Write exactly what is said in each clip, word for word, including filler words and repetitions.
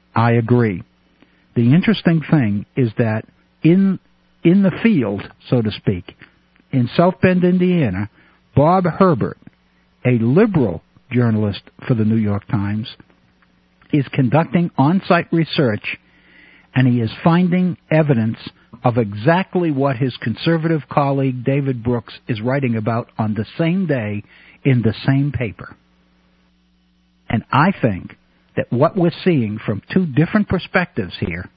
I agree. The interesting thing is that in in the field, so to speak, in South Bend, Indiana, Bob Herbert, a liberal journalist for the New York Times, is conducting on-site research, and he is finding evidence of exactly what his conservative colleague David Brooks is writing about on the same day in the same paper. And I think that what we're seeing from two different perspectives here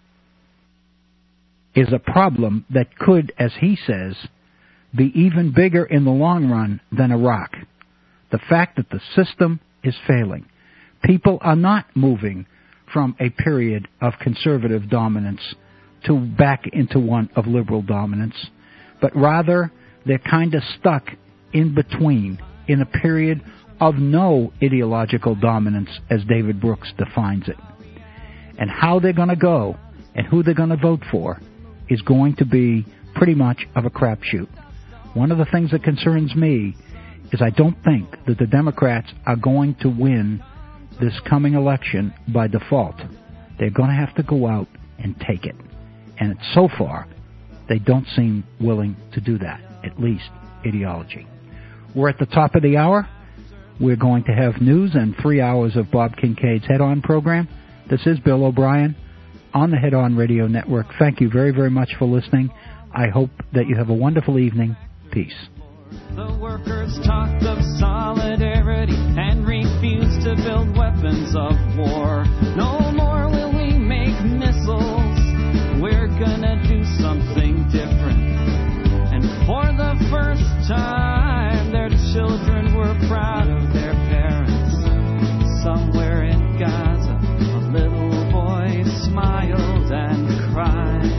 is a problem that could, as he says, be even bigger in the long run than Iraq. The fact that the system is failing. People are not moving from a period of conservative dominance to back into one of liberal dominance, but rather they're kind of stuck in between in a period of no ideological dominance as David Brooks defines it. And how they're going to go and who they're going to vote for is going to be pretty much of a crapshoot. One of the things that concerns me is I don't think that the Democrats are going to win this coming election by default. They're going to have to go out and take it. And so far, they don't seem willing to do that, at least ideology. We're at the top of the hour. We're going to have news and three hours of Bob Kincaid's Head On program. This is Bill O'Brien on the Head On Radio Network. Thank you very, very much for listening. I hope that you have a wonderful evening. Peace. The workers talked of solidarity and refused to build weapons of war. No more will we make missiles. We're gonna do something different. And for the first time, their children were proud of their parents. Somewhere in Gaza, a little boy smiled and cried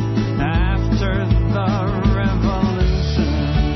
after the revolution.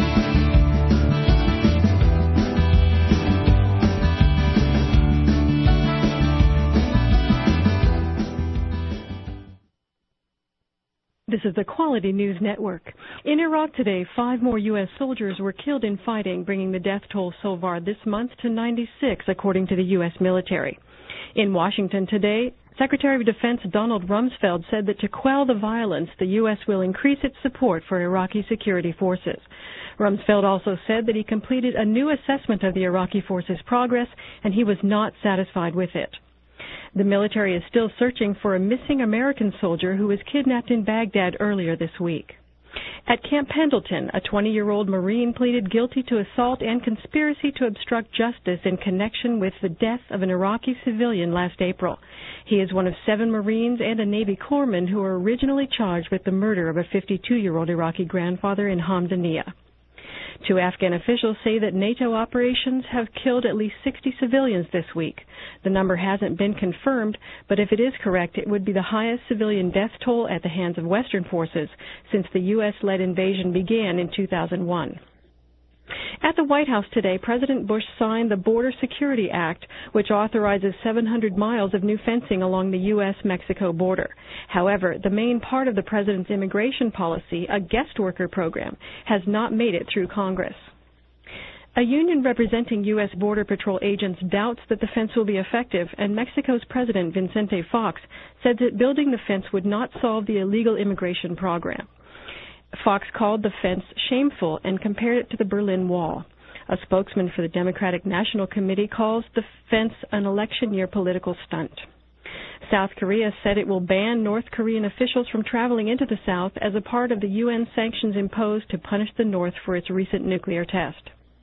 This is the Quality News Network. In Iraq today, five more U S soldiers were killed in fighting, bringing the death toll so far this month to ninety-six, according to the U S military. In Washington today, Secretary of Defense Donald Rumsfeld said that to quell the violence, the U S will increase its support for Iraqi security forces. Rumsfeld also said that he completed a new assessment of the Iraqi forces' progress, and he was not satisfied with it. The military is still searching for a missing American soldier who was kidnapped in Baghdad earlier this week. At Camp Pendleton, a twenty-year-old Marine pleaded guilty to assault and conspiracy to obstruct justice in connection with the death of an Iraqi civilian last April. He is one of seven Marines and a Navy corpsman who were originally charged with the murder of a fifty-two-year-old Iraqi grandfather in Hamdaniya. Two Afghan officials say that NATO operations have killed at least sixty civilians this week. The number hasn't been confirmed, but if it is correct, it would be the highest civilian death toll at the hands of Western forces since the U S-led invasion began in two thousand one. At the White House today, President Bush signed the Border Security Act, which authorizes seven hundred miles of new fencing along the U S Mexico border. However, the main part of the president's immigration policy, a guest worker program, has not made it through Congress. A union representing U S Border Patrol agents doubts that the fence will be effective, and Mexico's President Vicente Fox said that building the fence would not solve the illegal immigration program. Fox called the fence shameful and compared it to the Berlin Wall. A spokesman for the Democratic National Committee calls the fence an election year political stunt. South Korea said it will ban North Korean officials from traveling into the South as a part of the U N sanctions imposed to punish the North for its recent nuclear test.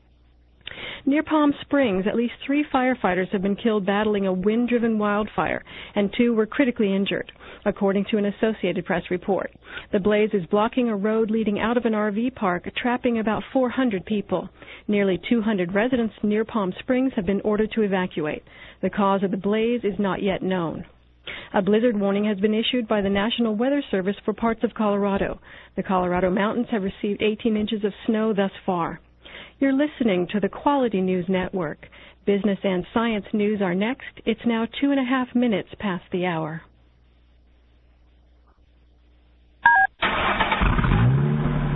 Near Palm Springs, at least three firefighters have been killed battling a wind-driven wildfire, and two were critically injured, according to an Associated Press report. The blaze is blocking a road leading out of an R V park, trapping about four hundred people. Nearly two hundred residents near Palm Springs have been ordered to evacuate. The cause of the blaze is not yet known. A blizzard warning has been issued by the National Weather Service for parts of Colorado. The Colorado mountains have received eighteen inches of snow thus far. You're listening to the Quality News Network. Business and science news are next. It's now two and a half minutes past the hour.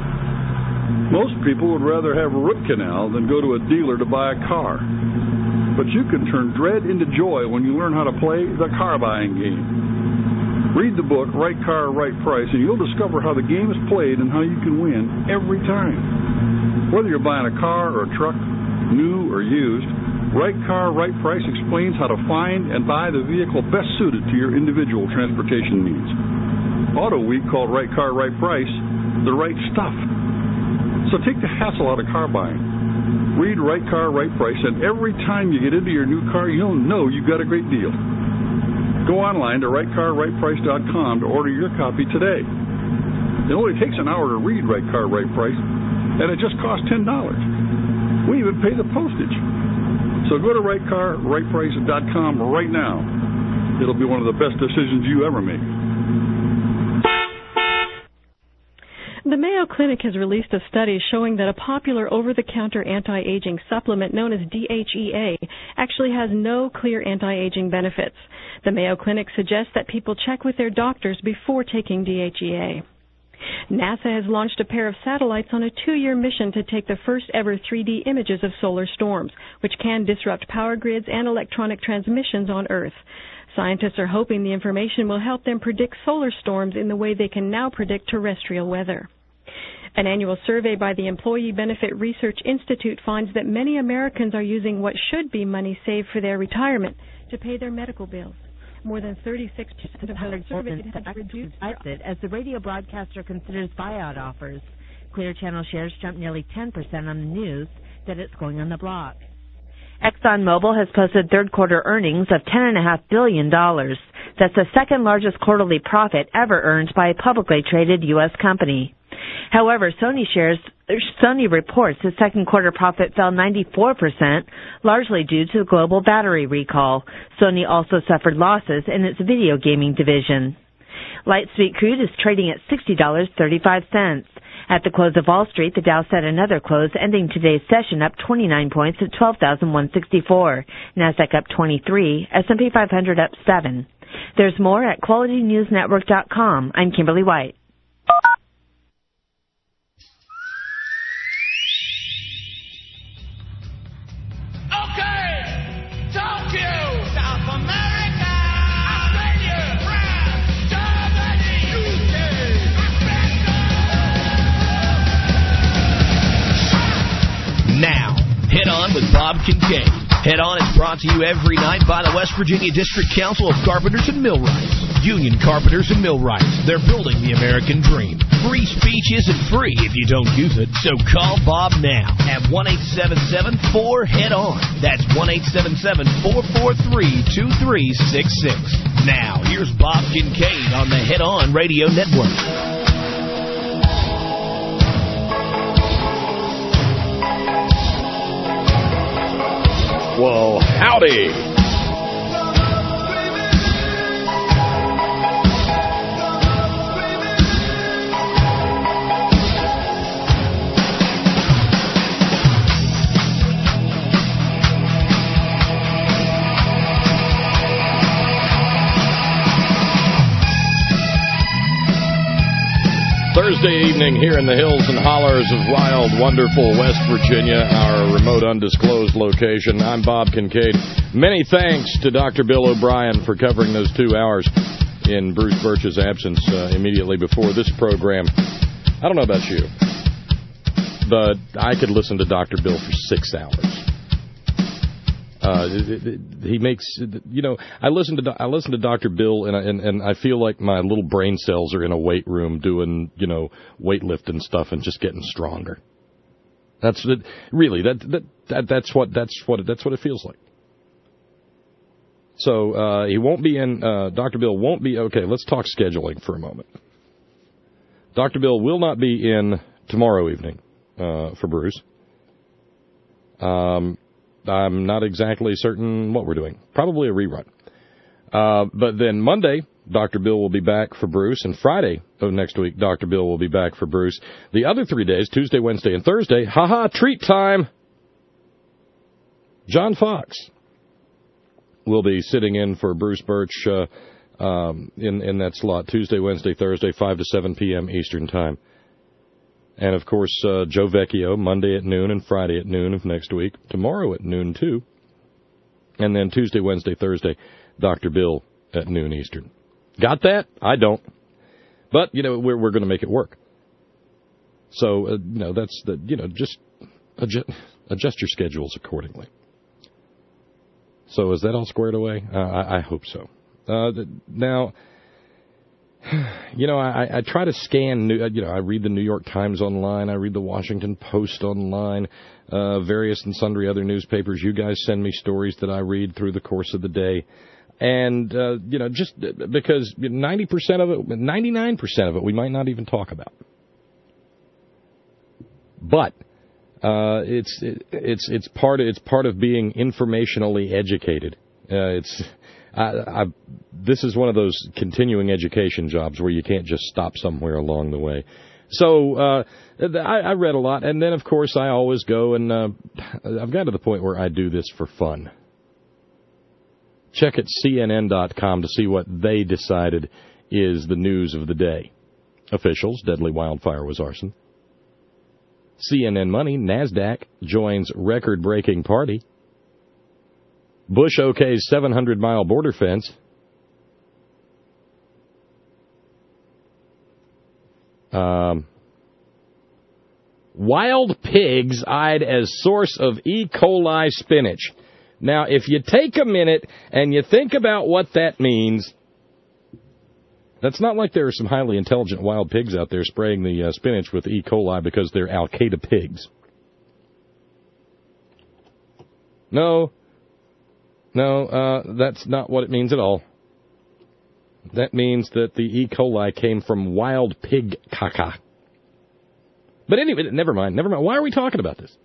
Most people would rather have a root canal than go to a dealer to buy a car. but you can turn dread into joy when you learn how to play the car buying game. Read the book, Right Car, Right Price, and you'll discover how the game is played and how you can win every time. Whether you're buying a car or a truck, new or used, Right Car, Right Price explains how to find and buy the vehicle best suited to your individual transportation needs. Auto Week called Right Car, Right Price the right stuff. So take the hassle out of car buying. Read Right Car, Right Price, and every time you get into your new car, you'll know you got a great deal. Go online to right car right price dot com to order your copy today. It only takes an hour to read Right Car, Right Price, and it just costs ten dollars. We even pay the postage. So go to right car right price dot com right now. It'll be one of the best decisions you ever make. The Mayo Clinic has released a study showing that a popular over-the-counter anti-aging supplement known as D H E A actually has no clear anti-aging benefits. The Mayo Clinic suggests that people check with their doctors before taking D H E A. NASA has launched a pair of satellites on a two-year mission to take the first-ever three D images of solar storms, which can disrupt power grids and electronic transmissions on Earth. Scientists are hoping the information will help them predict solar storms in the way they can now predict terrestrial weather. An annual survey by the Employee Benefit Research Institute finds that many Americans are using what should be money saved for their retirement to pay their medical bills. More than thirty-six percent of those surveyed have reduced it as the radio broadcaster considers buyout offers. Clear Channel shares jumped nearly ten percent on the news that it's going on the block. ExxonMobil has posted third-quarter earnings of ten point five billion dollars. That's the second largest quarterly profit ever earned by a publicly traded U S company. However, Sony shares Sony reports the second quarter profit fell ninety-four percent, largely due to the global battery recall. Sony also suffered losses in its video gaming division. Lightspeed crude is trading at sixty dollars and thirty-five cents. At the close of Wall Street, the Dow set another close, ending today's session up twenty-nine points at twelve thousand one hundred sixty-four. NASDAQ up twenty-three, S and P five hundred up seven. There's more at quality news network dot com. I'm Kimberly White. Okay, Tokyo, South America, Australia, France, Germany, U K. Now, Head On with Bob Kincaid. Head On is brought to you every night by the West Virginia District Council of Carpenters and Millwrights. Union Carpenters and Millwrights. They're building the American dream. Free speech isn't free if you don't use it, so call Bob now at one eight seven seven four head on. That's one eight seven seven four four three two three six six. Now, here's Bob Kincaid on the Head On Radio Network. Well, howdy. Thursday evening here in the hills and hollers of wild, wonderful West Virginia, our remote, undisclosed location. I'm Bob Kincaid. Many thanks to Doctor Bill O'Brien for covering those two hours in Bruce Birch's absence uh, immediately before this program. I don't know about you, but I could listen to Doctor Bill for six hours. Uh, it, it, he makes, you know, I listen to I listen to Doctor Bill, and I, and and I feel like my little brain cells are in a weight room doing, you know, weightlifting stuff and just getting stronger. That's it, really that, that that that's what that's what that's what it feels like. So uh, he won't be in. Uh, Doctor Bill won't be. Okay, let's talk scheduling for a moment. Doctor Bill will not be in tomorrow evening uh, for Bruce. Um. I'm not exactly certain what we're doing. Probably a rerun. Uh, but then Monday, Doctor Bill will be back for Bruce, and Friday of next week, Doctor Bill will be back for Bruce. The other three days, Tuesday, Wednesday, and Thursday, ha-ha, treat time! John Fox will be sitting in for Bruce Birch uh, um, in, in that slot, Tuesday, Wednesday, Thursday, five to seven p.m. Eastern Time. And, of course, uh, Joe Vecchio, Monday at noon and Friday at noon of next week. Tomorrow at noon, too. And then Tuesday, Wednesday, Thursday, Doctor Bill at noon Eastern. Got that? I don't. But, you know, we're, we're going to make it work. So, uh, you know, that's the, you know, just adjust, adjust your schedules accordingly. So is that all squared away? Uh, I, I hope so. Uh, the, now, you know, I, I try to scan, new, you know, I read the New York Times online. I read the Washington Post online, uh, various and sundry other newspapers. You guys send me stories that I read through the course of the day. And, uh, you know, just because ninety percent of it, ninety-nine percent of it, we might not even talk about. But uh, it's it, it's it's part of, it's part of being informationally educated. Uh, it's I, I, this is one of those continuing education jobs where you can't just stop somewhere along the way. So uh, I, I read a lot, and then of course I always go and uh, I've got to the point where I do this for fun. Check at C N N dot com to see what they decided is the news of the day. Officials, deadly wildfire was arson. C N N Money, NASDAQ joins record-breaking party. Bush okays seven hundred mile border fence. Um, wild pigs eyed as source of E. coli spinach. Now, if you take a minute and you think about what that means, that's not like there are some highly intelligent wild pigs out there spraying the uh, spinach with E. coli because they're Al-Qaeda pigs. No, no, uh, that's not what it means at all. That means that the E. coli came from wild pig caca. But anyway, never mind, never mind. Why are we talking about this?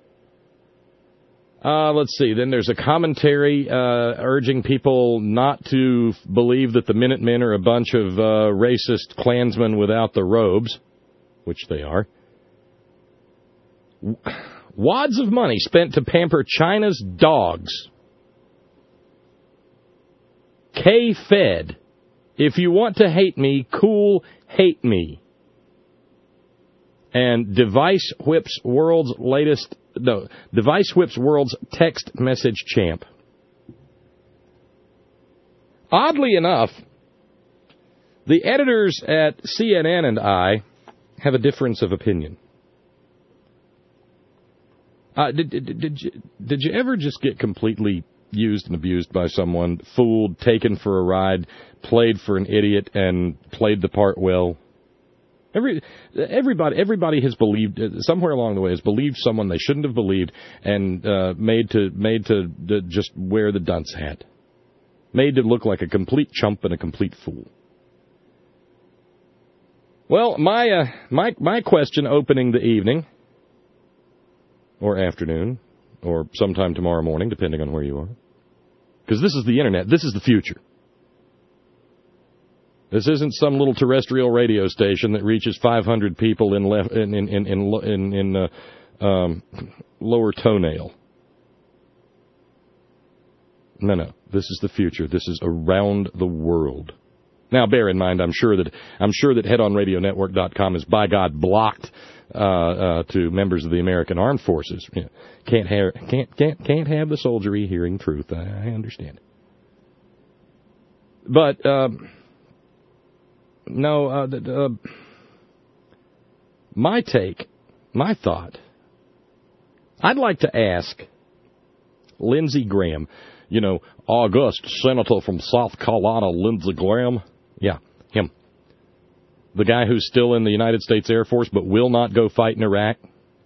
Uh, let's see. Then there's a commentary uh, urging people not to believe that the Minutemen are a bunch of uh, racist Klansmen without the robes, which they are. Wads of money spent to pamper China's dogs. K-Fed. If you want to hate me, cool, hate me. And Device Whips world's latest... No, Device Whips world's text message champ. Oddly enough, the editors at C N N and I have a difference of opinion. Uh, did, did, did, you, did you ever just get completely used and abused by someone, fooled, taken for a ride, played for an idiot, and played the part well? Every, everybody, everybody has believed somewhere along the way has believed someone they shouldn't have believed, and uh, made to made to, to just wear the dunce hat, made to look like a complete chump and a complete fool. Well, my uh, my my question opening the evening, or afternoon, or sometime tomorrow morning, depending on where you are, because this is the internet, this is the future. This isn't some little terrestrial radio station that reaches five hundred people in left in in in in, in, in uh, um, lower toenail. No, no. This is the future. This is around the world. Now, bear in mind, I'm sure that I'm sure that head on radio network dot com is by God blocked uh, uh, to members of the American Armed Forces. You know, can't have can't can't can't have the soldiery hearing truth. I, I understand. But. Um, No, uh, uh, my take, my thought, I'd like to ask Lindsey Graham, you know, August Senator from South Carolina, Lindsey Graham. Yeah, him. The guy who's still in the United States Air Force but will not go fight in Iraq.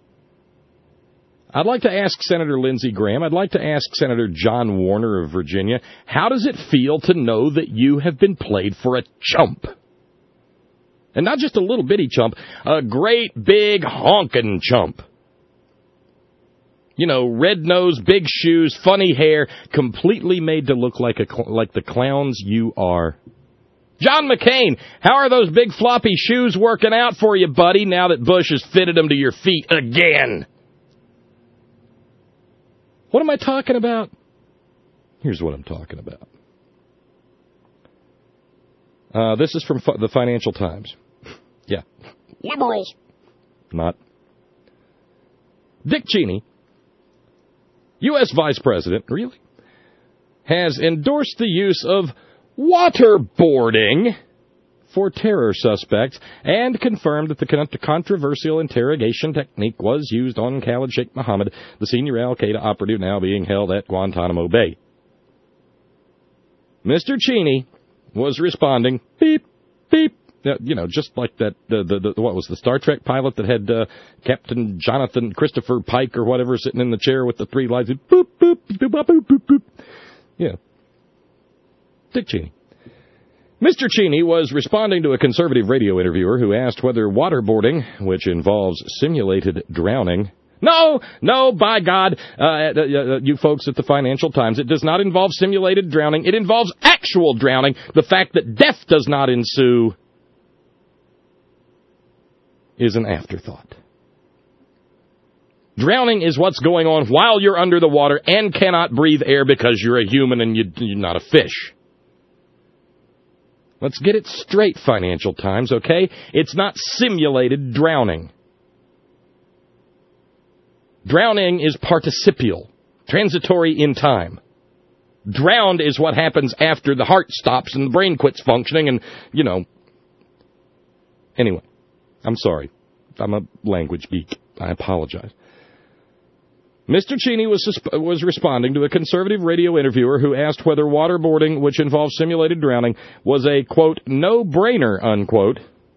I'd like to ask Senator Lindsey Graham, I'd like to ask Senator John Warner of Virginia, how does it feel to know that you have been played for a chump? And not just a little bitty chump, a great big honkin' chump. You know, red nose, big shoes, funny hair, completely made to look like a like the clowns you are. John McCain, how are those big floppy shoes working out for you, buddy, now that Bush has fitted them to your feet again? What am I talking about? Here's what I'm talking about. Uh, this is from the Financial Times. Yeah. Liberals. Not. Dick Cheney, U S Vice President, really? has endorsed the use of waterboarding for terror suspects and confirmed that the controversial interrogation technique was used on Khalid Sheikh Mohammed, the senior al-Qaeda operative now being held at Guantanamo Bay. Mister Cheney was responding, beep, beep, uh, you know, just like that, the, the, the, what was the Star Trek pilot that had uh, Captain Jonathan Christopher Pike or whatever sitting in the chair with the three lights, boop, boop, boop, boop, boop, boop, boop. Yeah. Dick Cheney. Mister Cheney was responding to a conservative radio interviewer who asked whether waterboarding, which involves simulated drowning... No, no, by God, uh, uh, you folks at the Financial Times, it does not involve simulated drowning. It involves actual drowning. The fact that death does not ensue is an afterthought. Drowning is what's going on while you're under the water and cannot breathe air because you're a human and you, you're not a fish. Let's get it straight, Financial Times, okay? It's not simulated drowning. Drowning is participial, transitory in time. Drowned is what happens after the heart stops and the brain quits functioning and, you know. Anyway, I'm sorry. I'm a language geek. I apologize. Mister Cheney was susp- was responding to a conservative radio interviewer who asked whether waterboarding, which involves simulated drowning, was a, quote, no-brainer, unquote,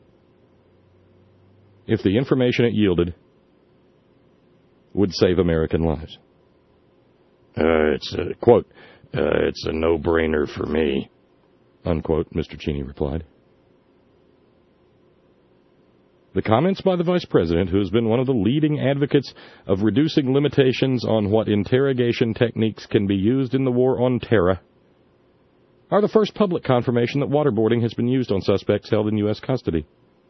if the information it yielded would save American lives. Uh, it's a, quote, uh, it's a no-brainer for me, unquote, Mister Cheney replied. The comments by the Vice President, who has been one of the leading advocates of reducing limitations on what interrogation techniques can be used in the war on terror, are the first public confirmation that waterboarding has been used on suspects held in U S custody.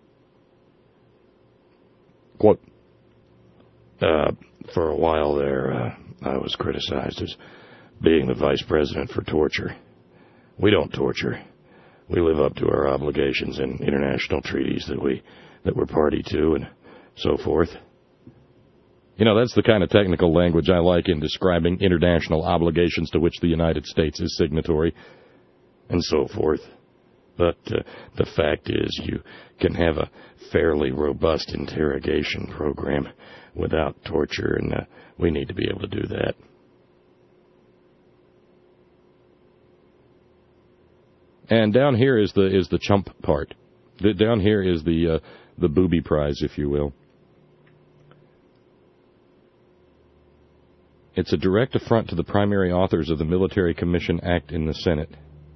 Quote, uh, for a while there, uh, I was criticized as being the Vice President for torture. We don't torture. We live up to our obligations in international treaties that we that we're party to and so forth. You know, that's the kind of technical language I like in describing international obligations to which the United States is signatory and so forth. But uh, the fact is you can have a fairly robust interrogation program without torture, and uh, we need to be able to do that. And down here is the is the chump part. The, down here is the uh, the booby prize, if you will. It's a direct affront to the primary authors of the Military Commission Act in the Senate.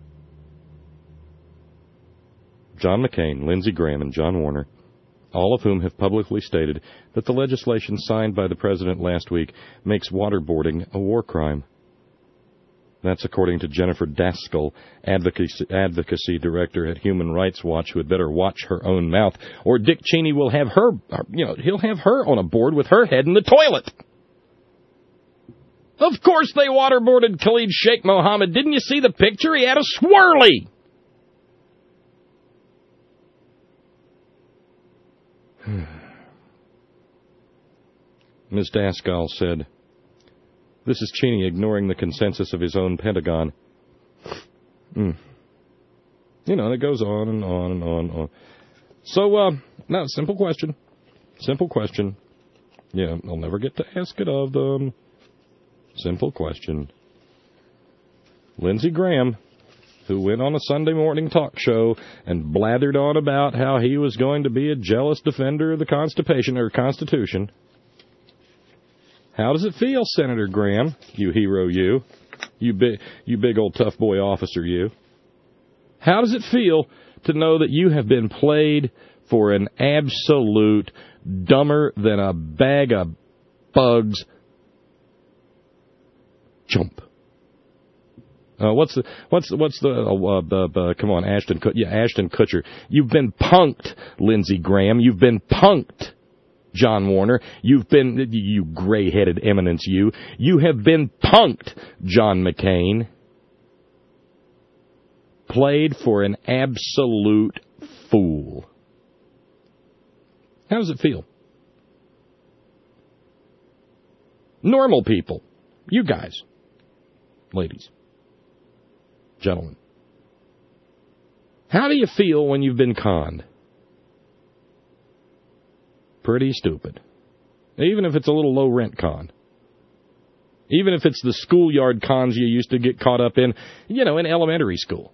John McCain, Lindsey Graham, and John Warner, all of whom have publicly stated that the legislation signed by the President last week makes waterboarding a war crime. That's according to Jennifer Daskell, advocacy, advocacy director at Human Rights Watch, who had better watch her own mouth, or Dick Cheney will have her, you know, he'll have her on a board with her head in the toilet. Of course they waterboarded Khalid Sheikh Mohammed. Didn't you see the picture? He had a swirly. Miz Daskell said, "This is Cheney ignoring the consensus of his own Pentagon." Mm. You know, it goes on and on and on and on. So, uh, now, simple question. Simple question. Yeah, I'll never get to ask it of them. Simple question. Lindsey Graham, who went on a Sunday morning talk show and blathered on about how he was going to be a jealous defender of the Constitution, or Constitution. How does it feel, Senator Graham, you hero, you, you big, you big old tough boy officer, you? How does it feel to know that you have been played for an absolute dumber than a bag of bugs chump? Uh, what's the what's the, what's the uh, uh, uh, come on, Ashton? Yeah, Ashton Kutcher. You've been punked, Lindsey Graham. You've been punked. John Warner, you've been, you gray-headed eminence, you. You have been punked, John McCain. Played for an absolute fool. How does it feel? Normal people. You guys. Ladies. gentlemen. How do you feel when you've been conned? Pretty stupid. Even if it's a little low-rent con. Even if it's the schoolyard cons you used to get caught up in, you know, in elementary school.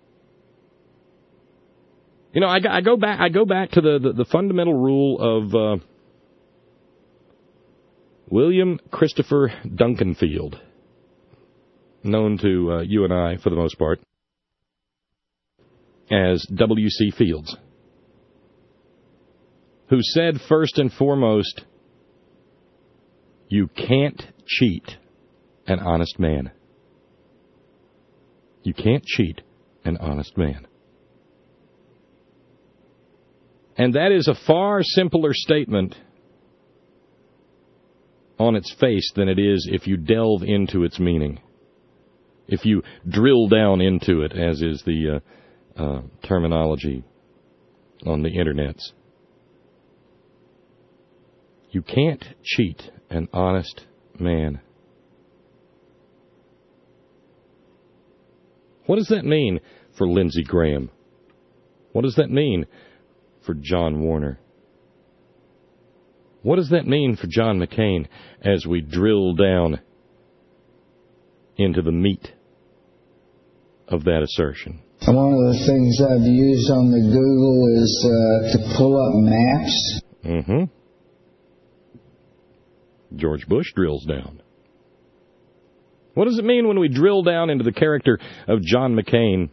You know, I, I go back. I go back to the, the, the fundamental rule of uh, William Christopher Duncanfield, known to uh, you and I, for the most part, as W C Fields, who said first and foremost, you can't cheat an honest man. You can't cheat an honest man. And that is a far simpler statement on its face than it is if you delve into its meaning. If you drill down into it, as is the uh, uh, terminology on the internets. You can't cheat an honest man. What does that mean for Lindsey Graham? What does that mean for John Warner? What does that mean for John McCain as we drill down into the meat of that assertion? One of the things I've used on the Google is uh, to pull up maps. Mm-hmm. George Bush drills down. What does it mean when we drill down into the character of John McCain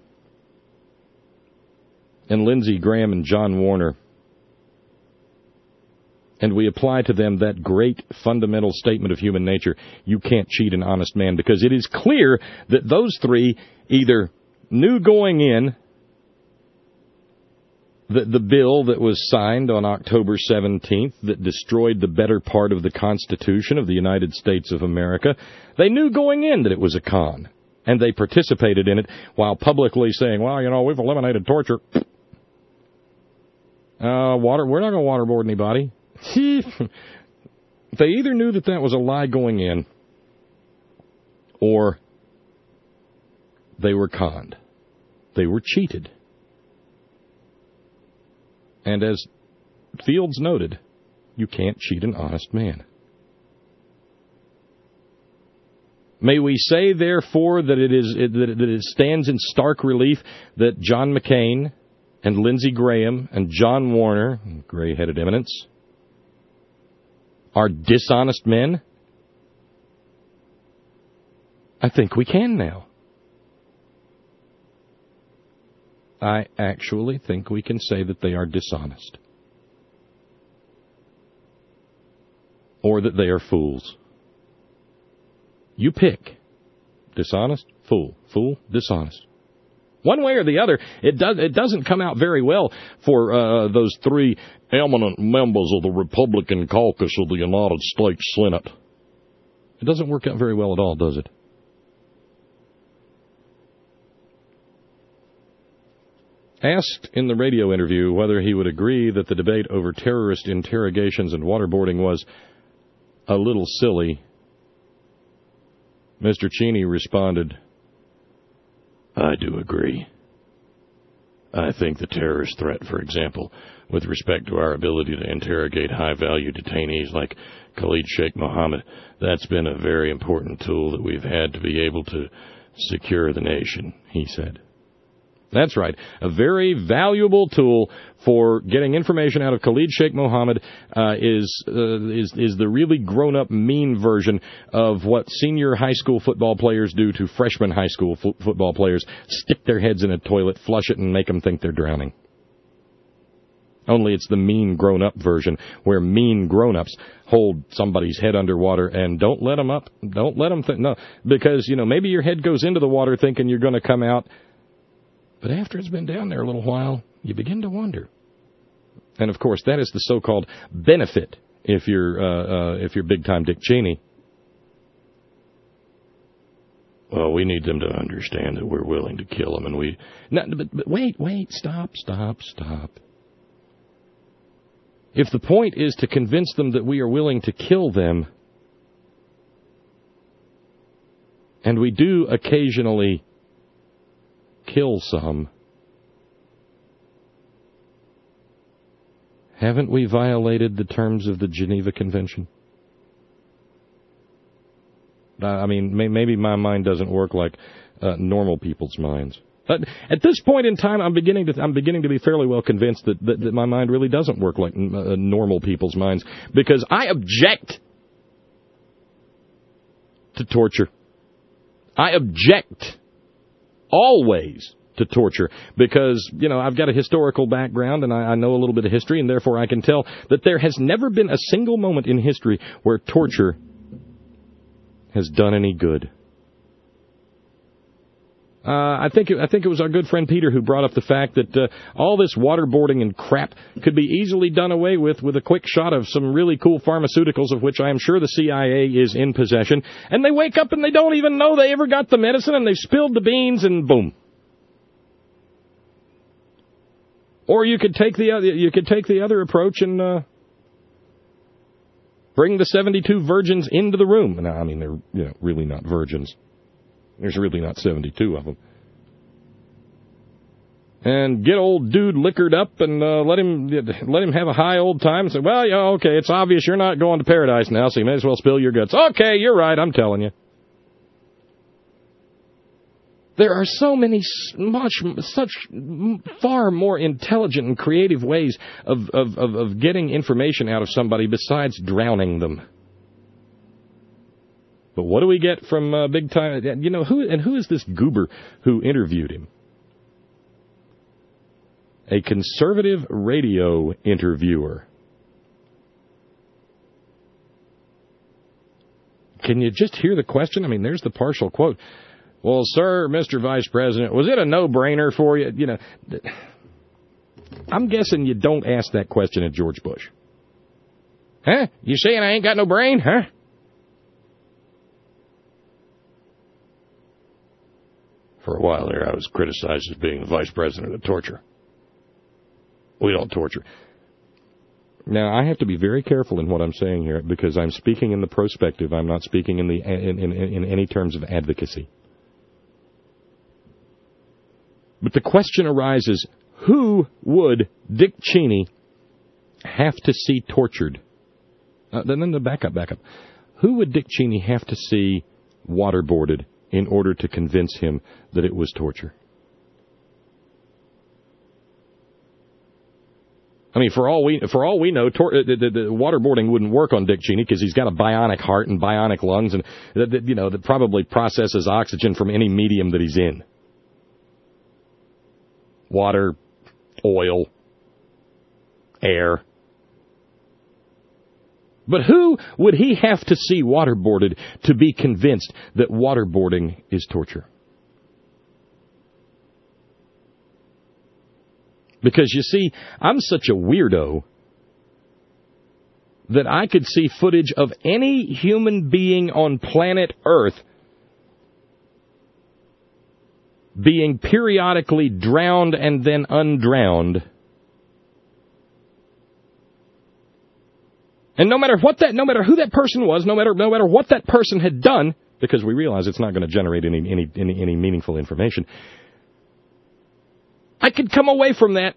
and Lindsey Graham and John Warner, and we apply to them that great fundamental statement of human nature, you can't cheat an honest man, because it is clear that those three either knew going in that the bill that was signed on October seventeenth that destroyed the better part of the Constitution of the United States of America, they knew going in that it was a con, and they participated in it while publicly saying, well, you know, we've eliminated torture. Uh, water, we're not going to waterboard anybody. They either knew that that was a lie going in, or they were conned. They were cheated. And as Fields noted, you can't cheat an honest man. May we say, therefore, that it is that it stands in stark relief that John McCain and Lindsey Graham and John Warner, gray-headed eminence, are dishonest men? I think we can now. I actually think we can say that they are dishonest. Or that they are fools. You pick. Dishonest, fool. Fool, dishonest. One way or the other, it does it doesn't come out very well for uh, those three eminent members of the Republican caucus of the United States Senate. It doesn't work out very well at all, does it? Asked in the radio interview whether he would agree that the debate over terrorist interrogations and waterboarding was a little silly, Mister Cheney responded, I do agree. I think the terrorist threat, for example, with respect to our ability to interrogate high-value detainees like Khalid Sheikh Mohammed, that's been a very important tool that we've had to be able to secure the nation, he said. That's right. A very valuable tool for getting information out of Khalid Sheikh Mohammed uh, is, uh, is is the really grown-up, mean version of what senior high school football players do to freshman high school fo- football players: stick their heads in a toilet, flush it, and make them think they're drowning. Only it's the mean grown-up version, where mean grown-ups hold somebody's head underwater and don't let them up. Don't let them think no, because you know maybe your head goes into the water thinking you're going to come out. But after it's been down there a little while, you begin to wonder. And, of course, that is the so-called benefit if you're uh, uh, if you're big-time Dick Cheney. Well, we need them to understand that we're willing to kill them. And we... No, but, but wait, wait, stop, stop, stop. If the point is to convince them that we are willing to kill them, and we do occasionally kill some, haven't we violated the terms of the Geneva Convention? I mean, maybe my mind doesn't work like uh, normal people's minds. Uh, at this point in time, I'm beginning to I'm beginning to be fairly well convinced that, that, that my mind really doesn't work like uh, normal people's minds, because I object to torture. I object always to torture because, you know, I've got a historical background and I, I know a little bit of history, and therefore I can tell that there has never been a single moment in history where torture has done any good. Uh, I think it, I think it was our good friend Peter who brought up the fact that uh, all this waterboarding and crap could be easily done away with with a quick shot of some really cool pharmaceuticals, of which I am sure the C I A is in possession, and they wake up and they don't even know they ever got the medicine, and they've spilled the beans, and boom. Or you could take the other, you could take the other approach and uh, bring the seventy-two virgins into the room. Now, I mean, they're you know, really not virgins. There's really not seventy-two of them. And get old dude liquored up and uh, let him let him have a high old time and say, well, yeah, okay, it's obvious you're not going to paradise now, so you may as well spill your guts. Okay, you're right, I'm telling you. There are so many, much, such far more intelligent and creative ways of, of, of, of getting information out of somebody besides drowning them. But what do we get from uh, big time? You know, who and who is this goober who interviewed him? A conservative radio interviewer. Can you just hear the question? I mean, there's the partial quote. Well, sir, Mister Vice President, was it a no-brainer for you? You know, I'm guessing you don't ask that question of George Bush. Huh? You saying I ain't got no brain, huh? For a while there, I was criticized as being the vice president of torture. We don't torture. Now, I have to be very careful in what I'm saying here because I'm speaking in the prospective. I'm not speaking in the in, in, in any terms of advocacy. But the question arises, who would Dick Cheney have to see tortured? Uh, then, then back up, back up. Who would Dick Cheney have to see waterboarded in order to convince him that it was torture? I mean, for all we for all we know, tor- the, the, the waterboarding wouldn't work on Dick Cheney because he's got a bionic heart and bionic lungs, and that, that, you know that probably processes oxygen from any medium that he's in. Water, oil, air. But who would he have to see waterboarded to be convinced that waterboarding is torture? Because, you see, I'm such a weirdo that I could see footage of any human being on planet Earth being periodically drowned and then undrowned. And no matter what that, no matter who that person was, no matter no matter what that person had done, because we realize it's not going to generate any any any, any meaningful information, I could come away from that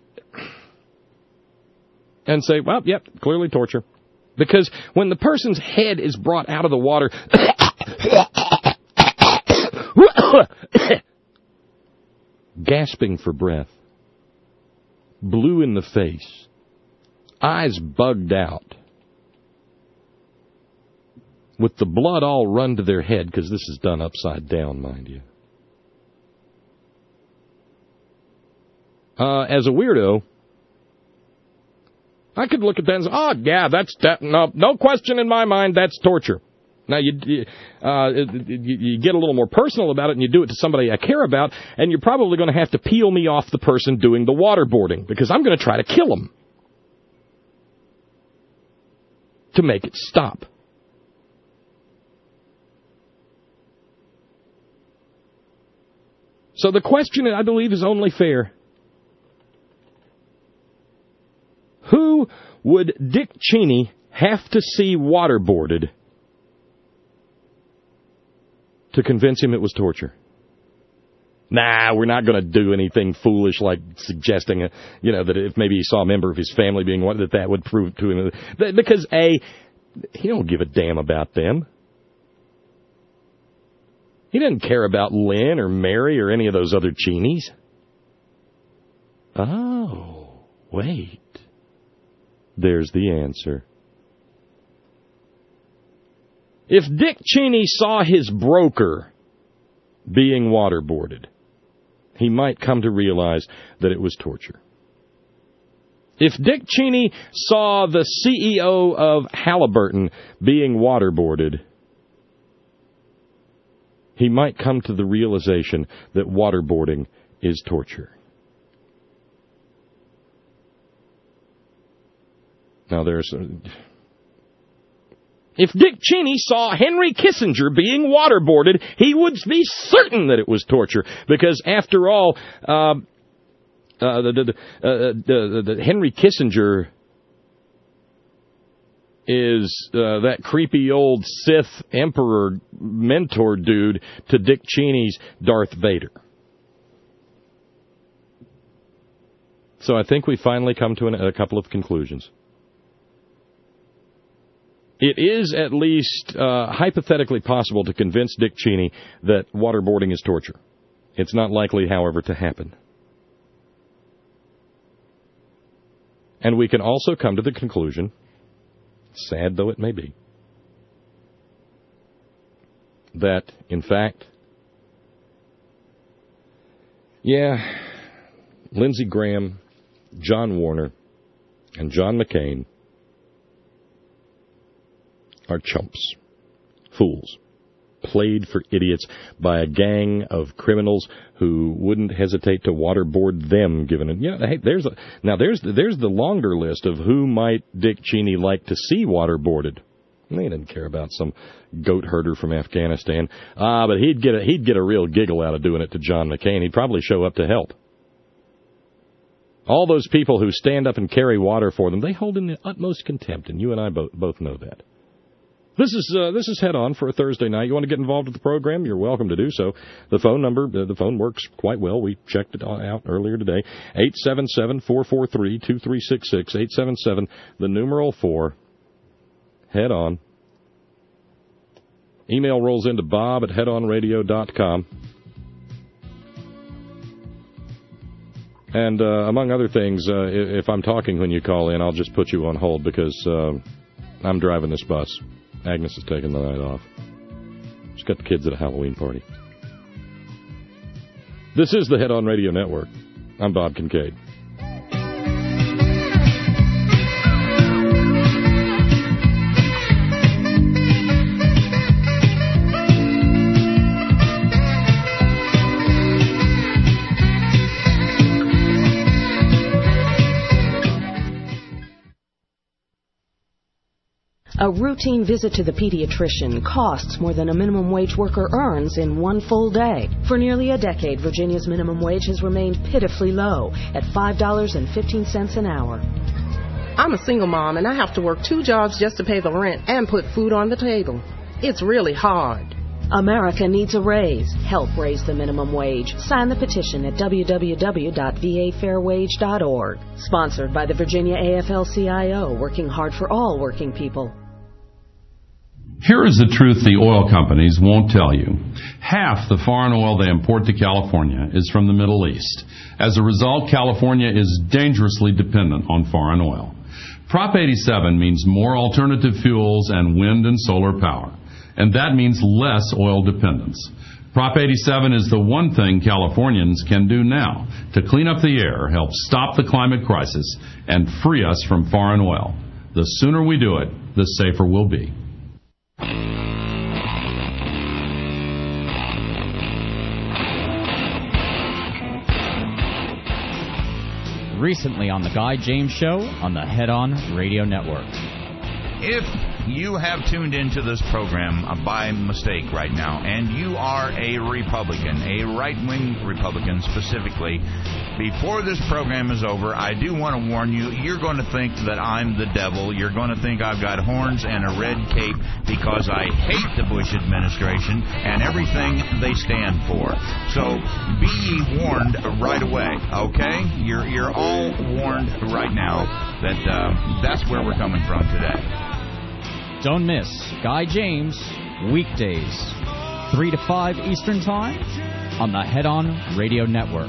and say, well, yep, clearly torture. Because when the person's head is brought out of the water, gasping for breath, blue in the face, eyes bugged out, with the blood all run to their head, because this is done upside down, mind you. Uh, as a weirdo, I could look at that and say, oh, yeah, that's, that, no, no question in my mind, that's torture. Now, you, uh, you, you get a little more personal about it, and you do it to somebody I care about, and you're probably going to have to peel me off the person doing the waterboarding, because I'm going to try to kill him to make it stop. So the question, I believe, is only fair. Who would Dick Cheney have to see waterboarded to convince him it was torture? Nah, we're not going to do anything foolish like suggesting, a, you know, that if maybe he saw a member of his family being one, that that would prove to him. That, because, A, he don't give a damn about them. He doesn't care about Lynn or Mary or any of those other Cheneys. Oh, wait. There's the answer. If Dick Cheney saw his broker being waterboarded, he might come to realize that it was torture. If Dick Cheney saw the C E O of Halliburton being waterboarded, he might come to the realization that waterboarding is torture. Now, there's... A, if Dick Cheney saw Henry Kissinger being waterboarded, he would be certain that it was torture. Because, after all, uh, uh, the, the, uh, the, the, the Henry Kissinger is uh, that creepy old Sith Emperor mentor dude to Dick Cheney's Darth Vader. So I think we finally come to an, a couple of conclusions. It is at least uh, hypothetically possible to convince Dick Cheney that waterboarding is torture. It's not likely, however, to happen. And we can also come to the conclusion, sad though it may be, that, in fact, yeah, Lindsey Graham, John Warner, and John McCain are chumps, fools, played for idiots by a gang of criminals who wouldn't hesitate to waterboard them. Given it, yeah, hey, there's a, now there's the, there's the longer list of who might Dick Cheney like to see waterboarded. He didn't care about some goat herder from Afghanistan, ah, uh, but he'd get a, he'd get a real giggle out of doing it to John McCain. He'd probably show up to help. All those people who stand up and carry water for them, they hold in the utmost contempt, and you and I both both know that. This is uh, this is Head On for a Thursday night. You want to get involved with the program? You're welcome to do so. The phone number, uh, the phone works quite well. We checked it out earlier today. eight seven seven, four four three, two three six six, eight seven seven, the numeral four, Head On. Email rolls into bob at head on radio dot com. And uh, among other things, uh, if I'm talking when you call in, I'll just put you on hold because uh, I'm driving this bus. Agnes is taking the night off. She's got the kids at a Halloween party. This is the Head On Radio Network. I'm Bob Kincaid. A routine visit to the pediatrician costs more than a minimum wage worker earns in one full day. For nearly a decade, Virginia's minimum wage has remained pitifully low at five dollars and fifteen cents an hour. I'm a single mom, and I have to work two jobs just to pay the rent and put food on the table. It's really hard. America needs a raise. Help raise the minimum wage. Sign the petition at w w w dot v a fair wage dot org. Sponsored by the Virginia A F L C I O, working hard for all working people. Here is the truth the oil companies won't tell you. Half the foreign oil they import to California is from the Middle East. As a result, California is dangerously dependent on foreign oil. Prop eighty-seven means more alternative fuels and wind and solar power. And that means less oil dependence. Prop eighty-seven is the one thing Californians can do now to clean up the air, help stop the climate crisis, and free us from foreign oil. The sooner we do it, the safer we'll be. Recently on The Guy James Show on the Head On Radio Network. If you have tuned into this program uh, by mistake right now, and you are a Republican, a right-wing Republican specifically, before this program is over, I do want to warn you, you're going to think that I'm the devil. You're going to think I've got horns and a red cape because I hate the Bush administration and everything they stand for. So be ye warned right away, okay? You're, you're all warned right now that uh, that's where we're coming from today. Don't miss Guy James, weekdays, three to five Eastern Time on the Head On Radio Network.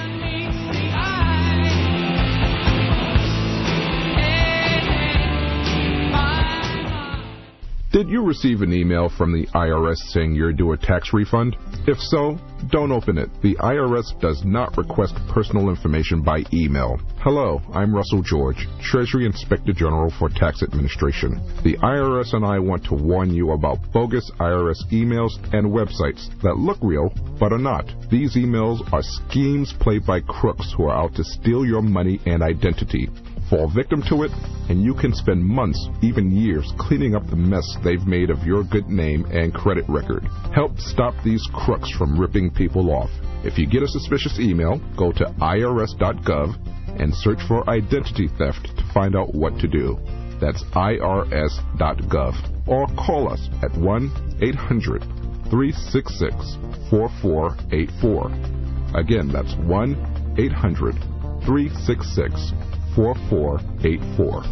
Did you receive an email from the I R S saying you're due a tax refund? If so, don't open it. The I R S does not request personal information by email. Hello, I'm Russell George, Treasury Inspector General for Tax Administration. The I R S and I want to warn you about bogus I R S emails and websites that look real but are not. These emails are schemes played by crooks who are out to steal your money and identity. Fall victim to it, and you can spend months, even years, cleaning up the mess they've made of your good name and credit record. Help stop these crooks from ripping people off. If you get a suspicious email, go to I R S dot gov and search for identity theft to find out what to do. That's I R S dot gov. Or call us at one eight hundred three six six four four eight four. Again, that's one eight hundred three six six four four eight four.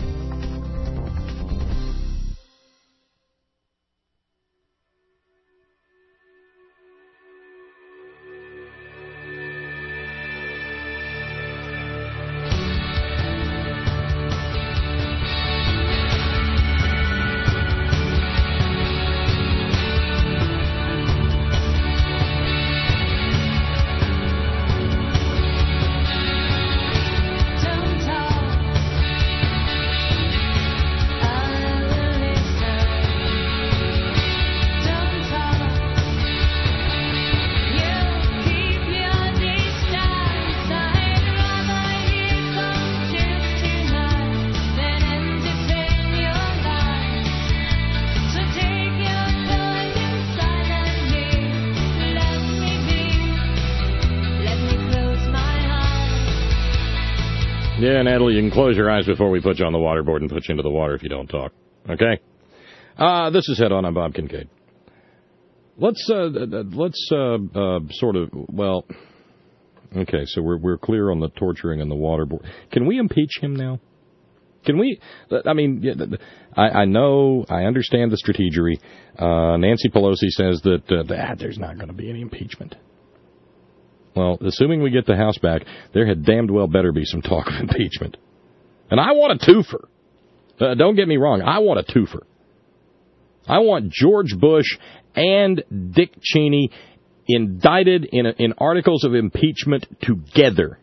Yeah, Natalie, you can close your eyes before we put you on the water board and put you into the water if you don't talk. Okay? Uh, this is Head On. I'm Bob Kincaid. Let's, uh, let's, uh, uh, sort of, well, okay, so we're, we're clear on the torturing and the water board. Can we impeach him now? Can we, I mean, I, I know, I understand the strategery. Uh, Nancy Pelosi says that, uh, that there's not going to be any impeachment. Well, assuming we get the House back, there had damned well better be some talk of impeachment. And I want a twofer. Uh, don't get me wrong, I want a twofer. I want George Bush and Dick Cheney indicted in, a, in articles of impeachment together.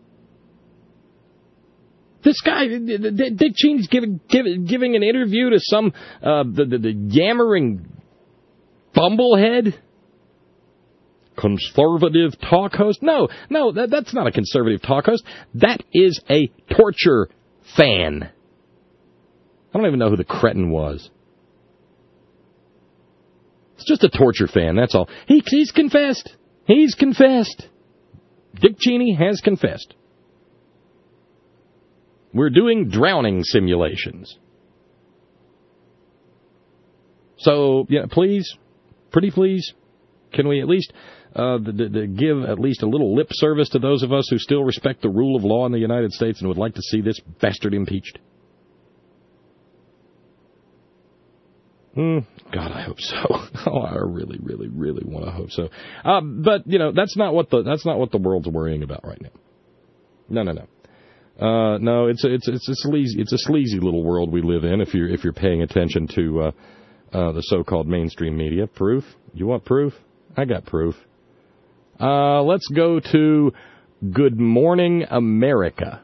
This guy, Dick Cheney's giving, giving, giving an interview to some uh, the, the, the yammering bumblehead. Conservative talk host? No, no, that, that's not a conservative talk host. That is a torture fan. I don't even know who the cretin was. It's just a torture fan, that's all. He, he's confessed. He's confessed. Dick Cheney has confessed. We're doing drowning simulations. So, yeah, please, pretty please, can we at least uh, the, the, the give at least a little lip service to those of us who still respect the rule of law in the United States and would like to see this bastard impeached? Mm, God, I hope so. Oh, I really, really, really want to hope so. Uh, but you know, that's not what the that's not what the world's worrying about right now. No, no, no. Uh, no, it's a, it's it's a sleazy it's a sleazy little world we live in. If you're if you're paying attention to uh, uh, the so-called mainstream media, proof. You want proof? I got proof. Uh, let's go to Good Morning America,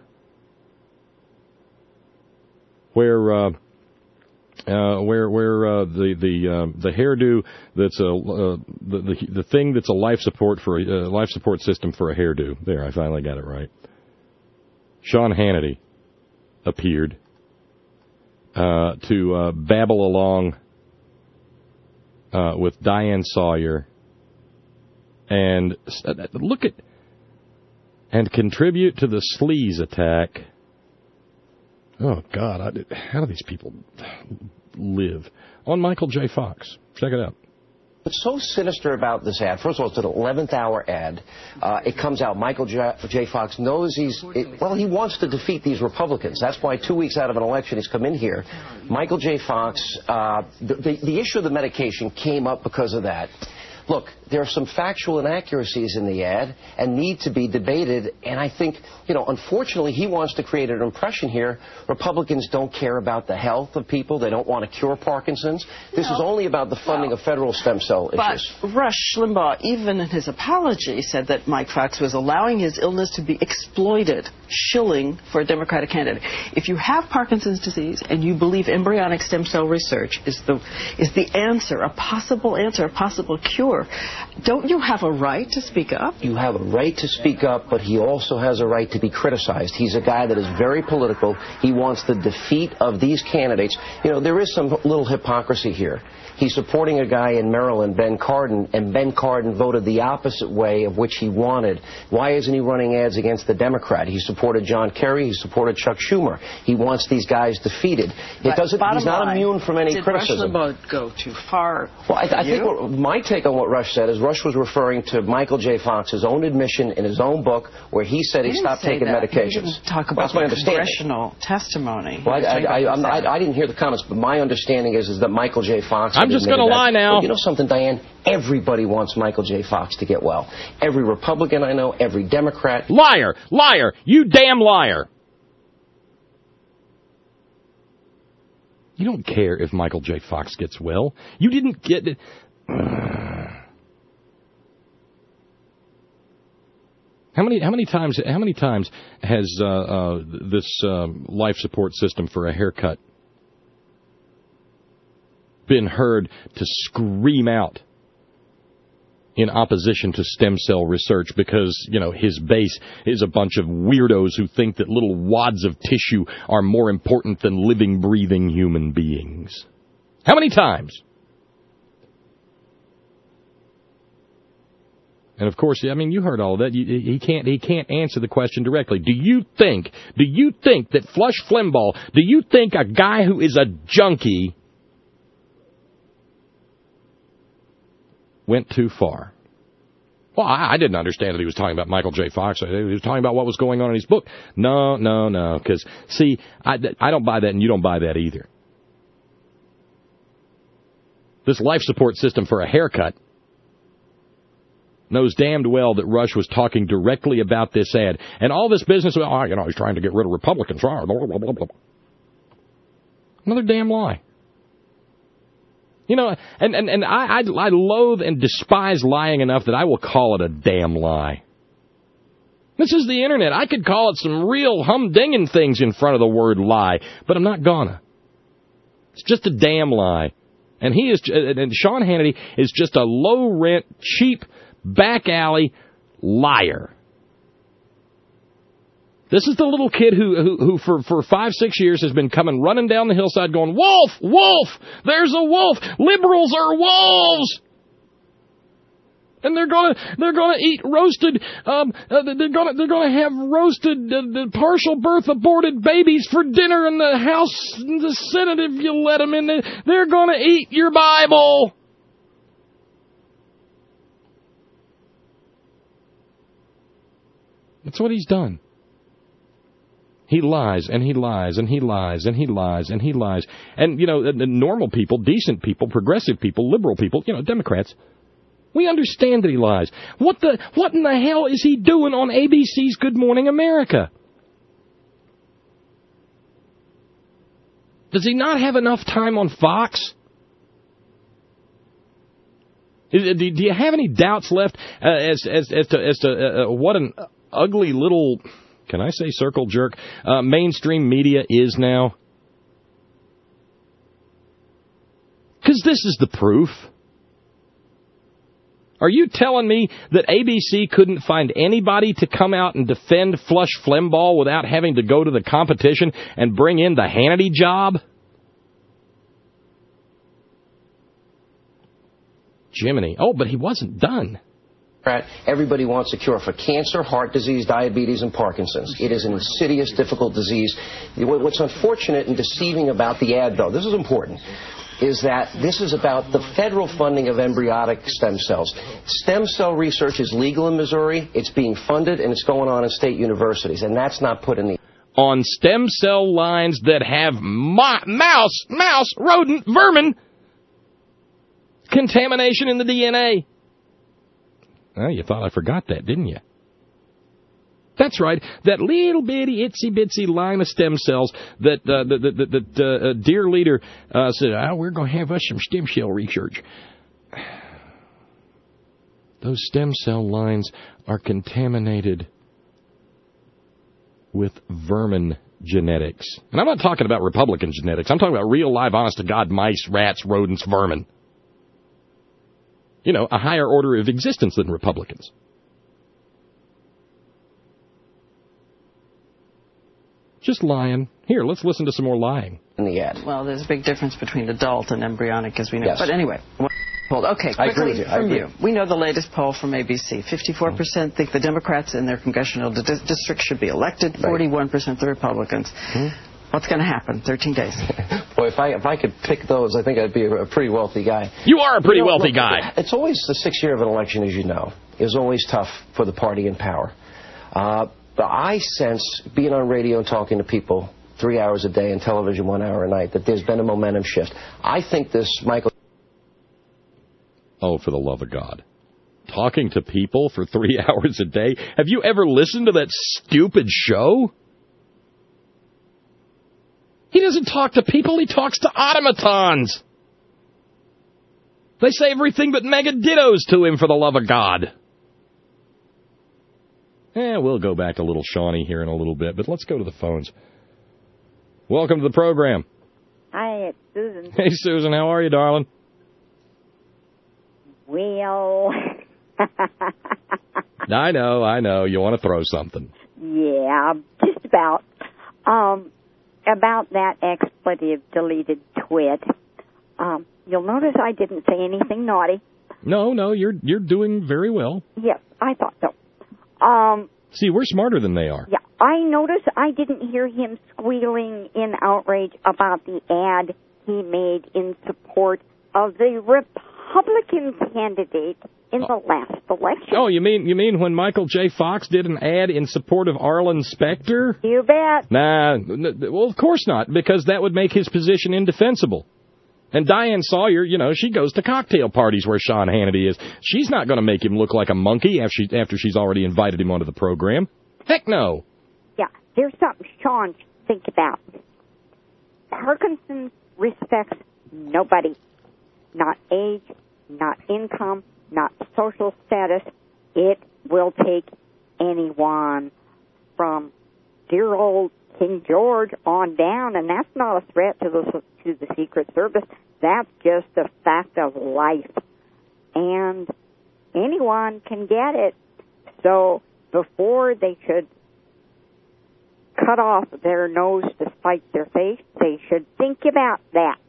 where uh, uh, where where uh, the the uh, the hairdo that's a uh, the, the the thing that's a life support for a uh, life support system for a hairdo. There, I finally got it right. Sean Hannity appeared uh, to uh, babble along uh, with Diane Sawyer and uh, look at and contribute to the sleaze attack. Oh, God, I did, how do these people live? On Michael J. Fox. Check it out. What's so sinister about this ad, first of all, it's an eleventh hour ad. Uh, it comes out, Michael J. J. Fox knows he's, it, well, he wants to defeat these Republicans. That's why two weeks out of an election he's come in here. Michael J. Fox, uh, the, the, the issue of the medication came up because of that. Look, there are some factual inaccuracies in the ad and need to be debated, and I think, you know, unfortunately he wants to create an impression here. Republicans don't care about the health of people. They don't want to cure Parkinson's. This no. is only about the funding well, of federal stem cell but issues. But Rush Limbaugh, even in his apology, said that Mike Fox was allowing his illness to be exploited, shilling for a Democratic candidate. If you have Parkinson's disease and you believe embryonic stem cell research is the, is the answer, a possible answer, a possible cure, don't you have a right to speak up? You have a right to speak up, but he also has a right to be criticized. He's a guy that is very political. He wants the defeat of these candidates. You know, there is some little hypocrisy here. He's supporting a guy in Maryland, Ben Cardin, and Ben Cardin voted the opposite way of which he wanted. Why isn't he running ads against the Democrat? He supported John Kerry. He supported Chuck Schumer. He wants these guys defeated. It doesn't. He's not line, immune from any did criticism. Did Rush Limbaugh go too far? Well, I, I think what, my take on what Rush said is Rush was referring to Michael J. Fox's own admission in his own book where he said he, he stopped taking that. medications. He didn't talk about well, the congressional testimony. Well, I, I, I, I'm not, I didn't hear the comments, but my understanding is, is that Michael J. Fox... I'm just going to lie now. But you know something, Diane? Everybody wants Michael J. Fox to get well. Every Republican I know, every Democrat. Liar! Liar! You damn liar! You don't care if Michael J. Fox gets well. You didn't get... How many how many times how many times has uh, uh, this uh, life support system for a haircut been heard to scream out in opposition to stem cell research because, you know, his base is a bunch of weirdos who think that little wads of tissue are more important than living, breathing human beings? How many times? And of course, I mean, you heard all of that. He can't, he can't answer the question directly. Do you think, do you think that Flush Flimbaugh, do you think a guy who is a junkie went too far? Well, I, I didn't understand that he was talking about Michael J. Fox. He was talking about what was going on in his book. No, no, no. Because, see, I, I don't buy that, and you don't buy that either. This life support system for a haircut knows damned well that Rush was talking directly about this ad. And all this business, oh, you know, he's trying to get rid of Republicans. Another damn lie. You know, and, and, and I, I, I loathe and despise lying enough that I will call it a damn lie. This is the Internet. I could call it some real humdinging things in front of the word lie, but I'm not gonna. It's just a damn lie. And he is, and Sean Hannity is just a low-rent, cheap, back-alley liar. This is the little kid who, who, who for, for five, six years has been coming running down the hillside going, wolf, wolf, there's a wolf, liberals are wolves. And they're gonna, they're gonna eat roasted, um, uh, they're gonna, they're gonna have roasted, uh, partial birth aborted babies for dinner in the House, and the Senate if you let them in. They're gonna eat your Bible. That's what he's done. He lies, and he lies, and he lies, and he lies, and he lies. And, you know, the normal people, decent people, progressive people, liberal people, you know, Democrats, we understand that he lies. What the, what in the hell is he doing on A B C's Good Morning America? Does he not have enough time on Fox? Do you have any doubts left uh, as, as, as to, as to uh, what an ugly little... Can I say circle jerk? Uh, mainstream media is now. Because this is the proof. Are you telling me that A B C couldn't find anybody to come out and defend Flush Flimbaugh without having to go to the competition and bring in the Hannity job? Jiminy. Oh, but he wasn't done. Everybody wants a cure for cancer, heart disease, diabetes, and Parkinson's. It is an insidious, difficult disease. What's unfortunate and deceiving about the ad, though, this is important, is that this is about the federal funding of embryonic stem cells. Stem cell research is legal in Missouri. It's being funded, and it's going on in state universities, and that's not put in the... On stem cell lines that have mo- mouse, mouse, rodent, vermin, contamination in the D N A. Oh, you thought I forgot that, didn't you? That's right, that little bitty, itsy-bitsy line of stem cells that uh, that, that, that uh, dear leader uh, said, oh, we're going to have us some stem cell research. Those stem cell lines are contaminated with vermin genetics. And I'm not talking about Republican genetics. I'm talking about real, live, honest-to-God mice, rats, rodents, vermin. You know, a higher order of existence than Republicans. Just lying. Here, let's listen to some more lying. In the ad. Well, there's a big difference between adult and embryonic, as we know. Yes. But anyway, okay, I agree quickly with you. I from agree. you. We know the latest poll from A B C. fifty-four percent think the Democrats in their congressional di- district should be elected. forty-one percent the Republicans. Hmm? What's going to happen? thirteen days. Boy, if I if I could pick those, I think I'd be a, a pretty wealthy guy. You are a pretty you know, wealthy look, guy. It's always the sixth year of an election, as you know, is always tough for the party in power. Uh, but I sense, being on radio and talking to people three hours a day and television one hour a night, that there's been a momentum shift. I think this Michael... Oh, for the love of God. Talking to people for three hours a day? Have you ever listened to that stupid show? He doesn't talk to people, he talks to automatons. They say everything but mega dittos to him, for the love of God. Eh, we'll go back to little Shawnee here in a little bit, but let's go to the phones. Welcome to the program. Hi, it's Susan. Hey, Susan, how are you, darling? Well... I know, I know. You want to throw something. Yeah, just about. Um... About that expletive deleted twit, um, you'll notice I didn't say anything naughty. No, no, you're you're doing very well. Yes, I thought so. Um, See, we're smarter than they are. Yeah, I noticed I didn't hear him squealing in outrage about the ad he made in support of the Republican candidate in the last election. Oh, you mean you mean when Michael J. Fox did an ad in support of Arlen Specter? You bet. Nah, n- well, of course not, because that would make his position indefensible. And Diane Sawyer, you know, she goes to cocktail parties where Sean Hannity is. She's not going to make him look like a monkey after, she, after she's already invited him onto the program. Heck no. Yeah, there's something Sean should think about. Parkinson respects nobody. Not age, not income, not social status. It will take anyone from dear old King George on down, and that's not a threat to the to the Secret Service. That's just a fact of life, and anyone can get it. So before they should cut off their nose to spite their face, they should think about that.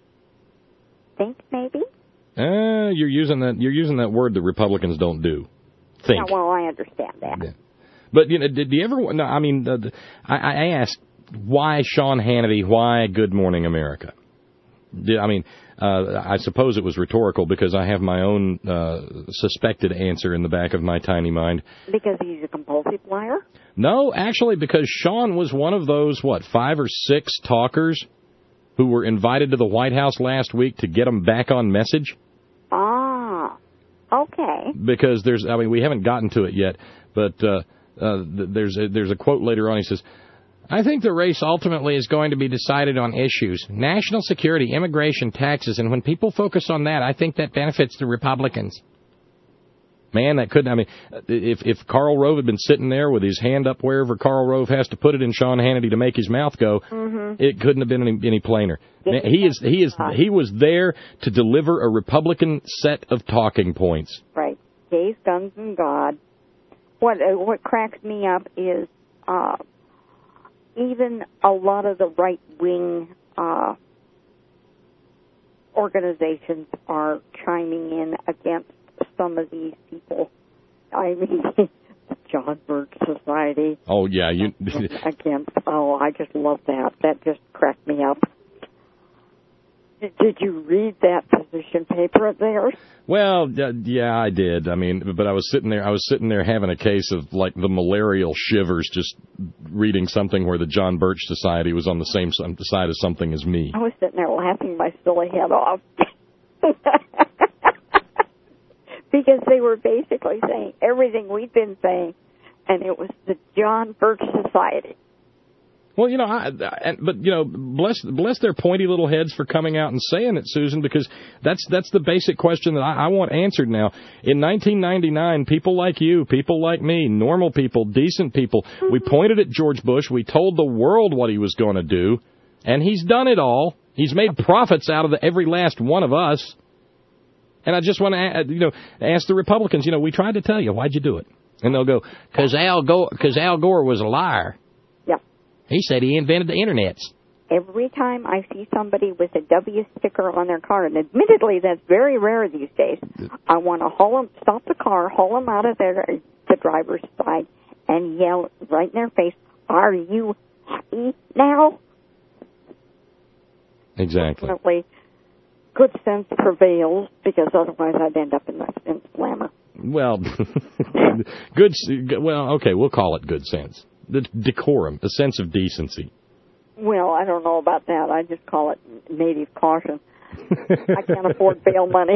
Think maybe. Uh, you're using that. You're using that word that Republicans don't do. Think. Yeah, well, I understand that. Yeah. But you know, did you ever? No, I mean, uh, I, I asked why Sean Hannity, why Good Morning America. Did, I mean, uh, I suppose it was rhetorical because I have my own uh, suspected answer in the back of my tiny mind. Because he's a compulsive liar? No, actually, because Sean was one of those what five or six talkers who were invited to the White House last week to get them back on message. Ah, okay. Because there's, I mean, we haven't gotten to it yet, but uh, uh, there's a, there's a quote later on. He says, I think the race ultimately is going to be decided on issues, national security, immigration, taxes, and when people focus on that, I think that benefits the Republicans. Man, that couldn't, I mean, if if Karl Rove had been sitting there with his hand up wherever Karl Rove has to put it in Sean Hannity to make his mouth go, mm-hmm. it couldn't have been any, any plainer. Man, he is he is he was there to deliver a Republican set of talking points. Right. Gays, guns, and God. What uh, what cracks me up is uh, even a lot of the right wing uh, organizations are chiming in against some of these people. I mean, the John Birch Society. Oh, yeah. you Against, oh, I just love that. That just cracked me up. Did, did you read that position paper of theirs? Well, uh, yeah, I did. I mean, but I was sitting there, I was sitting there having a case of, like, the malarial shivers just reading something where the John Birch Society was on the same side of something as me. I was sitting there laughing my silly head off. Because they were basically saying everything we'd been saying, and it was the John Birch Society. Well, you know, I, I, but you know, bless bless their pointy little heads for coming out and saying it, Susan, because that's that's the basic question that I, I want answered now. In nineteen ninety-nine, people like you, people like me, normal people, decent people, mm-hmm. we pointed at George Bush, we told the world what he was going to do, and he's done it all. He's made profits out of the, every last one of us. And I just want to, you know, ask the Republicans, you know, we tried to tell you, why'd you do it? And they'll go, because Al Gore, because Al Gore was a liar. Yeah. He said he invented the internets. Every time I see somebody with a W sticker on their car, and admittedly that's very rare these days, I want to haul them, stop the car, haul them out of their, the driver's side, and yell right in their face, "Are you happy now?" Exactly. Definitely. Good sense prevails, because otherwise I'd end up in the in slammer. Well, good. Well, okay, we'll call it good sense. The decorum, a sense of decency. Well, I don't know about that. I just call it native caution. I can't afford bail money.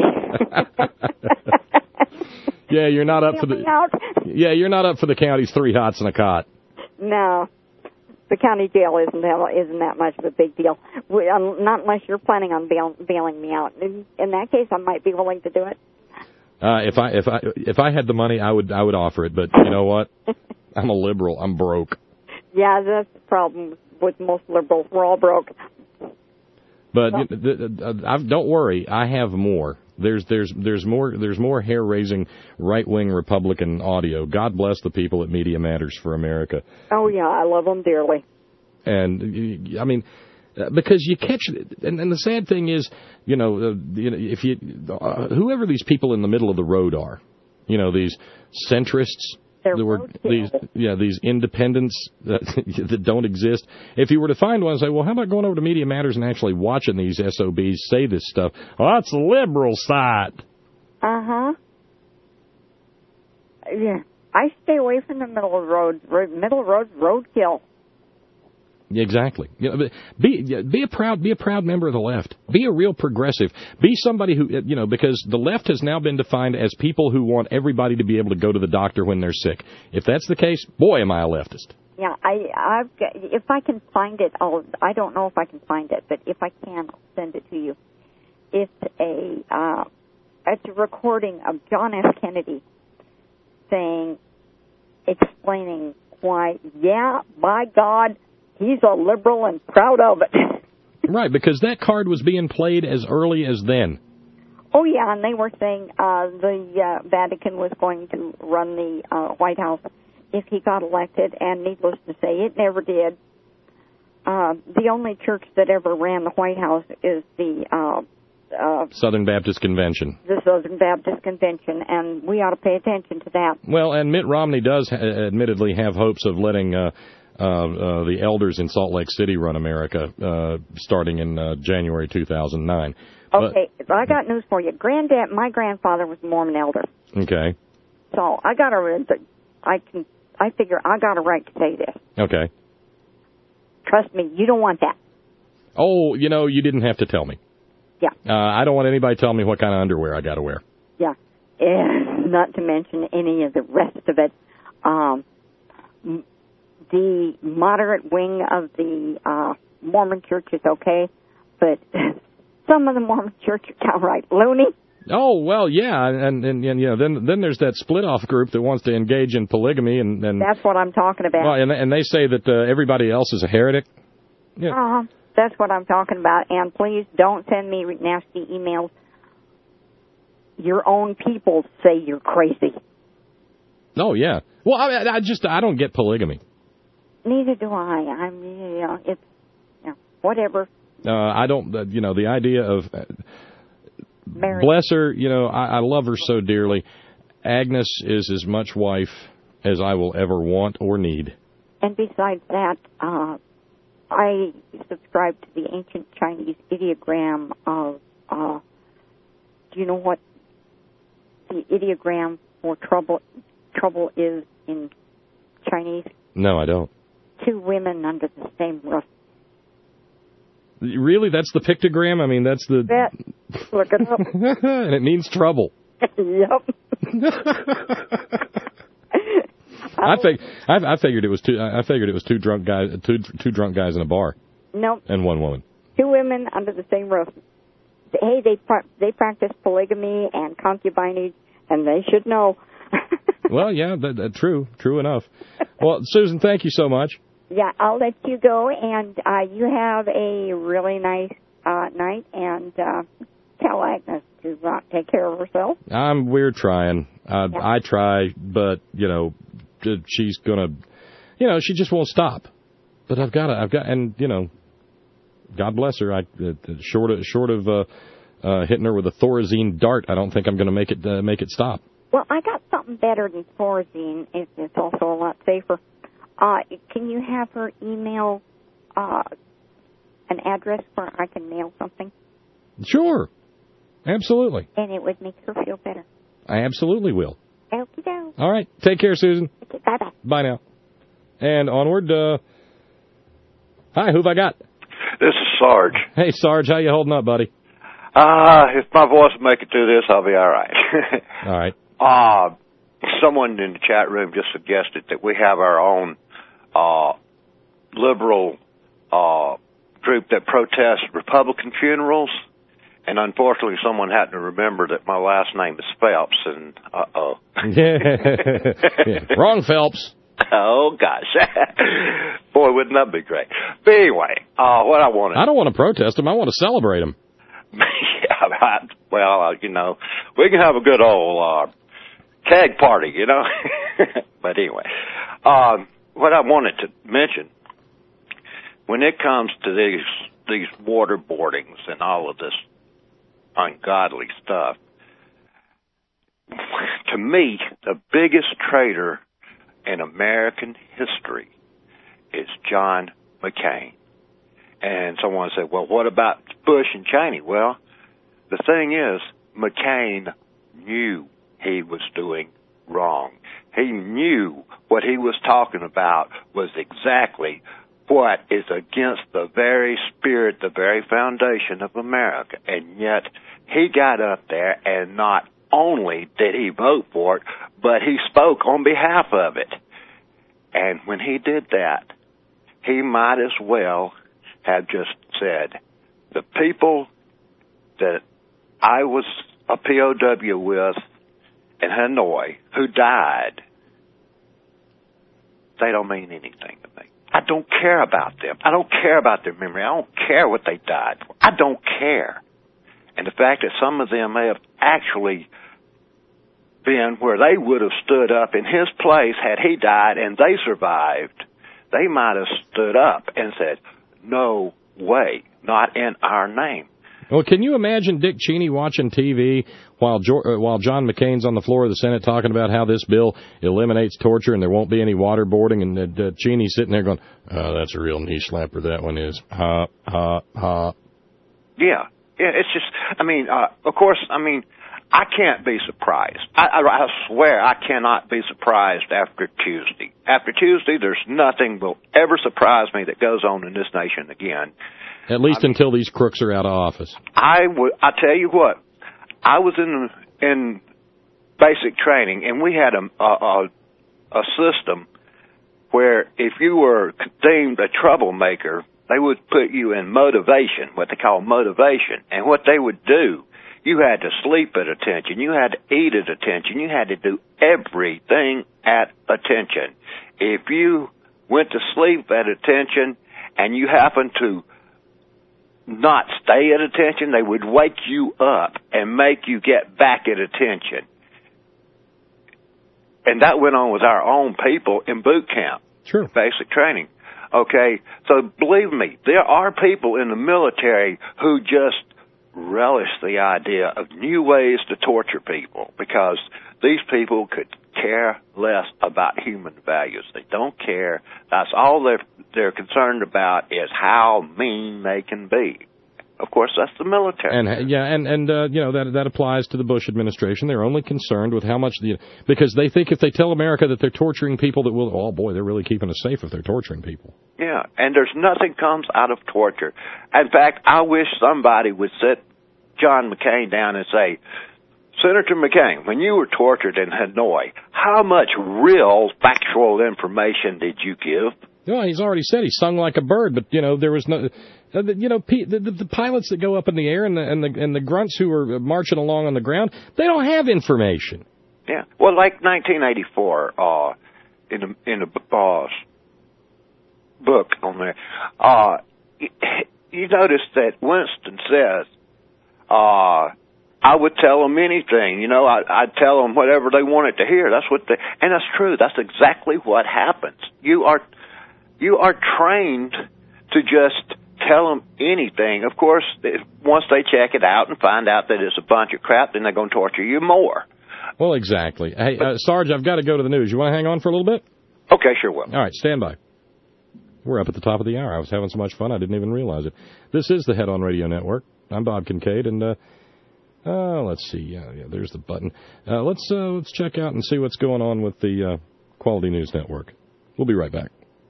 Yeah, you're not up for the. Yeah, you're not up for the county's three hots and a cot. No. The county jail isn't that, isn't that much of a big deal. We, um, not unless you're planning on bail, bailing me out. In, in that case, I might be willing to do it. Uh, if I if I if I had the money, I would I would offer it. But you know what? I'm a liberal. I'm broke. Yeah, that's the problem with most liberals. We're all broke. But well, the, the, I, don't worry. I have more. There's there's there's more there's more hair raising right wing Republican audio. God bless the people at Media Matters for America. Oh yeah, I love them dearly. And I mean, because you catch, and, and the sad thing is, you know, uh, you know, if you uh, whoever these people in the middle of the road are, you know, these centrists. They're there were these, yeah, these independents that, that don't exist. If you were to find one and say, well, how about going over to Media Matters and actually watching these S O Bs say this stuff? Oh, that's the liberal side. Uh-huh. Yeah. I stay away from the middle of the road. Middle of the road, roadkill. Exactly. You know, be be a proud be a proud member of the left. Be a real progressive. Be somebody who, you know, because the left has now been defined as people who want everybody to be able to go to the doctor when they're sick. If that's the case, boy, am I a leftist. Yeah, I I've got, if I can find it, I'll. I don't know if I can find it, but if I can, I'll send it to you. It's a uh, it's a recording of John F. Kennedy saying, explaining why, yeah, my God, he's a liberal and proud of it. Right, because that card was being played as early as then. Oh, yeah, and they were saying uh, the uh, Vatican was going to run the uh, White House if he got elected, and needless to say, it never did. Uh, the only church that ever ran the White House is the uh, uh, Southern Baptist Convention. The Southern Baptist Convention, and we ought to pay attention to that. Well, and Mitt Romney does ha- admittedly have hopes of letting uh, uh, uh, the elders in Salt Lake City run America uh, starting in uh, January two thousand nine. Okay, but I got news for you. Granddad, my grandfather was a Mormon elder. Okay. So I got a, I can, I figure I got a right to say this. Okay. Trust me, you don't want that. Oh, you know, you didn't have to tell me. Yeah. Uh, I don't want anybody telling me what kind of underwear I got to wear. Yeah. And not to mention any of the rest of it. Um, the moderate wing of the uh, Mormon church is okay, but some of the Mormon church are downright loony. Oh, well, yeah, and, and, and you know, then then there's that split-off group that wants to engage in polygamy. and, and That's what I'm talking about. Well, and, and they say that uh, everybody else is a heretic. Yeah. Uh-huh. That's what I'm talking about. And please don't send me nasty emails. Your own people say you're crazy. Oh, yeah. Well, I, I just, I don't get polygamy. Neither do I. I'm, you know, it's, you know, whatever. Uh, I don't, uh, you know, the idea of, uh, Mary. Bless her. You know, I, I love her so dearly. Agnes is as much wife as I will ever want or need. And besides that, uh, I subscribe to the ancient Chinese ideogram of, uh, do you know what the ideogram for trouble trouble is in Chinese? No, I don't. Two women under the same roof. Really? That's the pictogram? I mean, that's the... That, look it up. And it means trouble. Yep. I think I, I figured it was two. I figured it was two drunk guys, two two drunk guys in a bar. Nope. And one woman. Two women under the same roof. Hey, they they practice polygamy and concubinage, and they should know. Well, yeah, that, that, true, true enough. Well, Susan, thank you so much. Yeah, I'll let you go, and uh, you have a really nice uh, night, and uh, tell Agnes to uh, take care of herself. I'm. We're trying. Uh, Yeah. I try, but you know, she's gonna, you know, she just won't stop. But I've got to. I've got, and you know, God bless her. I uh, short of short of uh, uh, hitting her with a Thorazine dart, I don't think I'm going to make it uh, make it stop. Well, I got something better than Thorazine. It's, it's also a lot safer. Uh, can you have her email uh, an address where I can mail something? Sure, absolutely. And it would make her feel better. I absolutely will. Okie doke. All right, take care, Susan. Okay, bye bye. Bye now. And onward. Uh, hi, who've I got? This is Sarge. Hey, Sarge, how you holding up, buddy? Uh, if my voice will make it through this, I'll be all right. All right. Uh, someone in the chat room just suggested that we have our own uh, liberal uh, group that protests Republican funerals. And unfortunately, someone happened to remember that my last name is Phelps, and uh-oh. Yeah. Wrong Phelps. Oh, gosh. Boy, wouldn't that be great. But anyway, uh, what I wanted... I don't want to protest them. I want to celebrate them. Yeah, I, well, uh, you know, we can have a good old uh, keg party, you know. But anyway, um, what I wanted to mention, when it comes to these these waterboardings and all of this ungodly stuff, to me, the biggest traitor in American history is John McCain. And someone said, well, what about Bush and Cheney? Well, the thing is, McCain knew he was doing wrong. He knew what he was talking about was exactly what is against the very spirit, the very foundation of America. And yet, he got up there and not only did he vote for it, but he spoke on behalf of it. And when he did that, he might as well have just said, the people that I was a P O W with in Hanoi who died, they don't mean anything to me. I don't care about them. I don't care about their memory. I don't care what they died for. I don't care. And the fact that some of them may have actually been where they would have stood up in his place had he died and they survived, they might have stood up and said, no way, not in our name. Well, can you imagine Dick Cheney watching T V while jo- uh, while John McCain's on the floor of the Senate talking about how this bill eliminates torture and there won't be any waterboarding, and uh, Cheney's sitting there going, oh, that's a real knee slapper, that one is. Ha, ha, ha. Yeah, yeah, it's just, I mean, uh, of course, I mean, I can't be surprised. I, I, I swear I cannot be surprised after Tuesday. After Tuesday, there's nothing will ever surprise me that goes on in this nation again. At least I mean, until these crooks are out of office. I would. I tell you what, I was in in basic training, and we had a a, a system where if you were deemed a troublemaker, they would put you in motivation, what they call motivation, and what they would do. You had to sleep at attention. You had to eat at attention. You had to do everything at attention. If you went to sleep at attention and you happened to not stay at attention, they would wake you up and make you get back at attention. And that went on with our own people in boot camp. Sure. Basic training. Okay, so believe me, there are people in the military who just relish the idea of new ways to torture people, because these people could care less about human values. They don't care. That's all they're, they're concerned about is how mean they can be. Of course, that's the military. And yeah, and and uh, you know that that applies to the Bush administration. They're only concerned with how much the because they think if they tell America that they're torturing people, that will oh boy, they're really keeping us safe if they're torturing people. Yeah, and there's nothing comes out of torture. In fact, I wish somebody would sit John McCain down and say, Senator McCain, when you were tortured in Hanoi, how much real factual information did you give? No, he's already said he sung like a bird, but you know there was no. Uh, the, you know, the, the, the pilots that go up in the air and the, and the and the grunts who are marching along on the ground, they don't have information. Yeah, well, like nineteen eighty-four, uh, in the in the uh, book on there, uh, you notice that Winston says, uh, "I would tell them anything. You know, I, I'd tell them whatever they wanted to hear. That's what they, and that's true. That's exactly what happens. You are you are trained to just tell them anything. Of course, once they check it out and find out that it's a bunch of crap, then they're going to torture you more." Well, exactly. Hey, uh, Sarge, I've got to go to the news. You want to hang on for a little bit? Okay, sure will. All right, stand by. We're up at the top of the hour. I was having so much fun, I didn't even realize it. This is the Head On Radio Network. I'm Bob Kincaid, and uh, uh, let's see. Yeah, yeah, there's the button. Uh, let's uh, let's check out and see what's going on with the uh, Quality News Network. We'll be right back.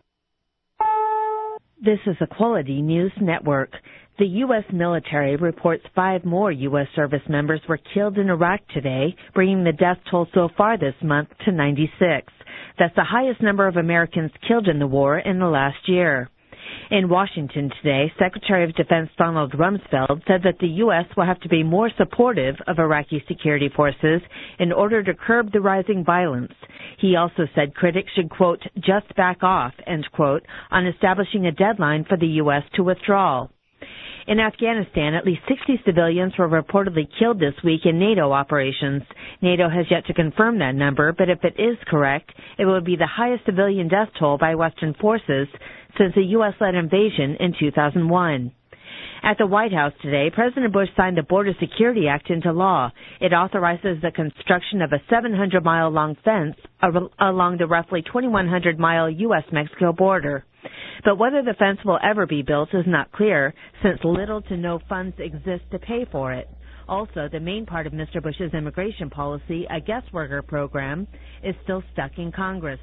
This is a Quality News Network. The U S military reports five more U S service members were killed in Iraq today, bringing the death toll so far this month to ninety-six. That's the highest number of Americans killed in the war in the last year. In Washington today, Secretary of Defense Donald Rumsfeld said that the U S will have to be more supportive of Iraqi security forces in order to curb the rising violence. He also said critics should, quote, just back off, end quote, on establishing a deadline for the U S to withdraw. In Afghanistan, at least sixty civilians were reportedly killed this week in NATO operations. NATO has yet to confirm that number, but if it is correct, it would be the highest civilian death toll by Western forces since the U S-led invasion in two thousand one. At the White House today, President Bush signed the Border Security Act into law. It authorizes the construction of a seven hundred mile long fence along the roughly twenty-one hundred mile U S Mexico border. But whether the fence will ever be built is not clear, since little to no funds exist to pay for it. Also, the main part of Mister Bush's immigration policy, a guest worker program, is still stuck in Congress.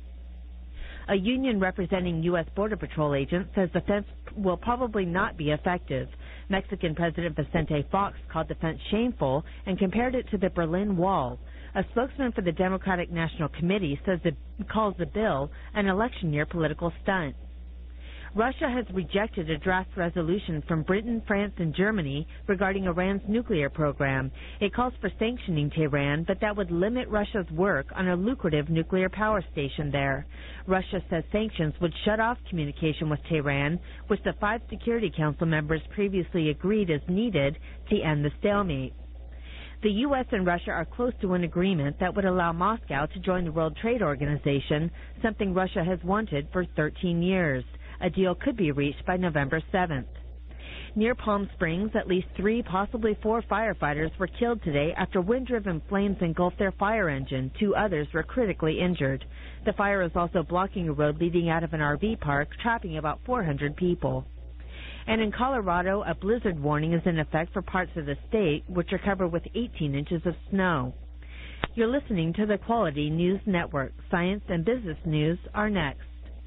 A union representing U S Border Patrol agents says the fence will probably not be effective. Mexican President Vicente Fox called the fence shameful and compared it to the Berlin Wall. A spokesman for the Democratic National Committee says it calls the bill an election year political stunt. Russia has rejected a draft resolution from Britain, France, and Germany regarding Iran's nuclear program. It calls for sanctioning Tehran, but that would limit Russia's work on a lucrative nuclear power station there. Russia says sanctions would shut off communication with Tehran, which the five Security Council members previously agreed is needed to end the stalemate. The U S and Russia are close to an agreement that would allow Moscow to join the World Trade Organization, something Russia has wanted for thirteen years. A deal could be reached by November seventh. Near Palm Springs, at least three, possibly four firefighters were killed today after wind-driven flames engulfed their fire engine. Two others were critically injured. The fire is also blocking a road leading out of an R V park, trapping about four hundred people. And in Colorado, a blizzard warning is in effect for parts of the state, which are covered with eighteen inches of snow. You're listening to the Quality News Network. Science and business news are next.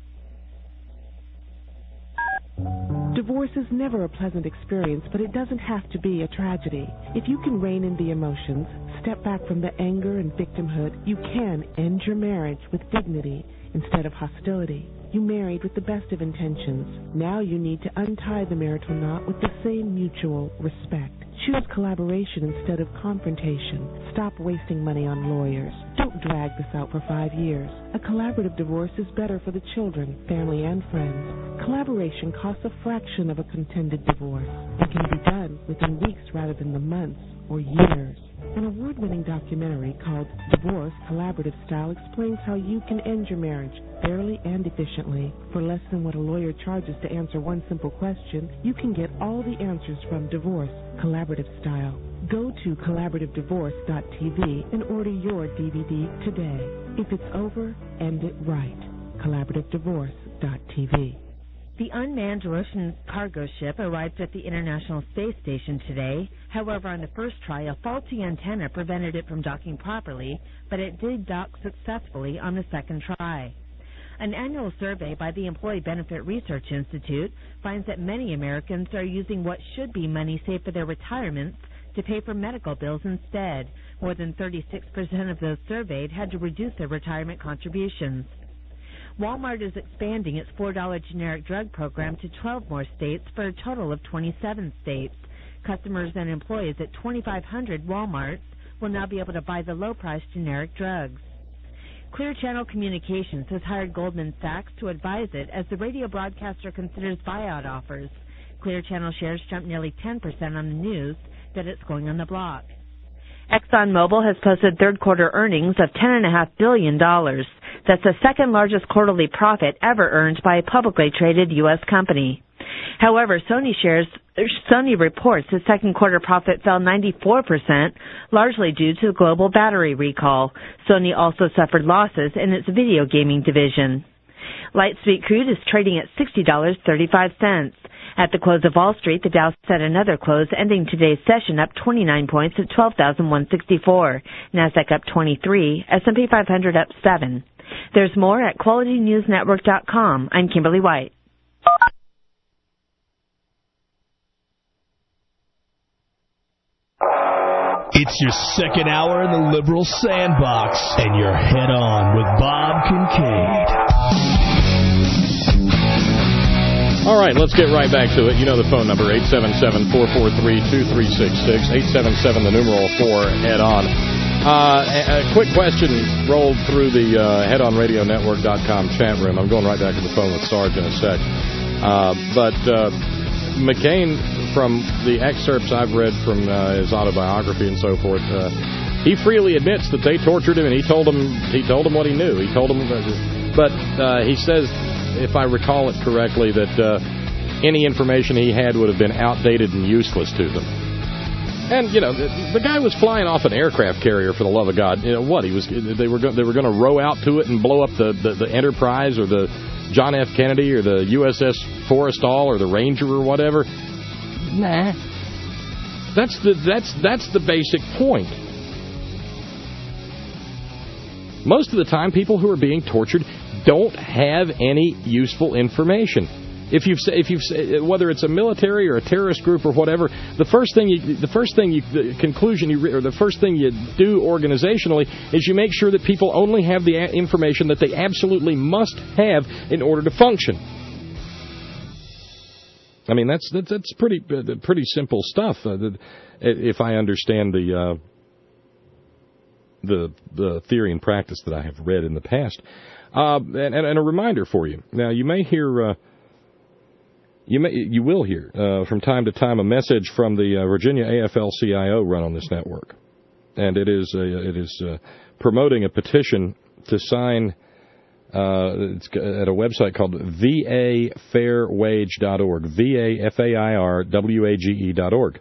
Divorce is never a pleasant experience, but it doesn't have to be a tragedy. If you can rein in the emotions, step back from the anger and victimhood, you can end your marriage with dignity instead of hostility. You married with the best of intentions. Now you need to untie the marital knot with the same mutual respect. Choose collaboration instead of confrontation. Stop wasting money on lawyers. Don't drag this out for five years. A collaborative divorce is better for the children, family, and friends. Collaboration costs a fraction of a contended divorce and can be done within weeks rather than the months or years. An award-winning documentary called Divorce Collaborative Style explains how you can end your marriage fairly and efficiently. For less than what a lawyer charges to answer one simple question, you can get all the answers from Divorce Collaborative Style. Go to collaborative divorce dot t v and order your D V D today. If it's over, end it right. collaborative divorce dot t v. The unmanned Russian cargo ship arrived at the International Space Station today. However, on the first try, a faulty antenna prevented it from docking properly, but it did dock successfully on the second try. An annual survey by the Employee Benefit Research Institute finds that many Americans are using what should be money saved for their retirements to pay for medical bills instead. More than thirty-six percent of those surveyed had to reduce their retirement contributions. Walmart is expanding its four dollar generic drug program to twelve more states for a total of twenty-seven states. Customers and employees at twenty-five hundred Walmarts will now be able to buy the low-priced generic drugs. Clear Channel Communications has hired Goldman Sachs to advise it as the radio broadcaster considers buyout offers. Clear Channel shares jumped nearly ten percent on the news that it's going on the block. ExxonMobil has posted third-quarter earnings of ten point five billion dollars. That's the second largest quarterly profit ever earned by a publicly traded U S company. However, Sony shares Sony reports the second quarter profit fell ninety-four percent, largely due to the global battery recall. Sony also suffered losses in its video gaming division. Lightspeed crude is trading at sixty dollars and thirty-five cents. At the close of Wall Street, the Dow set another close, ending today's session up twenty-nine points at twelve thousand one hundred sixty-four. NASDAQ up twenty-three, S and P five hundred up seven. There's more at quality news network dot com. I'm Kimberly White. It's your second hour in the liberal sandbox, and you're head on with Bob Kincaid. All right, let's get right back to it. You know the phone number, eight seven seven, four four three, two three six six, eight seven seven, the numeral four, head on. Uh, a, a quick question rolled through the uh, head on radio network dot com chat room. I'm going right back to the phone with Sarge in a sec. Uh, but uh, McCain, from the excerpts I've read from uh, his autobiography and so forth, uh, he freely admits that they tortured him, and he told them he told them what he knew. He told them, but uh, he says, if I recall it correctly, that uh, any information he had would have been outdated and useless to them. And you know, the, the guy was flying off an aircraft carrier, for the love of God. You know what? He was. They were. Go, they were going to row out to it and blow up the, the, the Enterprise or the John F. Kennedy or the U S S Forrestal or the Ranger or whatever. Nah. That's the that's that's the basic point. Most of the time, people who are being tortured don't have any useful information. If you've if you've whether it's a military or a terrorist group or whatever, the first thing you the first thing you the conclusion you or the first thing you do organizationally is you make sure that people only have the information that they absolutely must have in order to function. I mean, that's that's, that's pretty uh, pretty simple stuff. Uh, if I understand the uh, the the theory and practice that I have read in the past, uh, and, and a reminder for you. Now, you may hear. Uh, You may, you will hear uh, from time to time a message from the uh, Virginia A F L C I O run on this network, and it is a, it is uh, promoting a petition to sign. Uh, it's at a website called V A fair wage dot org, V A F A I R W A G E dot org.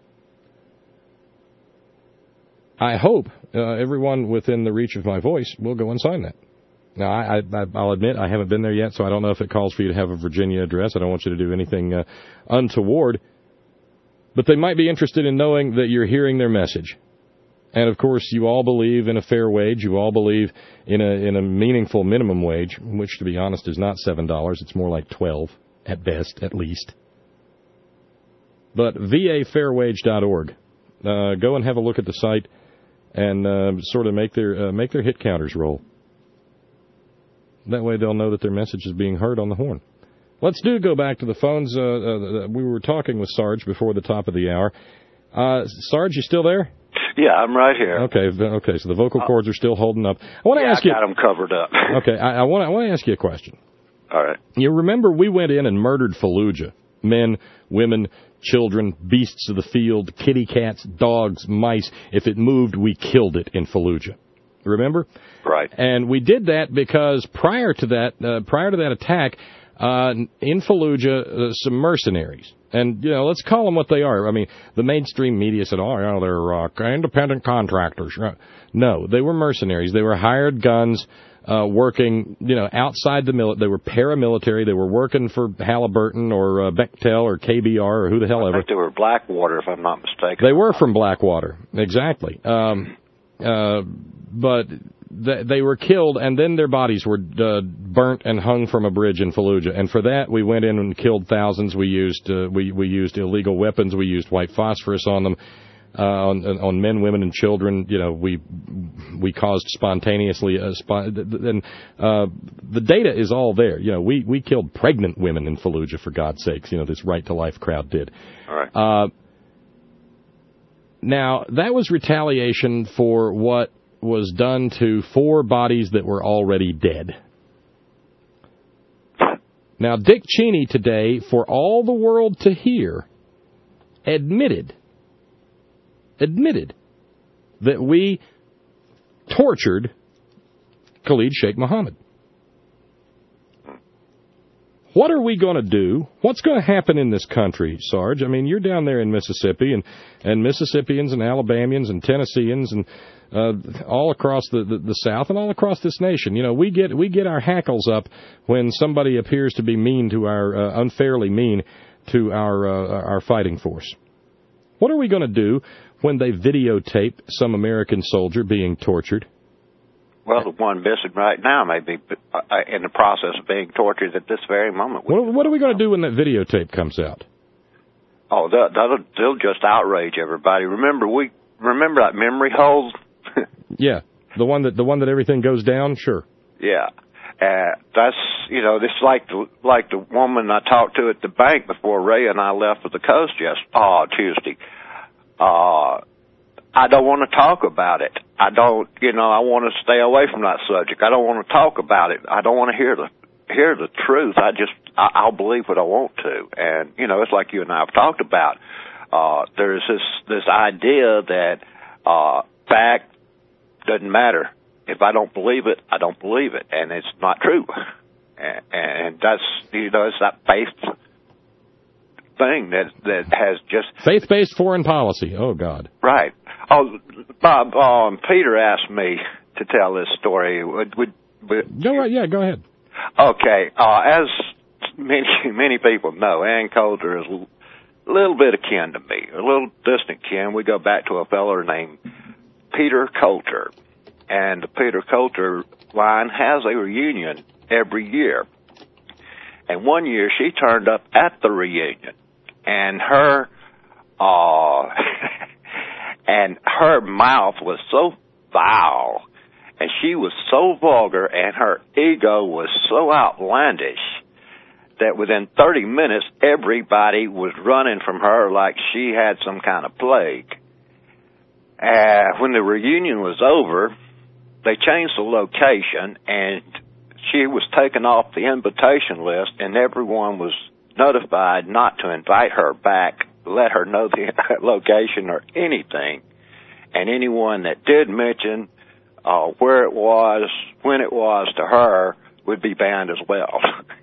I hope uh, everyone within the reach of my voice will go and sign that. Now, I, I, I'll admit I haven't been there yet, so I don't know if it calls for you to have a Virginia address. I don't want you to do anything uh, untoward. But they might be interested in knowing that you're hearing their message. And, of course, you all believe in a fair wage. You all believe in a in a meaningful minimum wage, which, to be honest, is not seven dollars. It's more like twelve dollars at best, at least. But V A fair wage dot org. Uh, go and have a look at the site and uh, sort of make their uh, make their hit counters roll. That way they'll know that their message is being heard on the horn. Let's do go back to the phones. Uh, uh, we were talking with Sarge before the top of the hour. Uh, Sarge, you still there? Yeah, I'm right here. Okay, okay. So the vocal cords are still holding up. I want to yeah, ask you. I got them covered up. Okay, I, I want I want to ask you a question. All right. You remember we went in and murdered Fallujah Men, women, children, beasts of the field, kitty cats, dogs, mice. If it moved, we killed it in Fallujah. Remember? Right. And we did that because prior to that, uh, prior to that attack, uh, in Fallujah, uh, some mercenaries. And, you know, let's call them what they are. I mean, the mainstream media said, oh, you know, they're uh, independent contractors. No, they were mercenaries. They were hired guns uh, working, you know, outside the military. They were paramilitary. They were working for Halliburton or uh, Bechtel or K B R or who the hell I ever. think they were Blackwater, if I'm not mistaken. They were from Blackwater, exactly. Um, uh, but th- they were killed, and then their bodies were uh, burnt and hung from a bridge in Fallujah. And for that, we went in and killed thousands. We used uh, we we used illegal weapons. We used white phosphorus on them, uh, on on men, women, and children. You know, we we caused spontaneously. Uh, spo- and uh, the data is all there. You know, we we killed pregnant women in Fallujah, for God's sakes. You know, this Right to Life crowd did. All right. Uh, now that was retaliation for what was done to four bodies that were already dead. Now, Dick Cheney today, for all the world to hear, admitted, admitted that we tortured Khalid Sheikh Mohammed. What are we going to do? What's going to happen in this country, Sarge? I mean, you're down there in Mississippi, and, and Mississippians and Alabamians and Tennesseans and uh, all across the, the, the South and all across this nation. You know, we get we get our hackles up when somebody appears to be mean to our, uh, unfairly mean to our uh, our fighting force. What are we going to do when they videotape some American soldier being tortured? Well, the one missing right now may be in the process of being tortured at this very moment. What, what are we going to do when that videotape comes out? Oh, they'll, they'll, they'll just outrage everybody. Remember, we remember that memory hole? Yeah, the one that the one that everything goes down. Sure. Yeah, uh, that's you know, this like the like the woman I talked to at the bank before Ray and I left for the coast just oh Tuesday. Uh, I don't want to talk about it. I don't, you know, I want to stay away from that subject. I don't want to talk about it. I don't want to hear the hear the truth. I just, I, I'll believe what I want to. And, you know, it's like you and I have talked about. Uh, there's this, this idea that, uh, fact doesn't matter. If I don't believe it, I don't believe it. And it's not true. And, and that's, you know, it's that faith thing that, that has just... Faith-based foreign policy. Oh, God. Right. Oh, Bob, um, Peter asked me to tell this story. Would, would, would go right, yeah, go ahead. Okay. Uh, as many many people know, Ann Coulter is a little bit akin to me, a little distant kin. We go back to a fellow named Peter Coulter, and the Peter Coulter line has a reunion every year. And one year she turned up at the reunion, and her uh, and her mouth was so foul, and she was so vulgar, and her ego was so outlandish that within thirty minutes, everybody was running from her like she had some kind of plague. Uh, when the reunion was over, they changed the location, and she was taken off the invitation list, and everyone was notified not to invite her back, let her know the location or anything. And anyone that did mention uh, where it was, when it was to her, would be banned as well.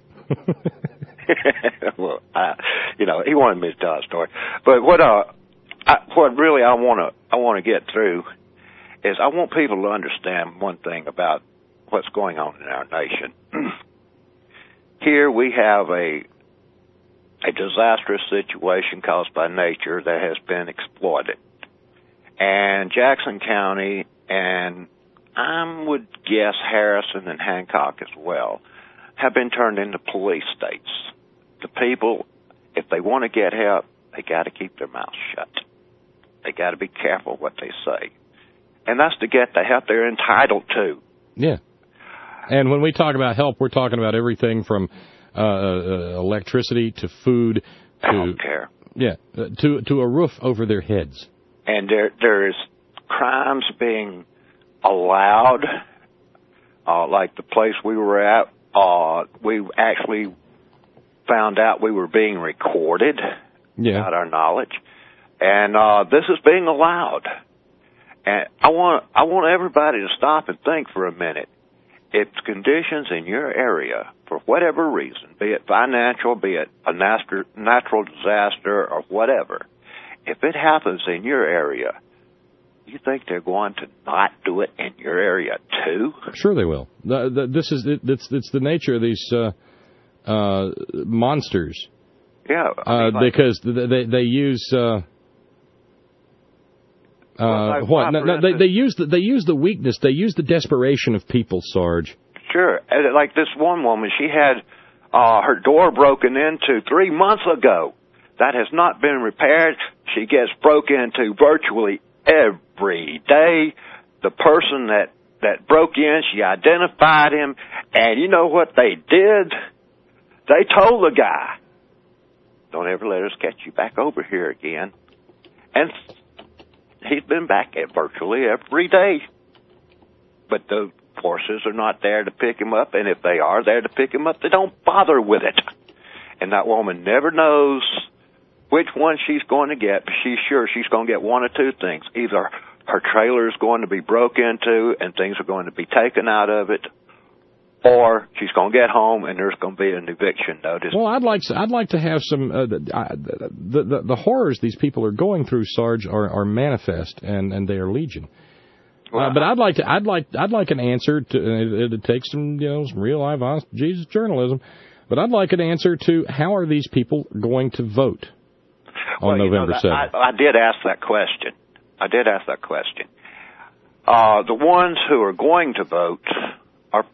Well, I, you know, he wanted me to tell a story, but what uh, I, what really I want to I want to get through is I want people to understand one thing about what's going on in our nation. Here we have a a disastrous situation caused by nature that has been exploited, and Jackson County and I would guess Harrison and Hancock as well have been turned into police states. The people, if they want to get help, they got to keep their mouths shut. They got to be careful what they say. And that's to get the help they're entitled to. Yeah. And when we talk about help, we're talking about everything from uh, uh, electricity to food to... Health care. Yeah, uh, to, to a roof over their heads. And there there's crimes being allowed, uh, like the place we were at. Uh, we actually found out we were being recorded yeah. without our knowledge, and uh, this is being allowed. And I want I want everybody to stop and think for a minute. If conditions in your area, for whatever reason, be it financial, be it a nat- natural disaster, or whatever, if it happens in your area, you think they're going to not do it in your area too? Sure, they will. The, the, this is it, it's it's the nature of these uh, uh, monsters. Yeah, I uh, mean, like, because they they, they use. Uh, Uh, Well, like, what? No, no, they, instance- they use the they use the weakness. They use the desperation of people, Sarge. Sure. And like this one woman, she had uh, her door broken into three months ago. That has not been repaired. She gets broken into virtually every day. The person that, that broke in, she identified him, and you know what they did? They told the guy, don't ever let us catch you back over here again. And he's been back at virtually every day. But the forces are not there to pick him up, and if they are there to pick him up, they don't bother with it. And that woman never knows which one she's going to get, but she's sure she's going to get one of two things. Either her trailer is going to be broke into and things are going to be taken out of it, or she's going to get home and there's going to be an eviction notice. Well, I'd like I'd like to have some uh, the, the the the horrors these people are going through, Sarge, are, are manifest and, and they are legion. Well, uh, but I'd like to I'd like I'd like an answer to it, it takes some you know some real live honest Jesus journalism, but I'd like an answer to how are these people going to vote on well, November you know, seventh? I, I did ask that question. I did ask that question. Uh, the ones who are going to vote are.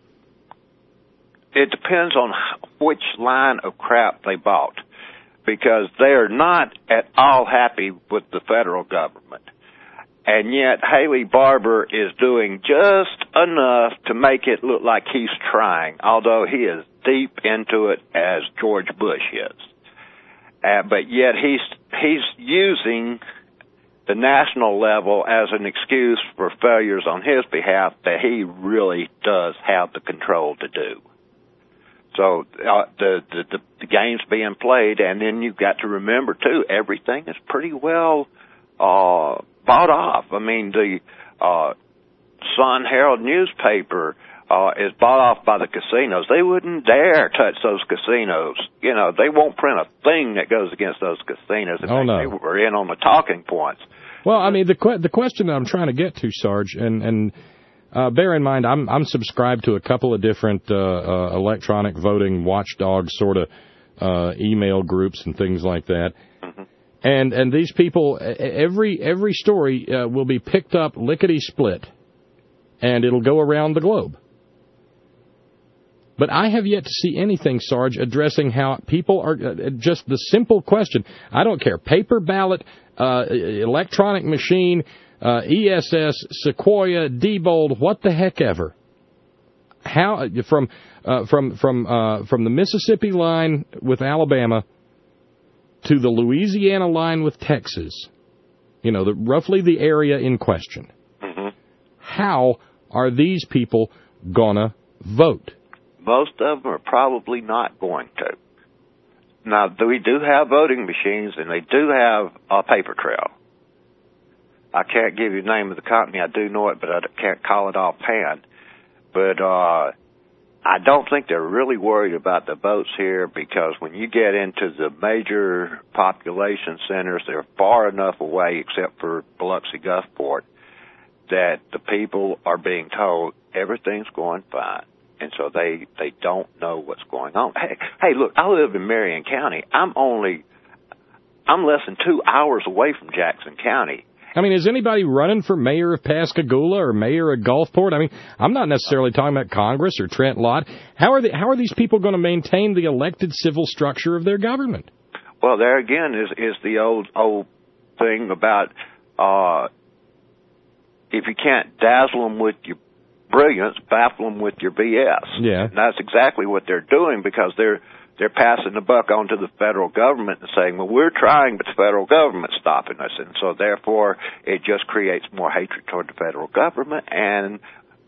It depends on which line of crap they bought, because they're not at all happy with the federal government. And yet Haley Barbour is doing just enough to make it look like he's trying, although he is deep into it as George Bush is. Uh, but yet he's he's using the national level as an excuse for failures on his behalf that he really does have the control to do. So uh, the, the the game's being played, and then you've got to remember too, everything is pretty well uh, bought off. I mean, the uh, Sun Herald newspaper uh, is bought off by the casinos. They wouldn't dare touch those casinos. You know, they won't print a thing that goes against those casinos. In Oh, fact, no. They were in on the talking points. Well, I mean the que- the question that I'm trying to get to, Sarge, and and. Uh, bear in mind, I'm I'm subscribed to a couple of different uh, uh, electronic voting watchdog sort of uh, email groups and things like that. Mm-hmm. And and these people, every every story uh, will be picked up lickety split, and it'll go around the globe. But I have yet to see anything, Sarge, addressing how people are uh, just the simple question. I don't care, paper ballot, uh, electronic machine. Uh, E S S, Sequoia, Diebold, what the heck ever. How from uh, from from uh, from the Mississippi line with Alabama to the Louisiana line with Texas, you know, the, roughly the area in question. Mm-hmm. How are these people gonna vote? Most of them are probably not going to. Now, we do have voting machines, and they do have a paper trail. I can't give you the name of the company. I do know it, but I can't call it offhand. But uh, I don't think they're really worried about the votes here, because when you get into the major population centers, they're far enough away, except for Biloxi Gulfport, that the people are being told everything's going fine. And so they, they don't know what's going on. Hey, hey, look, I live in Marion County. I'm only, I'm less than two hours away from Jackson County. I mean, is anybody running for mayor of Pascagoula or mayor of Gulfport? I mean, I'm not necessarily talking about Congress or Trent Lott. How are they, how are these people going to maintain the elected civil structure of their government? Well, there again is is the old old thing about uh, if you can't dazzle them with your brilliance, baffle them with your B S. Yeah, and that's exactly what they're doing, because they're they're passing the buck on to the federal government and saying, well, we're trying, but the federal government's stopping us. And so, therefore, it just creates more hatred toward the federal government. And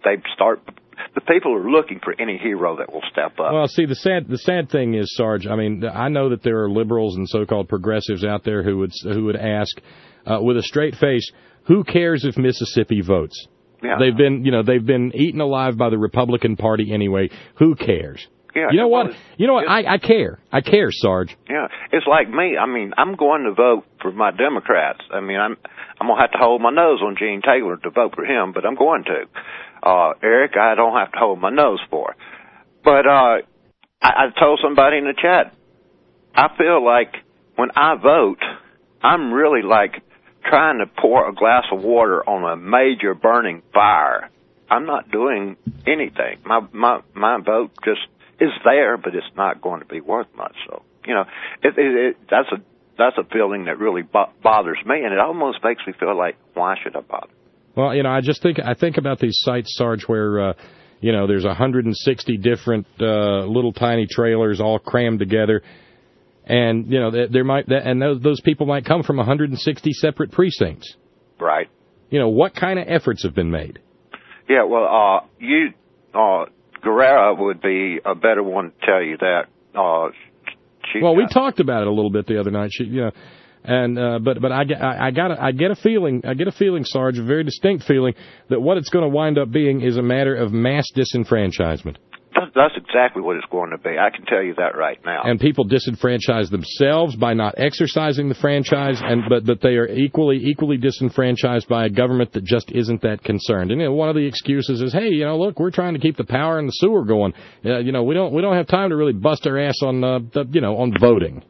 they start. The people are looking for any hero that will step up. Well, see, the sad the sad thing is, Sarge, I mean, I know that there are liberals and so-called progressives out there who would who would ask uh, with a straight face, who cares if Mississippi votes? Yeah. They've been, you know, they've been eaten alive by the Republican Party anyway. Who cares? Yeah, you know what? well, You know what? I, I care. I care, Sarge. Yeah, it's like me. I mean, I'm going to vote for my Democrats. I mean, I'm I'm gonna have to hold my nose on Gene Taylor to vote for him, but I'm going to. Uh, Eric, I don't have to hold my nose for. But uh, I, I told somebody in the chat, I feel like when I vote, I'm really like trying to pour a glass of water on a major burning fire. I'm not doing anything. My my my vote just is there, but it's not going to be worth much. So, you know, it, it, it, that's a that's a feeling that really bo- bothers me, and it almost makes me feel like, why should I bother? Well, you know, I just think I think about these sites, Sarge, where uh, you know there's one hundred sixty different uh, little tiny trailers all crammed together, and you know there might and those those people might come from one hundred sixty separate precincts. Right. You know, what kind of efforts have been made? Yeah. Well, uh, you. Uh, Guerrera would be a better one to tell you that. Uh, she, well, we uh, talked about it a little bit the other night. She, you know, and uh, but but I, I, I got a, I get a feeling I get a feeling, Sarge, a very distinct feeling that what it's going to wind up being is a matter of mass disenfranchisement. That's, that's exactly what it's going to be. I can tell you that right now. And people disenfranchise themselves by not exercising the franchise, and but but they are equally equally disenfranchised by a government that just isn't that concerned. And you know, one of the excuses is, hey, you know, look, we're trying to keep the power and the sewer going. Uh, you know, we don't we don't have time to really bust our ass on uh, the you know on voting.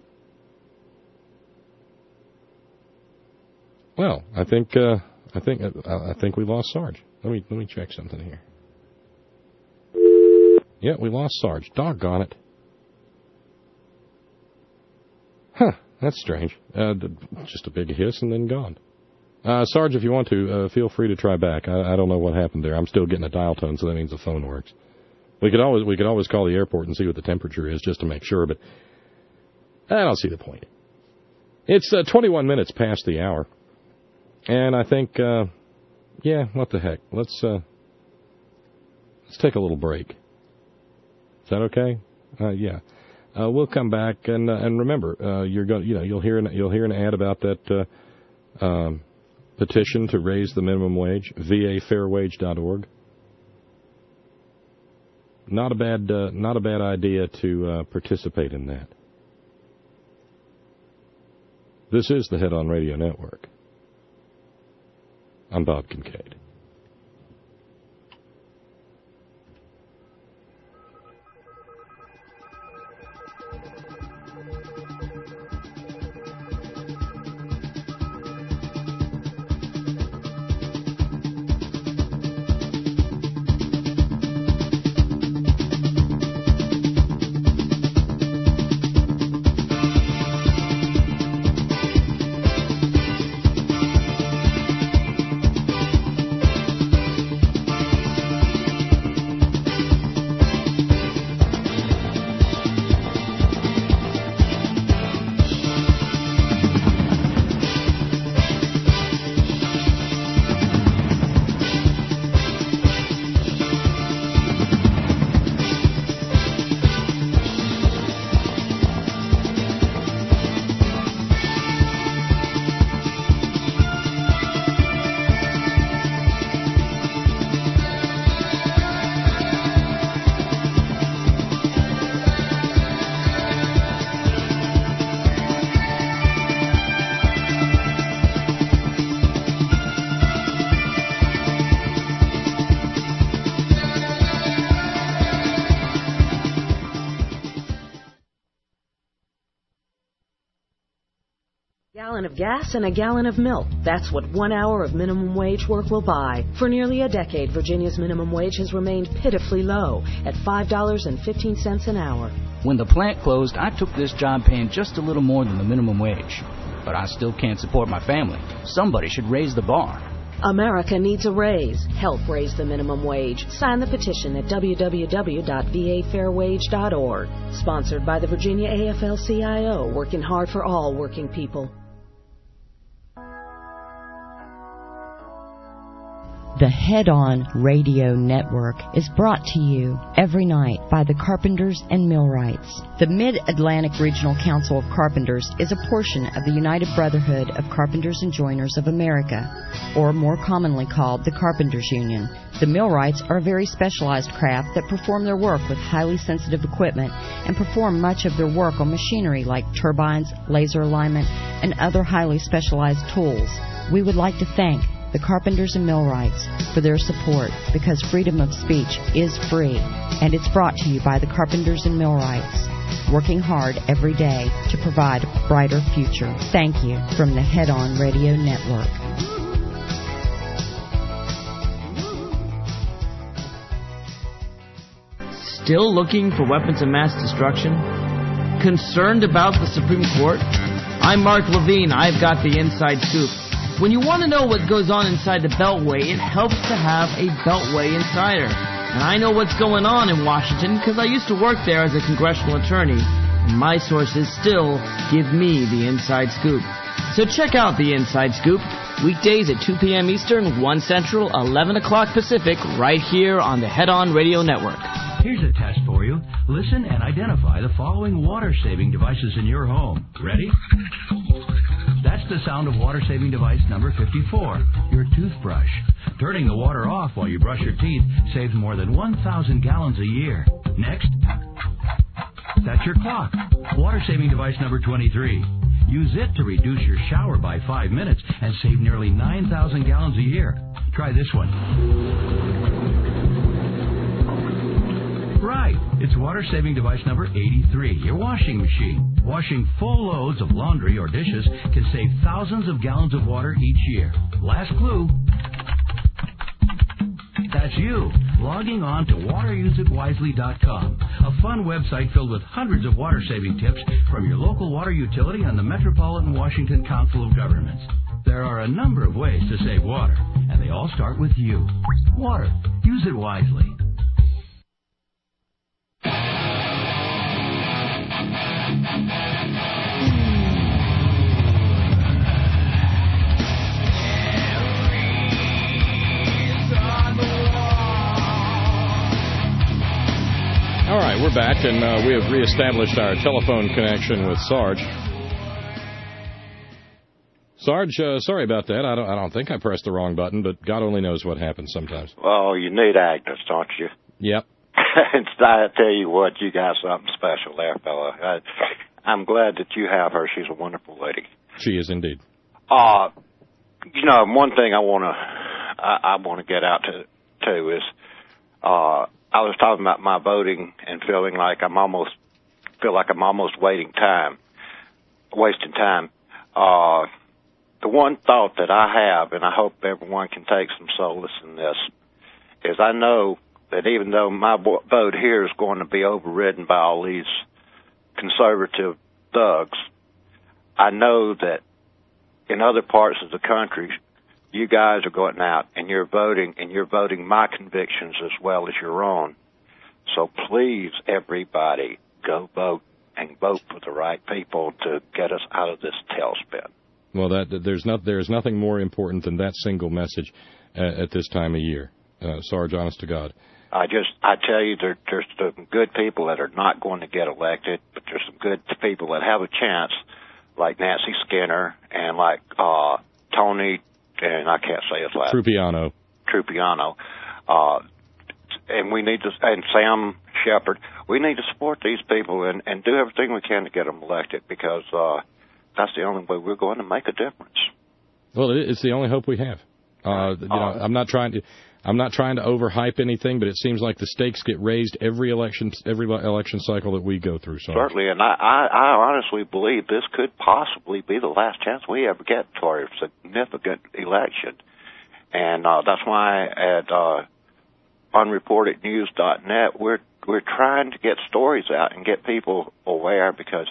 Well, I think uh, I think uh, I think we lost Sarge. Let me let me check something here. Yeah, we lost Sarge. Doggone it. Huh, that's strange. Uh, just a big hiss and then gone. Uh, Sarge, if you want to, uh, feel free to try back. I, I don't know what happened there. I'm still getting a dial tone, so that means the phone works. We could always we could always call the airport and see what the temperature is just to make sure, but I don't see the point. It's uh, twenty-one minutes past the hour, and I think, uh, yeah, what the heck? Let's uh, let's take a little break. Is that okay? Uh, yeah, uh, we'll come back and uh, and remember, uh, you're going, you know, you'll hear an, you'll hear an ad about that uh, um, petition to raise the minimum wage. V A fair wage dot org. Not a bad, uh, not a bad idea to uh, participate in that. This is the Head On Radio Network. I'm Bob Kincaid. Of gas and a gallon of milk. That's what one hour of minimum wage work will buy. For nearly a decade, Virginia's minimum wage has remained pitifully low at five dollars and fifteen cents an hour. When the plant closed, I took this job paying just a little more than the minimum wage. But I still can't support my family. Somebody should raise the bar. America needs a raise. Help raise the minimum wage. Sign the petition at w w w dot v a fair wage dot org. Sponsored by the Virginia A F L C I O, working hard for all working people. The Head On Radio Network is brought to you every night by the Carpenters and Millwrights. The Mid-Atlantic Regional Council of Carpenters is a portion of the United Brotherhood of Carpenters and Joiners of America, or more commonly called the Carpenters Union. The Millwrights are a very specialized craft that perform their work with highly sensitive equipment and perform much of their work on machinery like turbines, laser alignment, and other highly specialized tools. We would like to thank the Carpenters and Millwrights for their support, because freedom of speech is free, and it's brought to you by the Carpenters and Millwrights, working hard every day to provide a brighter future. Thank you from the Head On Radio Network. Still looking for weapons of mass destruction? Concerned about the Supreme Court? I'm Mark Levine. I've got the inside scoop. When you want to know what goes on inside the Beltway, it helps to have a Beltway insider. And I know what's going on in Washington because I used to work there as a congressional attorney, and my sources still give me the inside scoop. So check out the Inside Scoop, weekdays at two p.m. Eastern, one Central, eleven o'clock Pacific, right here on the Head On Radio Network. Here's a test for you. Listen and identify the following water-saving devices in your home. Ready? That's the sound of water-saving device number fifty-four, your toothbrush. Turning the water off while you brush your teeth saves more than one thousand gallons a year. Next, that's your clock, water-saving device number twenty-three. Use it to reduce your shower by five minutes and save nearly nine thousand gallons a year. Try this one. Right, it's water-saving device number eighty-three, your washing machine. Washing full loads of laundry or dishes can save thousands of gallons of water each year. Last clue. That's you, logging on to water use it wisely dot com, a fun website filled with hundreds of water-saving tips from your local water utility and the Metropolitan Washington Council of Governments. There are a number of ways to save water, and they all start with you. Water. Use it wisely. All right, we're back, and uh, we have reestablished our telephone connection with Sarge. Sarge, uh, sorry about that. I don't, I don't think I pressed the wrong button, but God only knows what happens sometimes. Well, you need Agnes, don't you? Yep. And I tell you what, you got something special there, fella. I, I'm glad that you have her. She's a wonderful lady. She is indeed. Uh, you know, one thing I want to I, I want to get out to too is uh, I was talking about my voting and feeling like I'm almost feel like I'm almost waiting time, wasting time. Uh, the one thought that I have, and I hope everyone can take some solace in this, is I know that even though my vote here is going to be overridden by all these conservative thugs, I know that in other parts of the country, you guys are going out and you're voting, and you're voting my convictions as well as your own. So please, everybody, go vote and vote for the right people to get us out of this tailspin. Well, that there's not there's nothing more important than that single message uh, at this time of year, uh, Sarge. Honest to God. I just, I tell you, there, there's some good people that are not going to get elected, but there's some good people that have a chance, like Nancy Skinner and like uh, Tony, and I can't say his last. Trupiano. Trupiano. Uh, and we need to, and Sam Shepard, we need to support these people and, and do everything we can to get them elected, because uh, that's the only way we're going to make a difference. Well, it's the only hope we have. Uh, you know, I'm not trying to. I'm not trying to overhype anything, but it seems like the stakes get raised every election, every election cycle that we go through. So. Certainly, and I, I, I honestly believe this could possibly be the last chance we ever get for a significant election, and uh, that's why at uh, unreported news dot net we're we're trying to get stories out and get people aware, because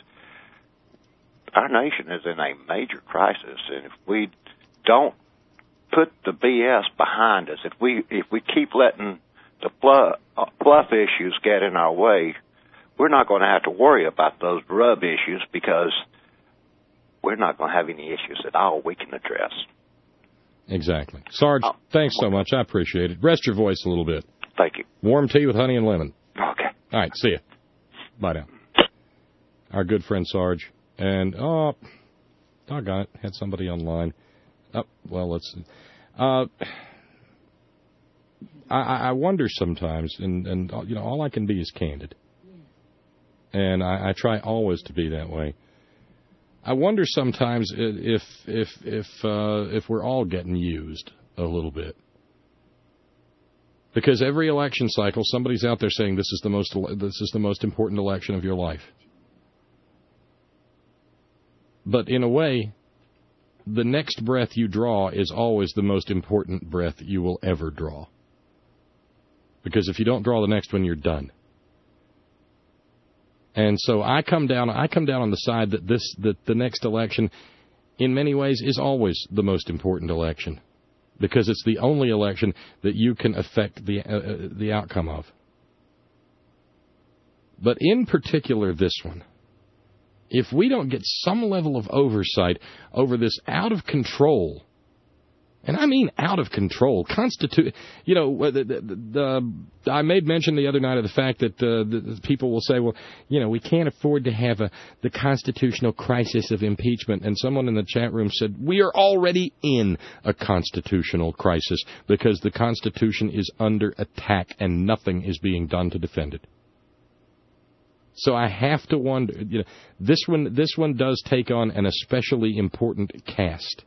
our nation is in a major crisis, and if we don't put the B S behind us, if we if we keep letting the fluff, uh, fluff issues get in our way, we're not going to have to worry about those rub issues, because we're not going to have any issues at all we can address. Exactly. Sarge, oh. thanks so much. I appreciate it. Rest your voice a little bit. Thank you. Warm tea with honey and lemon. Okay. All right, see ya. Bye now. Our good friend Sarge. And, oh, doggone it, had somebody online. Oh, well, let's see. Uh, I, I wonder sometimes, and, and, you know, all I can be is candid. And I, I try always to be that way. I wonder sometimes if if if uh, if we're all getting used a little bit, because every election cycle, somebody's out there saying this is the most this is the most important election of your life. But in a way, the next breath you draw is always the most important breath you will ever draw. Because if you don't draw the next one, you're done. And so I come down I come down on the side that this that the next election, in many ways, is always the most important election, because it's the only election that you can affect the uh, the outcome of. But in particular, this one, if we don't get some level of oversight over this out of control, and I mean out of control, constitute, you know, the, the, the, I made mention the other night of the fact that uh, the, the people will say, well, you know, we can't afford to have a, the constitutional crisis of impeachment. And someone in the chat room said, we are already in a constitutional crisis because the Constitution is under attack and nothing is being done to defend it. So I have to wonder, you know, this one, this one does take on an especially important cast.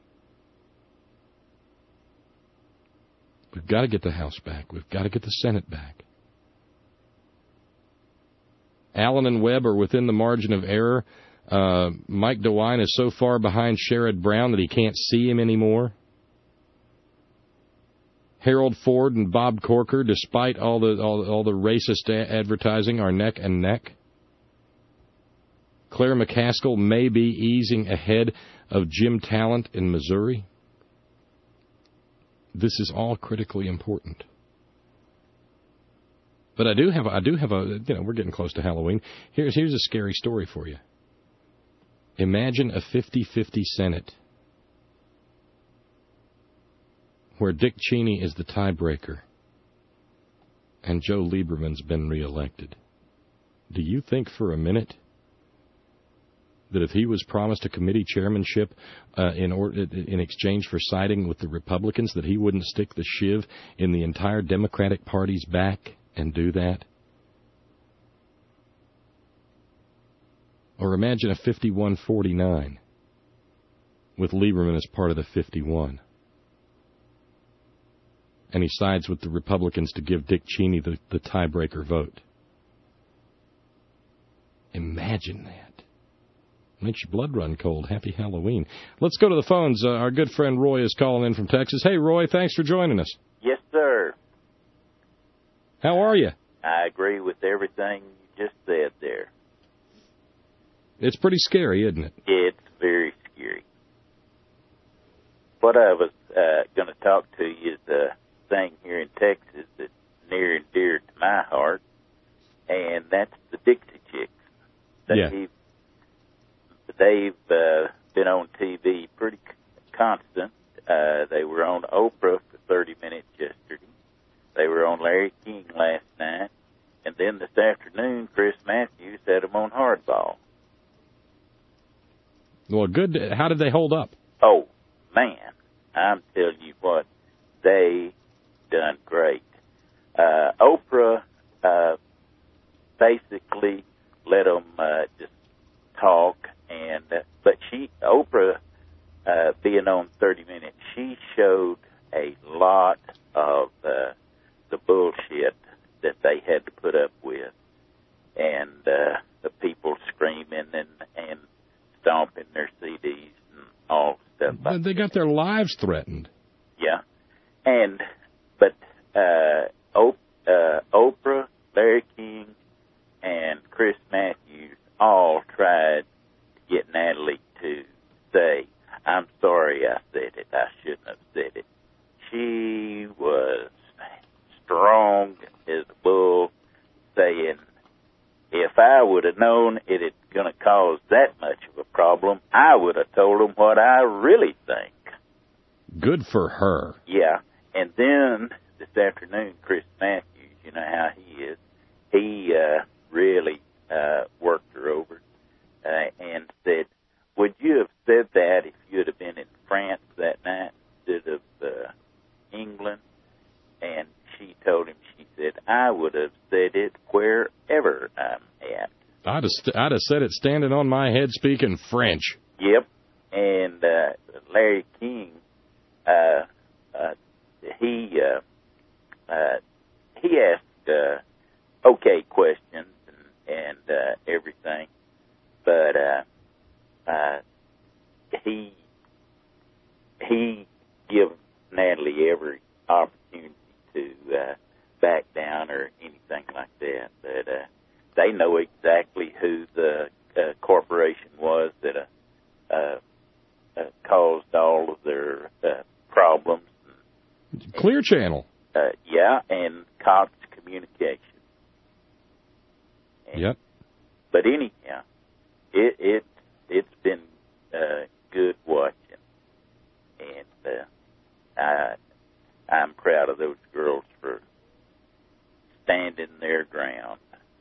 We've got to get the House back. We've got to get the Senate back. Allen and Webb are within the margin of error. Uh, Mike DeWine is so far behind Sherrod Brown that he can't see him anymore. Harold Ford and Bob Corker, despite all the all, all the racist a- advertising, are neck and neck. Claire McCaskill may be easing ahead of Jim Talent in Missouri. This is all critically important. But I do have I do have a you know we're getting close to Halloween. Here's here's a scary story for you. Imagine a fifty-fifty Senate where Dick Cheney is the tiebreaker and Joe Lieberman's been reelected. Do you think for a minute that if he was promised a committee chairmanship uh, in, or, in exchange for siding with the Republicans, that he wouldn't stick the shiv in the entire Democratic Party's back and do that? Or imagine a fifty-one forty-nine with Lieberman as part of the fifty-one. And he sides with the Republicans to give Dick Cheney the, the tiebreaker vote. Imagine that. Makes your blood run cold. Happy Halloween. Let's go to the phones. Uh, our good friend Roy is calling in from Texas. Hey, Roy, thanks for joining us. Yes, sir. How are you? I agree with everything you just said there. It's pretty scary, isn't it? It's very scary. What I was uh, going to talk to you is a thing here in Texas that's near and dear to my heart, and that's the Dixie Chicks. They, yeah. They've uh, been on T V pretty constant. Uh, they were on Oprah for thirty minutes yesterday. They were on Larry King last night. And then this afternoon, Chris Matthews had them on Hardball. Well, good. How did they hold up? Oh, man. I'm telling you what, they done great. Uh, Oprah uh, basically let them uh, just talk. And uh, but she, Oprah, uh, being on thirty minutes, she showed a lot of uh, the bullshit that they had to put up with, and uh, the people screaming and and stomping their C Ds and all stuff. Like they got their lives threatened. Yeah, and but uh, o- uh, Oprah, Larry King, and Chris Matthews all tried get Natalie to say, I'm sorry I said it. I shouldn't have said it. She was strong as a bull, saying, if I would have known it was going to cause that much of a problem, I would have told them what I really think. Good for her. Yeah. And then this afternoon, Chris Matthews, you know how he is, he uh, really uh, worked her over uh, and said, would you have said that if you had been in France that night instead of uh, England? And she told him, she said, I would have said it wherever I'm at. I'd have, st- I'd have said it standing on my head speaking French. Yep. And uh, Larry King, uh, uh, he uh, uh, he asked uh, okay questions and, and uh, everything, but uh, uh, he he gives Natalie every opportunity to uh, back down or anything like that. But uh, they know exactly who the uh, corporation was that uh, uh, uh, caused all of their uh, problems. Clear Channel. Uh, yeah, and Cox Communications. And, yep. But anyhow, it it it's been uh, good watching, and uh, I I'm proud of those girls for standing their ground.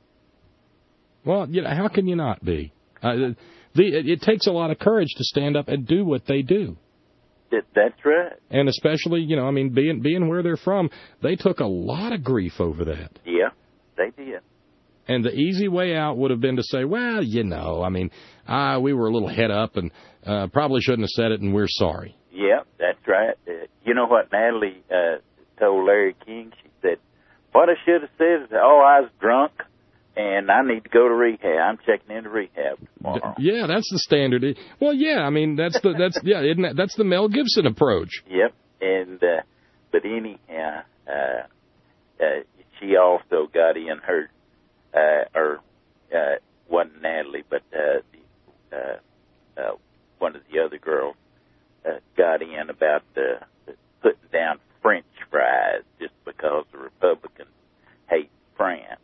Well, you know, how can you not be? Uh, the, it takes a lot of courage to stand up and do what they do. That, that's right. And especially, you know, I mean, being being where they're from, they took a lot of grief over that. Yeah, they did. And the easy way out would have been to say, well, you know, I mean, uh, we were a little head up and uh, probably shouldn't have said it, and we're sorry. Yeah, that's right. Uh, you know what Natalie uh, told Larry King? She said, what I should have said is, oh, I was drunk, and I need to go to rehab. I'm checking into rehab tomorrow. Yeah, that's the standard. Well, yeah, I mean, that's the that's yeah, isn't that, that's the Mel Gibson approach. Yep, and uh, but anyhow, uh, uh, she also got in her, uh, or uh, wasn't Natalie, but uh, the, uh, uh, one of the other girls uh, got in about uh, putting down French fries just because the Republicans hate France.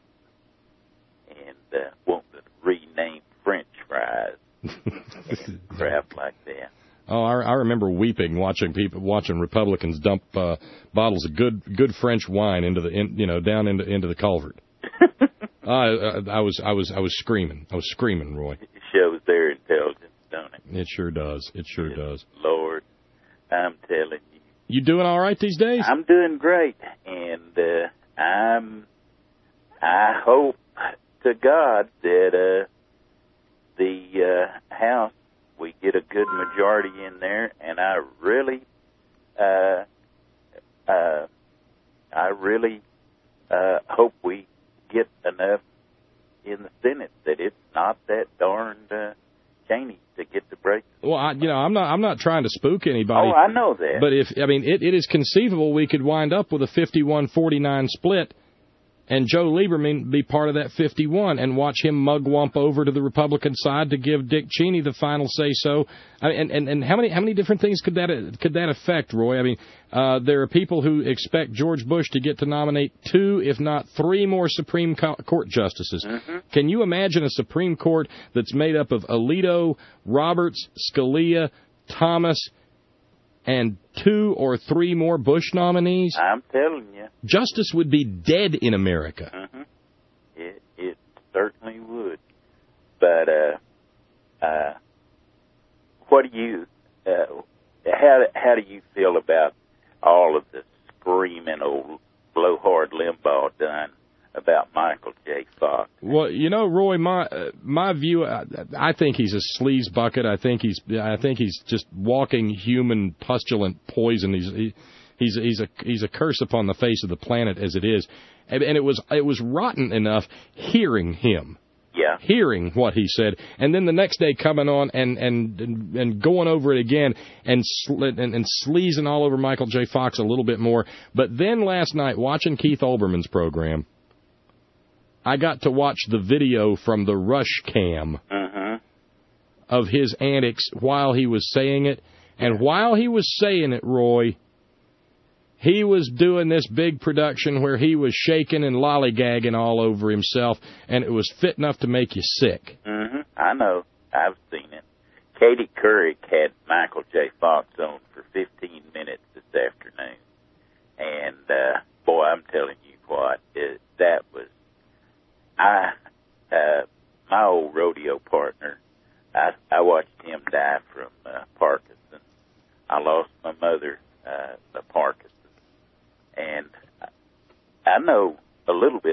And uh, want to rename French fries and crap like that. Oh, I, I remember weeping watching people watching Republicans dump uh, bottles of good good French wine into the in, you know down into into the culvert. I, I, I was I was I was screaming. I was screaming, Roy. It shows their intelligence, don't it? It sure does. It sure Yes, does. Lord, I'm telling you. You doing all right these days? I'm doing great, and uh, I'm. I hope to God that uh, the uh, House, we get a good majority in there, and I really, uh, uh, I really uh, hope we get enough in the Senate that it's not that darned uh, Cheney to get the break. Well, I, you know, I'm not I'm not trying to spook anybody. Oh, I know that. But if I mean, it, it is conceivable we could wind up with a fifty-one forty-nine split, and Joe Lieberman be part of that fifty-one and watch him mugwump over to the Republican side to give Dick Cheney the final say-so. I mean, and, and, and how many how many different things could that could that affect, Roy? I mean, uh, there are people who expect George Bush to get to nominate two, if not three more Supreme Court justices. Mm-hmm. Can you imagine a Supreme Court that's made up of Alito, Roberts, Scalia, Thomas, and two or three more Bush nominees? I'm telling you. Justice would be dead in America. Mm-hmm. It, it certainly would. But uh, uh, what do you, uh, how, how do you feel about all of the screaming old blowhard Limbaugh done about Michael J. Fox? Well, you know, Roy, my uh, my view, I, I think he's a sleaze bucket. I think he's I think he's just walking human pustulent poison. He's he, he's he's a he's a curse upon the face of the planet as it is. And, and it was it was rotten enough hearing him. Yeah. Hearing what he said, and then the next day coming on and and and, and going over it again and, sl- and and sleazing all over Michael J. Fox a little bit more. But then last night, watching Keith Olbermann's program, I got to watch the video from the rush cam uh-huh. of his antics while he was saying it. And while he was saying it, Roy, he was doing this big production where he was shaking and lollygagging all over himself, and it was fit enough to make you sick. Mm-hmm. I know. I've seen it. Katie Couric had Michael J. Fox on for fifteen minutes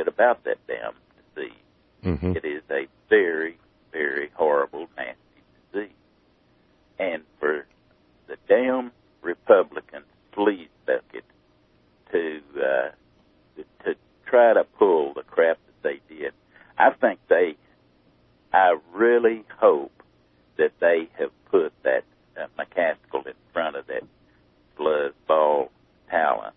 bit about that damn disease. Mm-hmm. It is a very, very horrible, nasty disease. And for the damn Republican sleaze bucket to uh, to try to pull the crap that they did, I think they, I really hope that they have put that uh, McCaskill in front of that sluzzball talent.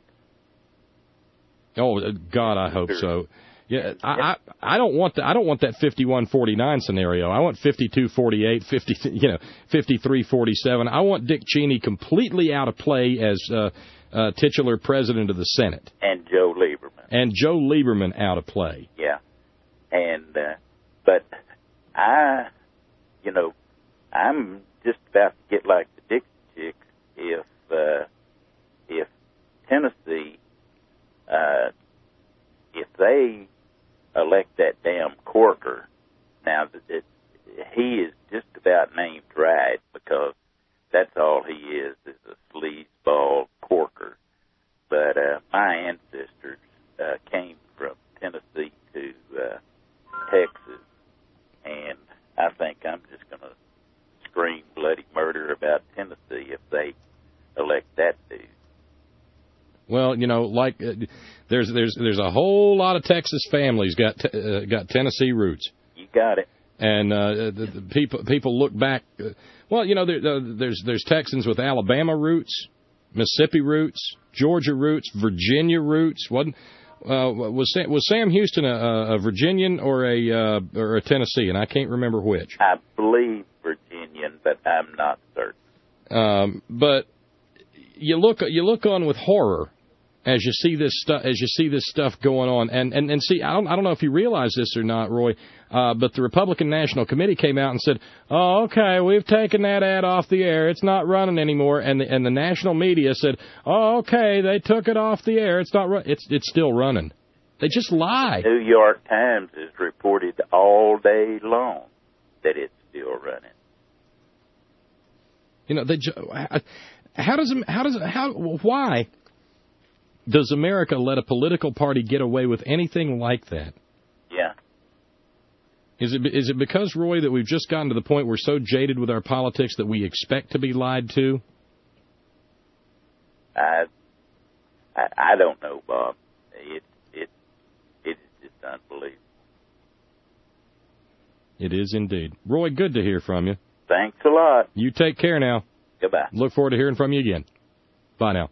Oh God, I hope so. Yeah, I, I I don't want the, I don't want that fifty-one forty-nine scenario. I want fifty-two forty-eight, fifty, you know, fifty-three forty-seven. I want Dick Cheney completely out of play as uh, uh, titular president of the Senate. And Joe Lieberman. And Joe Lieberman out of play. Yeah. And uh, but I, you know, I'm just about to get like the Dixie Chicks if uh, if Tennessee, uh, if they elect that damn Corker. Now, it, he is just about named right because that's all he is, is a sleazeball Corker. But uh, my ancestors uh, came from Tennessee to uh, Texas, and I think I'm just going to scream bloody murder about Tennessee if they elect that dude. Well, you know, like uh, there's there's there's a whole lot of Texas families got t- uh, got Tennessee roots. You got it. And uh, the, the people people look back. Uh, well, you know, there, uh, there's there's Texans with Alabama roots, Mississippi roots, Georgia roots, Virginia roots. Wasn't uh, was Sam, was Sam Houston a, a Virginian or a uh, or a Tennessean? I can't remember which. I believe Virginian, but I'm not certain. Um, but you look you look on with horror as you see this stuff as you see this stuff going on, and and and see, I don't I don't know if you realize this or not, Roy, uh, but the Republican National Committee came out and said, "Oh, okay, we've taken that ad off the air. It's not running anymore." And the and the national media said, "Oh, okay, they took it off the air. It's not run- it's it's still running." They just lie. New York Times has reported all day long that it's still running. You know, they how does how does how why does America let a political party get away with anything like that? Yeah. Is it is it because, Roy, that we've just gotten to the point we're so jaded with our politics that we expect to be lied to? I I, I don't know, Bob. It it it is just unbelievable. It is indeed. Roy, good to hear from you. Thanks a lot. You take care now. Goodbye. Look forward to hearing from you again. Bye now.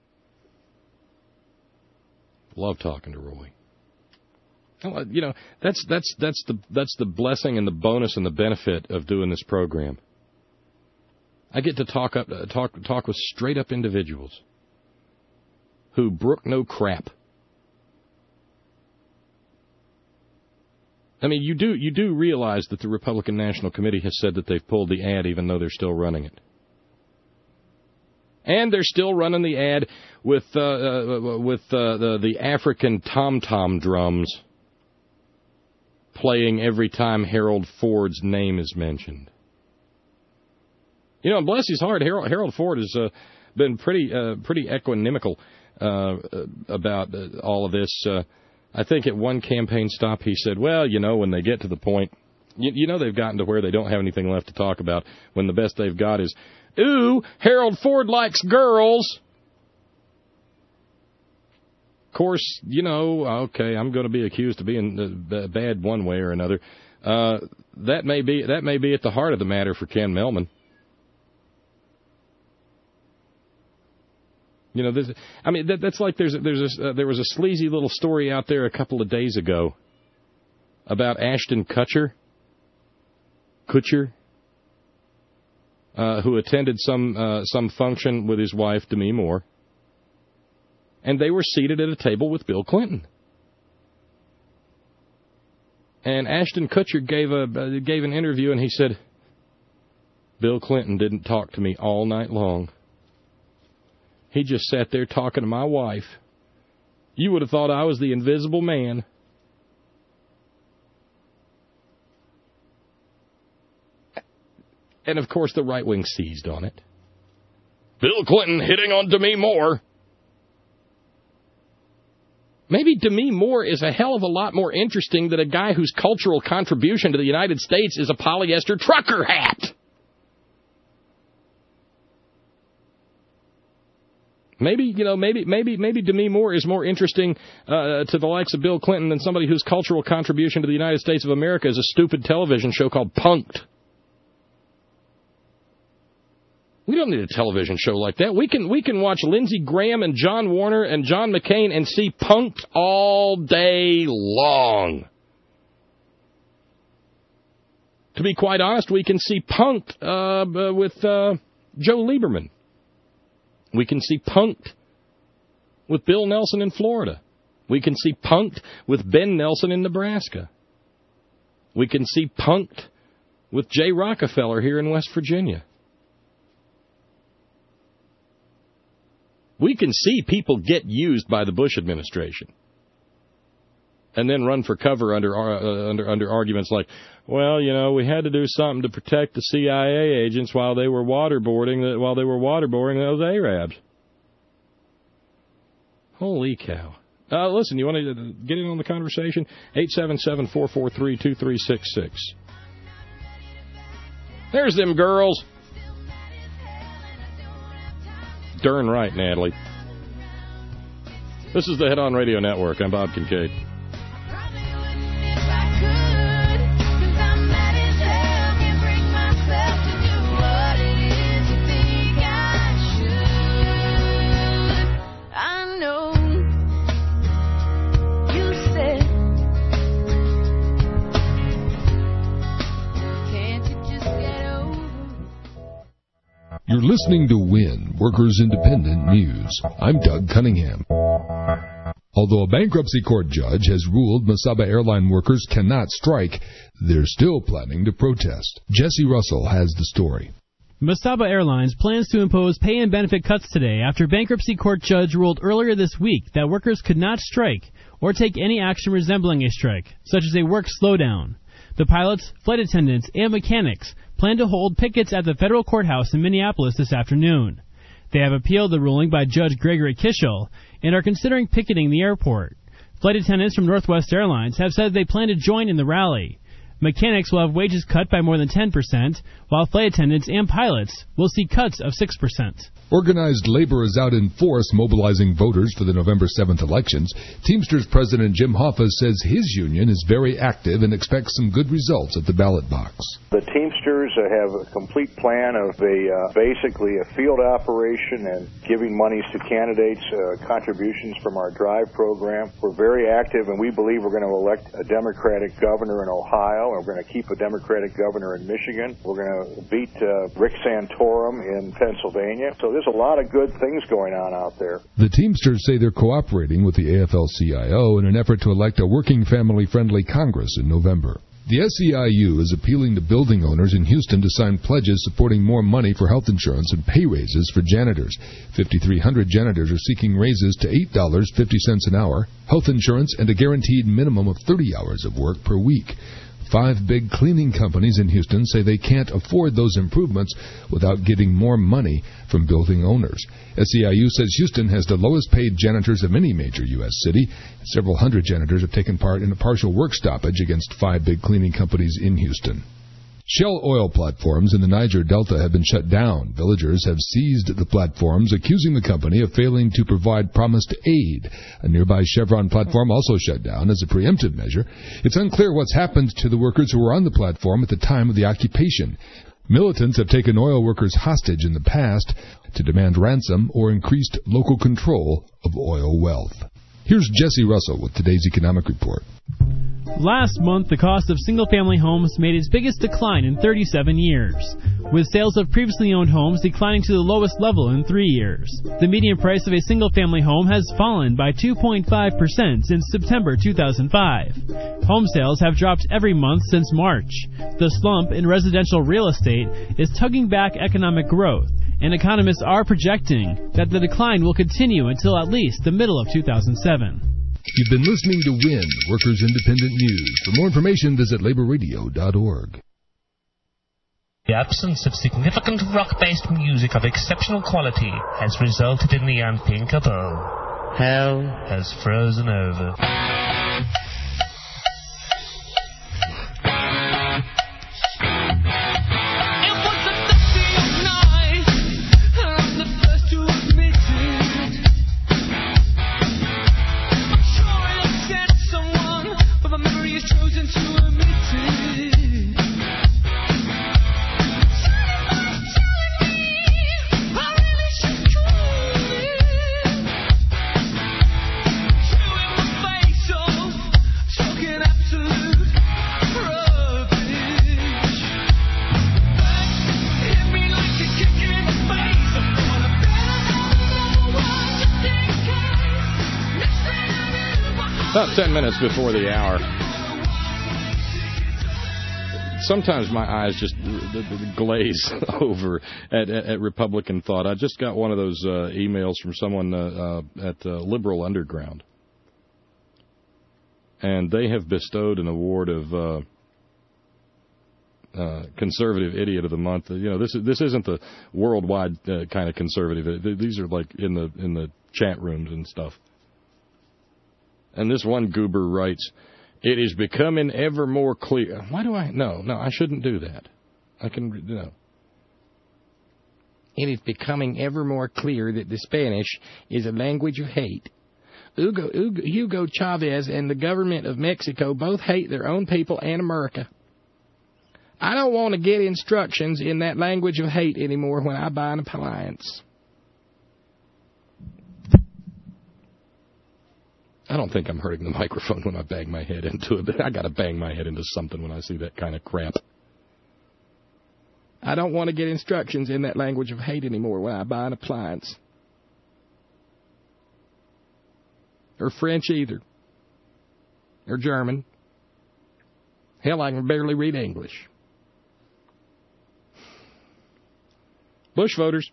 Love talking to Roy. You know, that's that's that's the that's the blessing and the bonus and the benefit of doing this program. I get to talk up uh, talk talk with straight up individuals who brook no crap. I mean, you do you do realize that the Republican National Committee has said that they've pulled the ad, even though they're still running it. And they're still running the ad with uh, uh, with uh, the the African tom-tom drums playing every time Harold Ford's name is mentioned. You know, bless his heart, Harold, Harold Ford has uh, been pretty uh, pretty equanimical uh, about uh, all of this. Uh, I think at one campaign stop he said, well, you know, when they get to the point, you, you know they've gotten to where they don't have anything left to talk about, when the best they've got is, ooh, Harold Ford likes girls. Of course, you know, okay, I'm going to be accused of being uh, bad one way or another. Uh, that may be that may be at the heart of the matter for Ken Mehlman. You know, this, I mean, that, that's like there's there's a, uh, there was a sleazy little story out there a couple of days ago about Ashton Kutcher, Kutcher, uh, who attended some uh, some function with his wife Demi Moore, and they were seated at a table with Bill Clinton. And Ashton Kutcher gave a uh, gave an interview, and he said, Bill Clinton didn't talk to me all night long. He just sat there talking to my wife. You would have thought I was the invisible man. And, of course, the right wing seized on it. Bill Clinton hitting on Demi Moore. Maybe Demi Moore is a hell of a lot more interesting than a guy whose cultural contribution to the United States is a polyester trucker hat. Maybe, you know, maybe maybe, maybe Demi Moore is more interesting uh, to the likes of Bill Clinton than somebody whose cultural contribution to the United States of America is a stupid television show called Punk'd. We don't need a television show like that. We can we can watch Lindsey Graham and John Warner and John McCain and see Punk'd all day long. To be quite honest, we can see Punk'd uh, with uh, Joe Lieberman. We can see Punk'd with Bill Nelson in Florida. We can see Punk'd with Ben Nelson in Nebraska. We can see Punk'd with Jay Rockefeller here in West Virginia. We can see people get used by the Bush administration and then run for cover under uh, under under arguments like, well, you know, we had to do something to protect the C I A agents while they were waterboarding while they were waterboarding those Arabs. Holy cow! Uh, listen, you want to get in on the conversation? eight seven seven, four four three, two three six six. There's them girls. Darn right, Natalie. This is the Head On Radio Network. I'm Bob Kincaid. You're listening to WIN, Workers Independent News. I'm Doug Cunningham. Although a bankruptcy court judge has ruled Mesaba airline workers cannot strike, they're still planning to protest. Jesse Russell has the story. Mesaba Airlines plans to impose pay and benefit cuts today after bankruptcy court judge ruled earlier this week that workers could not strike or take any action resembling a strike, such as a work slowdown. The pilots, flight attendants, and mechanics plan to hold pickets at the federal courthouse in Minneapolis this afternoon. They have appealed the ruling by Judge Gregory Kishel and are considering picketing the airport. Flight attendants from Northwest Airlines have said they plan to join in the rally. Mechanics will have wages cut by more than ten percent, while flight attendants and pilots will see cuts of six percent. Organized labor is out in force mobilizing voters for the November seventh elections. Teamsters President Jim Hoffa says his union is very active and expects some good results at the ballot box. The Teamsters have a complete plan of a uh, basically a field operation and giving monies to candidates, uh, contributions from our drive program. We're very active, and we believe we're going to elect a Democratic governor in Ohio, and we're going to keep a Democratic governor in Michigan. We're going to beat uh, Rick Santorum in Pennsylvania. So there's a lot of good things going on out there. The Teamsters say they're cooperating with the A F L C I O in an effort to elect a working family-friendly Congress in November. The S E I U is appealing to building owners in Houston to sign pledges supporting more money for health insurance and pay raises for janitors. fifty-three hundred janitors are seeking raises to eight dollars and fifty cents an hour, health insurance, and a guaranteed minimum of thirty hours of work per week. Five big cleaning companies in Houston say they can't afford those improvements without getting more money from building owners. S E I U says Houston has the lowest paid janitors of any major U S city. Several hundred janitors have taken part in a partial work stoppage against five big cleaning companies in Houston. Shell oil platforms in the Niger Delta have been shut down. Villagers have seized the platforms, accusing the company of failing to provide promised aid. A nearby Chevron platform also shut down as a preemptive measure. It's unclear what's happened to the workers who were on the platform at the time of the occupation. Militants have taken oil workers hostage in the past to demand ransom or increased local control of oil wealth. Here's Jesse Russell with today's Economic Report. Last month, the cost of single-family homes made its biggest decline in thirty-seven years, with sales of previously owned homes declining to the lowest level in three years. The median price of a single-family home has fallen by two point five percent since September two thousand five. Home sales have dropped every month since March. The slump in residential real estate is tugging back economic growth, and economists are projecting that the decline will continue until at least the middle of two thousand seven. You've been listening to WIN, Workers Independent News. For more information, visit labor radio dot org. The absence of significant rock-based music of exceptional quality has resulted in the unthinkable. Hell has frozen over. About ten minutes before the hour. Sometimes my eyes just glaze over at, at, at Republican thought. I just got one of those uh, emails from someone uh, uh, at uh, Liberal Underground. And they have bestowed an award of uh, uh, Conservative Idiot of the Month. You know, this is, this isn't the worldwide uh, kind of conservative. These are like in the in the chat rooms and stuff. And this one goober writes, "It is becoming ever more clear." Why do I? No, no, I shouldn't do that. I can, you know. "It is becoming ever more clear that the Spanish is a language of hate. Hugo, Hugo, Hugo Chavez and the government of Mexico both hate their own people and America. I don't want to get instructions in that language of hate anymore when I buy an appliance." I don't think I'm hurting the microphone when I bang my head into it, but I got to bang my head into something when I see that kind of crap. "I don't want to get instructions in that language of hate anymore when I buy an appliance. Or French either. Or German. Hell, I can barely read English." Bush voters.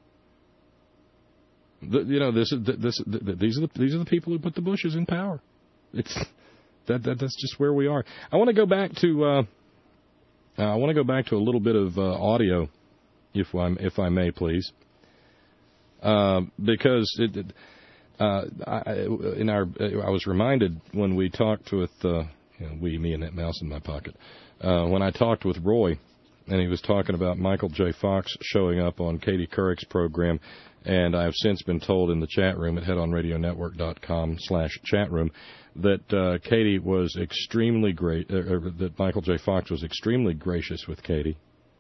The, you know, this is this. The, these are the these are the people who put the Bushes in power. It's that, that that's just where we are. I want to go back to. Uh, uh, I want to go back to a little bit of uh, audio, if I if I may, please, uh, because it. it uh, I, in our, I was reminded when we talked with uh, you know, we, me, and that mouse in my pocket. Uh, when I talked with Roy, and he was talking about Michael J. Fox showing up on Katie Couric's program. And I've since been told in the chat room at head on radio network dot com slash chat room that uh, Katie was extremely great, uh, or that Michael J. Fox was extremely gracious with Katie.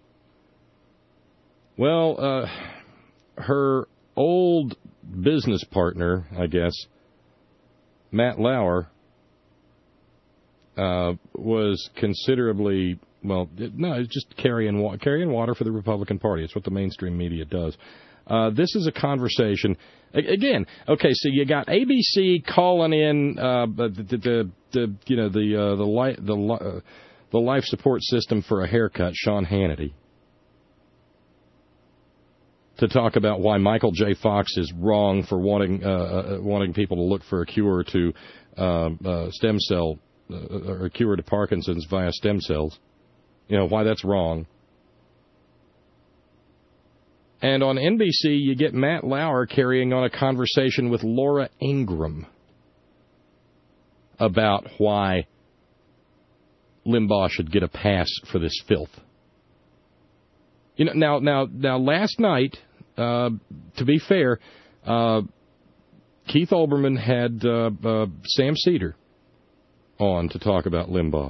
Well, uh, her old business partner, I guess, Matt Lauer, uh, was considerably, well, no, it's just carrying, wa- carrying water for the Republican Party. It's what the mainstream media does. Uh, this is a conversation. Again, okay, so you got A B C calling in uh, the, the, the, the you know the uh, the li- the uh, the life support system for a haircut, Sean Hannity, to talk about why Michael J. Fox is wrong for wanting uh, uh, wanting people to look for a cure to uh, uh, stem cell uh, or a cure to Parkinson's via stem cells. You know why that's wrong. And on N B C, you get Matt Lauer carrying on a conversation with Laura Ingraham about why Limbaugh should get a pass for this filth. You know, now, now, now, last night, uh, to be fair, uh, Keith Olbermann had uh, uh, Sam Cedar on to talk about Limbaugh.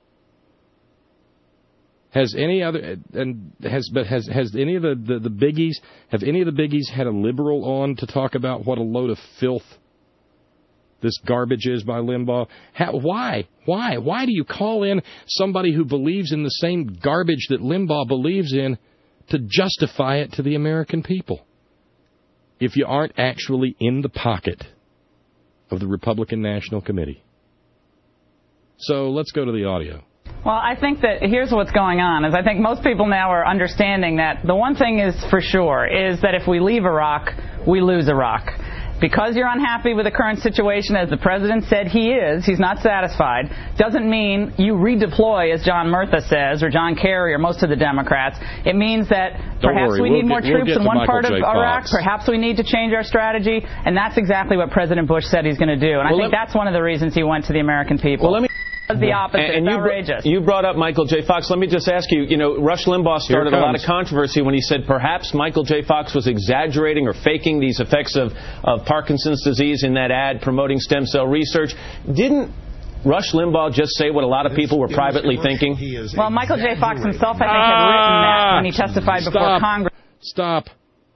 Has any other and has but has has any of the, the, the biggies have any of the biggies had a liberal on to talk about what a load of filth this garbage is by Limbaugh? How, why why why do you call in somebody who believes in the same garbage that Limbaugh believes in to justify it to the American people if you aren't actually in the pocket of the Republican National Committee? So let's go to the audio. Well, I think that here's what's going on, is I think most people now are understanding that the one thing is for sure is that if we leave Iraq, we lose Iraq. Because you're unhappy with the current situation, as the president said he is, he's not satisfied, doesn't mean you redeploy, as John Murtha says, or John Kerry, or most of the Democrats. It means that Don't perhaps worry, we we'll need more get, troops we'll in one Michael part J. of Iraq. Fox. Perhaps we need to change our strategy, and that's exactly what President Bush said he's going to do. And well, I think that's one of the reasons he went to the American people. Well, let me... The opposite. And, and it's you, outrageous. Br- you brought up Michael J. Fox. Let me just ask you, you know, Rush Limbaugh started a lot of controversy when he said perhaps Michael J. Fox was exaggerating or faking these effects of, of Parkinson's disease in that ad promoting stem cell research. Didn't Rush Limbaugh just say what a lot of people were privately thinking? Well, Michael J. Fox himself, I think, had written that when he testified Stop. before Congress. Stop.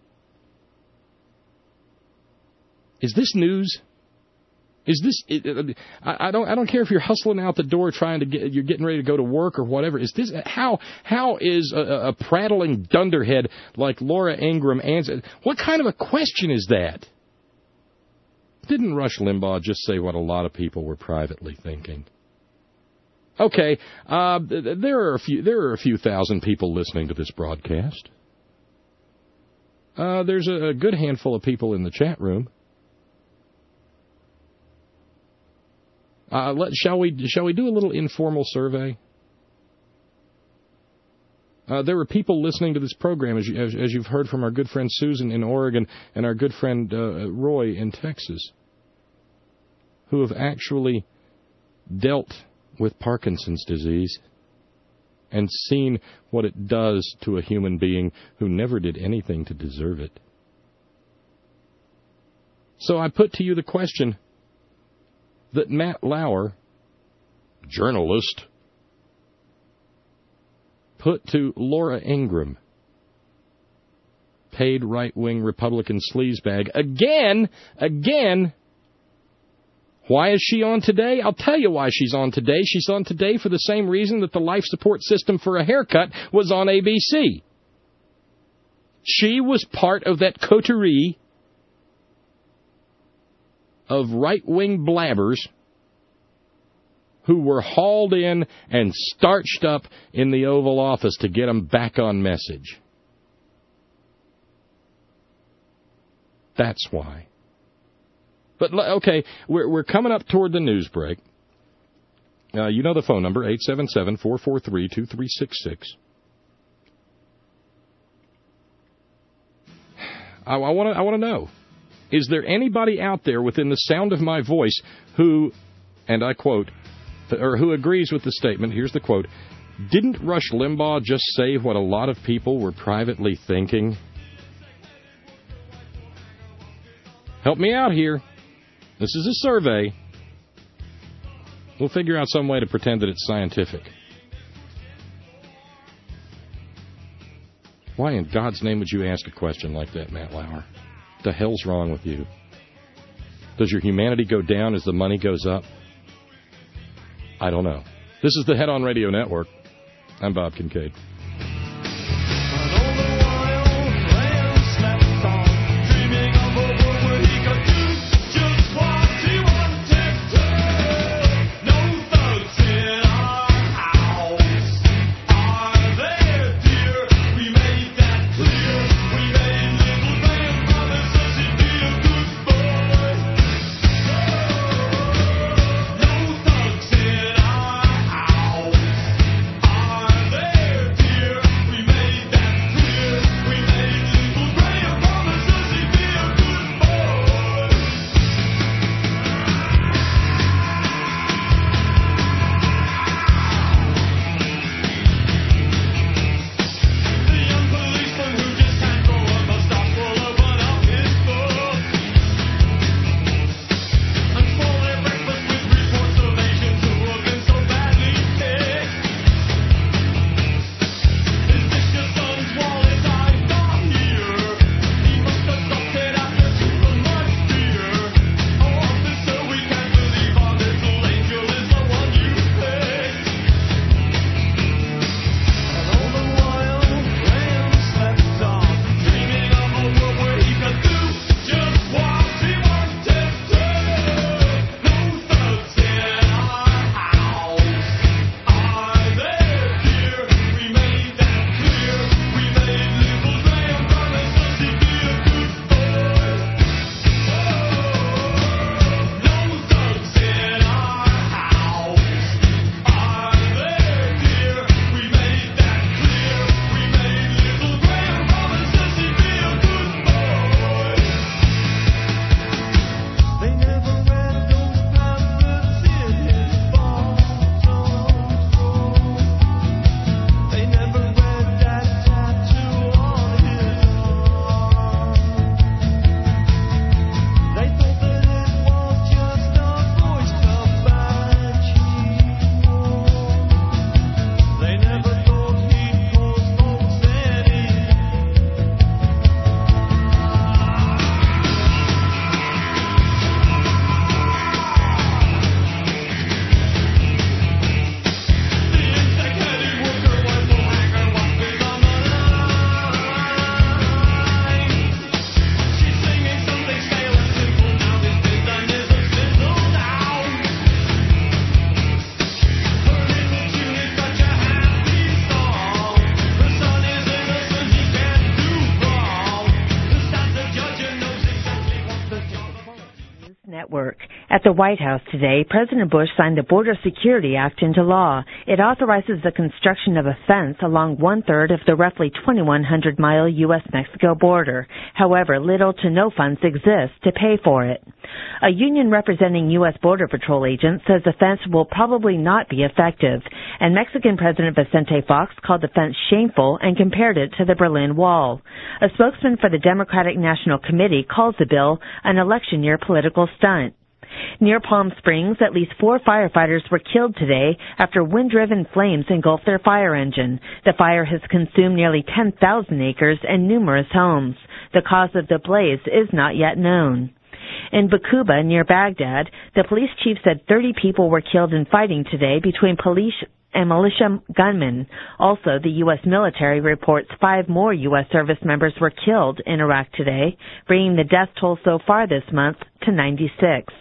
Is this news? Is this? It, I, I don't. I don't care if you're hustling out the door, trying to get. You're getting ready to go to work or whatever. Is this? How? How is a, a prattling dunderhead like Laura Ingraham answer? What kind of a question is that? Didn't Rush Limbaugh just say what a lot of people were privately thinking? Okay, uh, there are a few. There are a few thousand people listening to this broadcast. Uh, there's a, a good handful of people in the chat room. Uh, let, shall we shall we do a little informal survey? Uh, there are people listening to this program, as, you, as, as you've heard from our good friend Susan in Oregon and our good friend uh, Roy in Texas, who have actually dealt with Parkinson's disease and seen what it does to a human being who never did anything to deserve it. So I put to you the question that Matt Lauer, journalist, put to Laura Ingraham, paid right-wing Republican sleazebag. Again, again, why is she on today? I'll tell you why she's on today. She's on today for the same reason that the life support system for a haircut was on A B C. She was part of that coterie of right-wing blabbers who were hauled in and starched up in the Oval Office to get them back on message. That's why. But, okay, we're, we're coming up toward the news break. Uh, you know the phone number, eight seven seven, four four three, two three six six. I, I want to I want to know. Is there anybody out there within the sound of my voice who, and I quote, or who agrees with the statement, here's the quote, didn't Rush Limbaugh just say what a lot of people were privately thinking? Help me out here. This is a survey. We'll figure out some way to pretend that it's scientific. Why in God's name would you ask a question like that, Matt Lauer? What the hell's wrong with you? Does your humanity go down as the money goes up? I don't know. This is the Head On Radio Network. I'm Bob Kincaid. Network. At the White House today, President Bush signed the Border Security Act into law. It authorizes the construction of a fence along one-third of the roughly twenty-one hundred mile U S Mexico border. However, little to no funds exist to pay for it. A union representing U S Border Patrol agents says the fence will probably not be effective, and Mexican President Vicente Fox called the fence shameful and compared it to the Berlin Wall. A spokesman for the Democratic National Committee calls the bill an election year political stunt. Near Palm Springs, at least four firefighters were killed today after wind-driven flames engulfed their fire engine. The fire has consumed nearly ten thousand acres and numerous homes. The cause of the blaze is not yet known. In Bakuba, near Baghdad, the police chief said thirty people were killed in fighting today between police and militia gunmen. Also, the U S military reports five more U S service members were killed in Iraq today, bringing the death toll so far this month to ninety-six.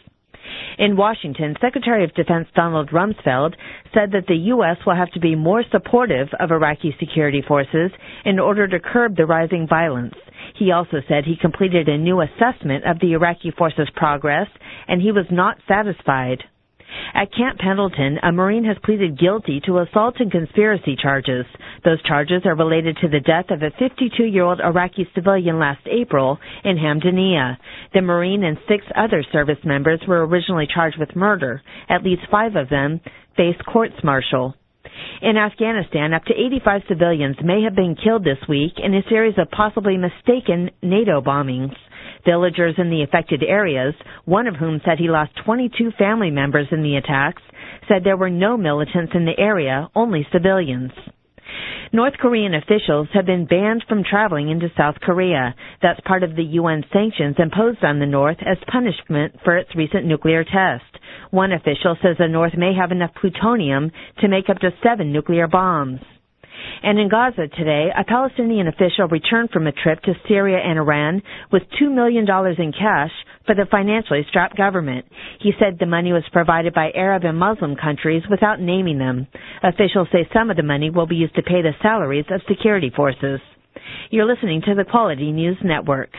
In Washington, Secretary of Defense Donald Rumsfeld said that the U S will have to be more supportive of Iraqi security forces in order to curb the rising violence. He also said he completed a new assessment of the Iraqi forces' progress, and he was not satisfied. At Camp Pendleton, a Marine has pleaded guilty to assault and conspiracy charges. Those charges are related to the death of a fifty-two-year-old Iraqi civilian last April in Hamdaniya. The Marine and six other service members were originally charged with murder. At least five of them face courts-martial. In Afghanistan, up to eighty-five civilians may have been killed this week in a series of possibly mistaken NATO bombings. Villagers in the affected areas, one of whom said he lost twenty-two family members in the attacks, said there were no militants in the area, only civilians. North Korean officials have been banned from traveling into South Korea. That's part of the U N sanctions imposed on the North as punishment for its recent nuclear test. One official says the North may have enough plutonium to make up to seven nuclear bombs. And in Gaza today, a Palestinian official returned from a trip to Syria and Iran with two million dollars in cash for the financially strapped government. He said the money was provided by Arab and Muslim countries without naming them. Officials say some of the money will be used to pay the salaries of security forces. You're listening to the Quality News Network.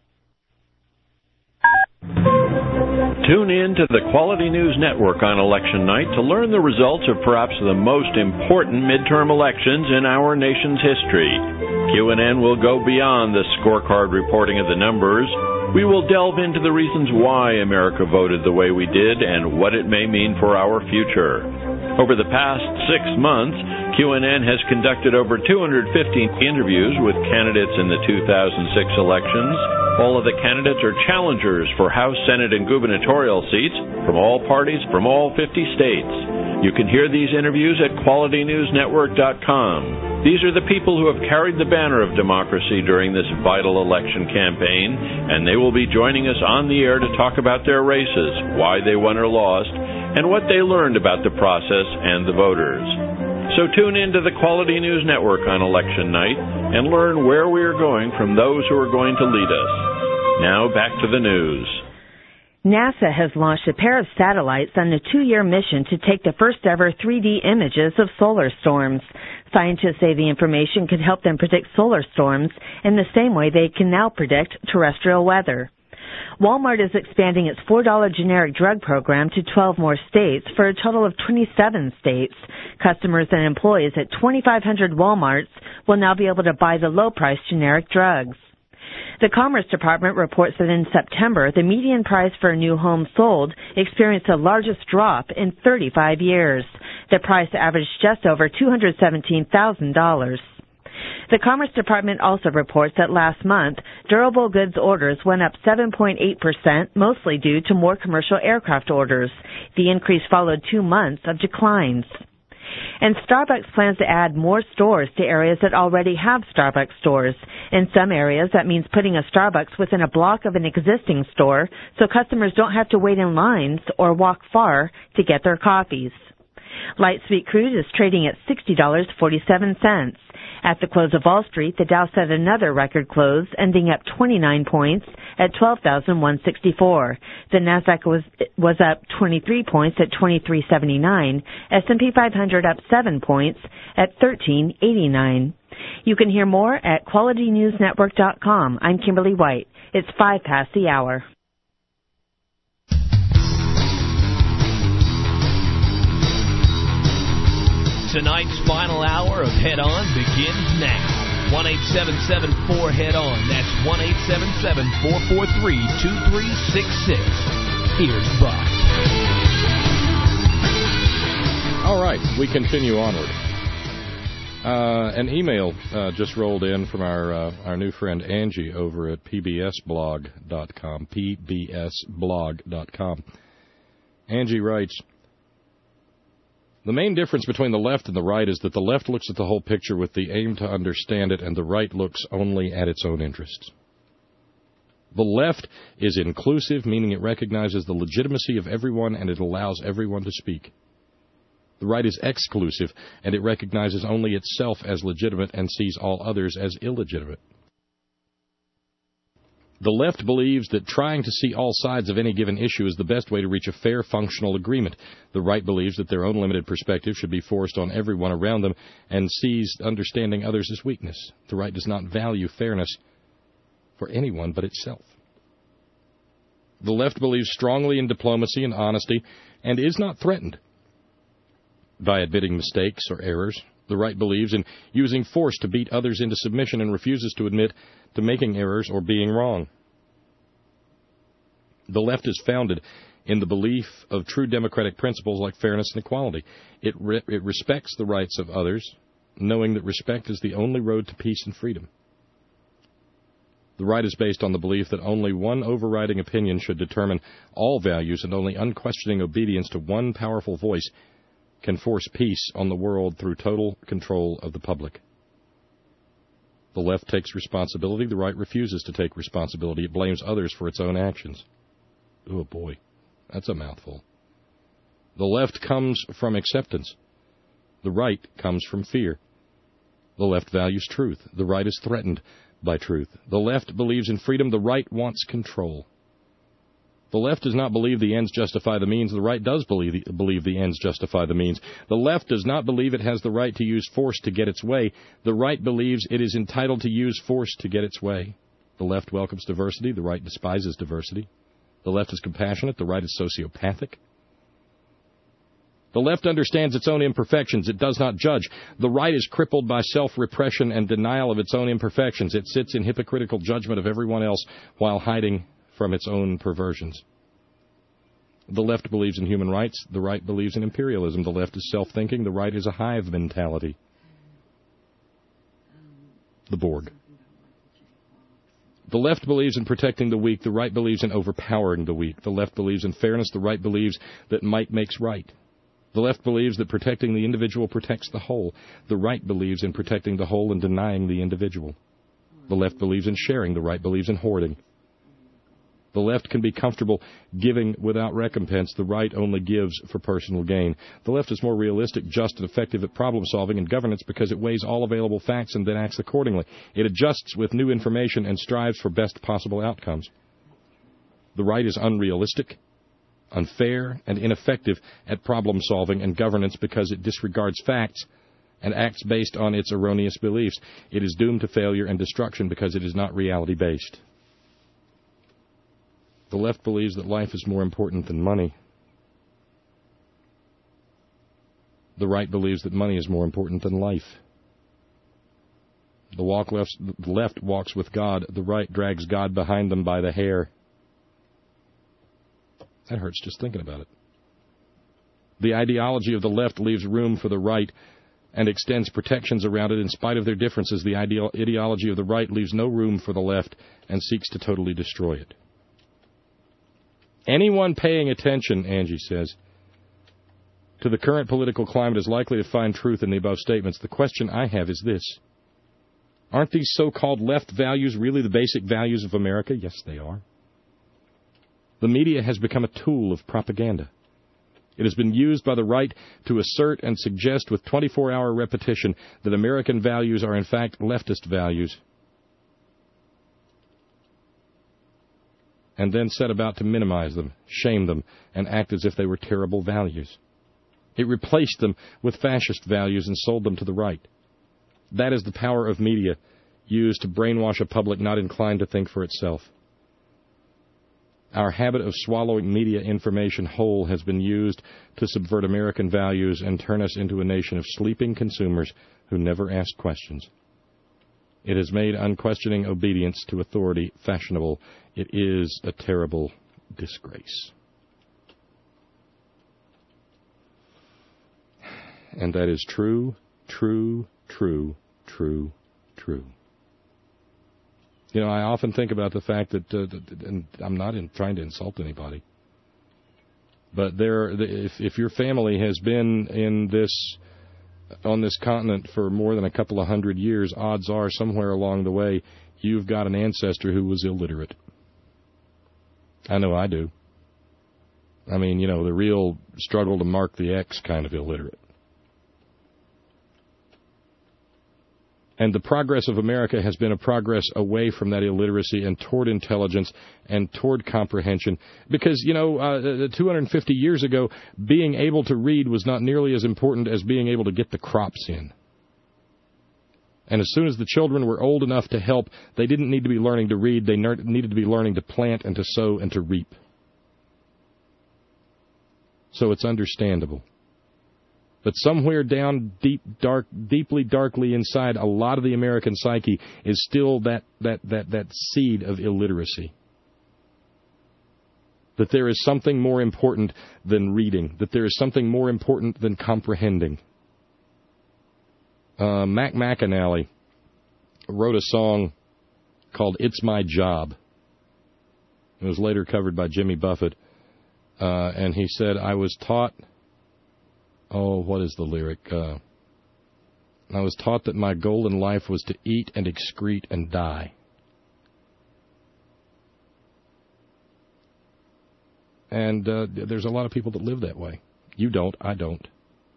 Tune in to the Quality News Network on election night to learn the results of perhaps the most important midterm elections in our nation's history. Q and N will go beyond the scorecard reporting of the numbers. We will delve into the reasons why America voted the way we did and what it may mean for our future. Over the past six months, Q and N has conducted over two hundred fifteen interviews with candidates in the two thousand six elections. All of the candidates are challengers for House, Senate, and gubernatorial seats from all parties from all fifty states. You can hear these interviews at quality news network dot com. These are the people who have carried the banner of democracy during this vital election campaign, and they will be joining us on the air to talk about their races, why they won or lost, and what they learned about the process and the voters. So tune in to the Quality News Network on election night and learn where we are going from those who are going to lead us. Now back to the news. NASA has launched a pair of satellites on a two-year mission to take the first-ever three D images of solar storms. Scientists say the information could help them predict solar storms in the same way they can now predict terrestrial weather. Walmart is expanding its four dollar generic drug program to twelve more states for a total of twenty-seven states. Customers and employees at twenty-five hundred Walmarts will now be able to buy the low-priced generic drugs. The Commerce Department reports that in September, the median price for a new home sold experienced the largest drop in thirty-five years. The price averaged just over two hundred seventeen thousand dollars. The Commerce Department also reports that last month, durable goods orders went up seven point eight percent, mostly due to more commercial aircraft orders. The increase followed two months of declines. And Starbucks plans to add more stores to areas that already have Starbucks stores. In some areas, that means putting a Starbucks within a block of an existing store so customers don't have to wait in lines or walk far to get their coffees. Light sweet crude is trading at sixty dollars and forty-seven cents. At the close of Wall Street, the Dow set another record close, ending up twenty-nine points at twelve thousand one hundred sixty-four. The Nasdaq was was up twenty-three points at twenty-three seventy-nine. S and P five hundred up seven points at thirteen eighty-nine. You can hear more at quality news network dot com. I'm Kimberly White. It's five past the hour. Tonight's final hour of Head On begins now. one eight seven seven four head on. That's one eight seven seven four four three two three six six. Here's Buck. All right, we continue onward. Uh, an email uh, just rolled in from our uh, our new friend Angie over at P B S blog dot com. P B S blog dot com. Angie writes, the main difference between the left and the right is that the left looks at the whole picture with the aim to understand it, and the right looks only at its own interests. The left is inclusive, meaning it recognizes the legitimacy of everyone and it allows everyone to speak. The right is exclusive, and it recognizes only itself as legitimate and sees all others as illegitimate. The left believes that trying to see all sides of any given issue is the best way to reach a fair, functional agreement. The right believes that their own limited perspective should be forced on everyone around them and sees understanding others as weakness. The right does not value fairness for anyone but itself. The left believes strongly in diplomacy and honesty and is not threatened by admitting mistakes or errors. The right believes in using force to beat others into submission and refuses to admit to making errors or being wrong. The left is founded in the belief of true democratic principles like fairness and equality. It, re- it respects the rights of others, knowing that respect is the only road to peace and freedom. The right is based on the belief that only one overriding opinion should determine all values, and only unquestioning obedience to one powerful voice can force peace on the world through total control of the public. The left takes responsibility. The right refuses to take responsibility. It blames others for its own actions. Oh, boy. That's a mouthful. The left comes from acceptance. The right comes from fear. The left values truth. The right is threatened by truth. The left believes in freedom. The right wants control. The left does not believe the ends justify the means. The right does believe the, believe the ends justify the means. The left does not believe it has the right to use force to get its way. The right believes it is entitled to use force to get its way. The left welcomes diversity. The right despises diversity. The left is compassionate. The right is sociopathic. The left understands its own imperfections. It does not judge. The right is crippled by self-repression and denial of its own imperfections. It sits in hypocritical judgment of everyone else while hiding from its own perversions. The left believes in human rights. The right believes in imperialism. The left is self-thinking. The right is a hive mentality. The Borg. The left believes in protecting the weak. The right believes in overpowering the weak. The left believes in fairness. The right believes that might makes right. The left believes that protecting the individual protects the whole. The right believes in protecting the whole and denying the individual. The left believes in sharing. The right believes in hoarding. The left can be comfortable giving without recompense. The right only gives for personal gain. The left is more realistic, just, and effective at problem-solving and governance because it weighs all available facts and then acts accordingly. It adjusts with new information and strives for best possible outcomes. The right is unrealistic, unfair, and ineffective at problem-solving and governance because it disregards facts and acts based on its erroneous beliefs. It is doomed to failure and destruction because it is not reality-based. The left believes that life is more important than money. The right believes that money is more important than life. The, walk left, the left walks with God. The right drags God behind them by the hair. That hurts just thinking about it. The ideology of the left leaves room for the right and extends protections around it in spite of their differences. The ideal, ideology of the right leaves no room for the left and seeks to totally destroy it. Anyone paying attention, Angie says, to the current political climate is likely to find truth in the above statements. The question I have is this. Aren't these so-called left values really the basic values of America? Yes, they are. The media has become a tool of propaganda. It has been used by the right to assert and suggest with twenty-four hour repetition that American values are in fact leftist values, and then set about to minimize them, shame them, and act as if they were terrible values. It replaced them with fascist values and sold them to the right. That is the power of media, used to brainwash a public not inclined to think for itself. Our habit of swallowing media information whole has been used to subvert American values and turn us into a nation of sleeping consumers who never ask questions. It has made unquestioning obedience to authority fashionable. It is a terrible disgrace. And that is true, true, true, true, true. You know, I often think about the fact that, uh, and I'm not in, trying to insult anybody, but there, if, if your family has been in this, on this continent for more than a couple of hundred years, odds are somewhere along the way you've got an ancestor who was illiterate. I know I do. I mean, you know, the real struggle to mark the X kind of illiterate. And the progress of America has been a progress away from that illiteracy and toward intelligence and toward comprehension. Because, you know, uh, two hundred fifty years ago, being able to read was not nearly as important as being able to get the crops in. And as soon as the children were old enough to help, they didn't need to be learning to read. They ner- needed to be learning to plant and to sow and to reap. So it's understandable. But somewhere down deep, dark, deeply, darkly inside, a lot of the American psyche is still that, that, that, that seed of illiteracy. That there is something more important than reading. That there is something more important than comprehending. Uh, Mac McAnally wrote a song called "It's My Job." It was later covered by Jimmy Buffett. Uh, and he said, I was taught... Oh, what is the lyric? Uh, I was taught that my goal in life was to eat and excrete and die. And uh, there's a lot of people that live that way. You don't, I don't.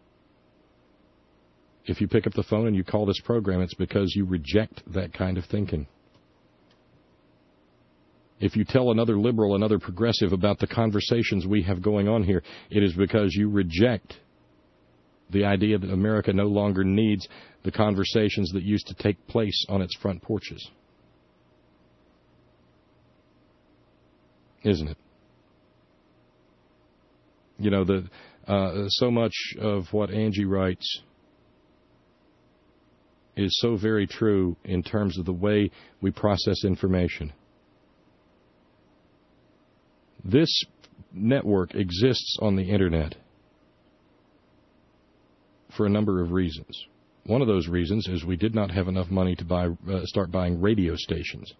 If you pick up the phone and you call this program, it's because you reject that kind of thinking. If you tell another liberal, another progressive about the conversations we have going on here, it is because you reject the idea that America no longer needs the conversations that used to take place on its front porches. Isn't it? You know, the uh, so much of what Angie writes is so very true in terms of the way we process information. This network exists on the Internet for a number of reasons. One of those reasons is we did not have enough money to buy, uh, start buying radio stations.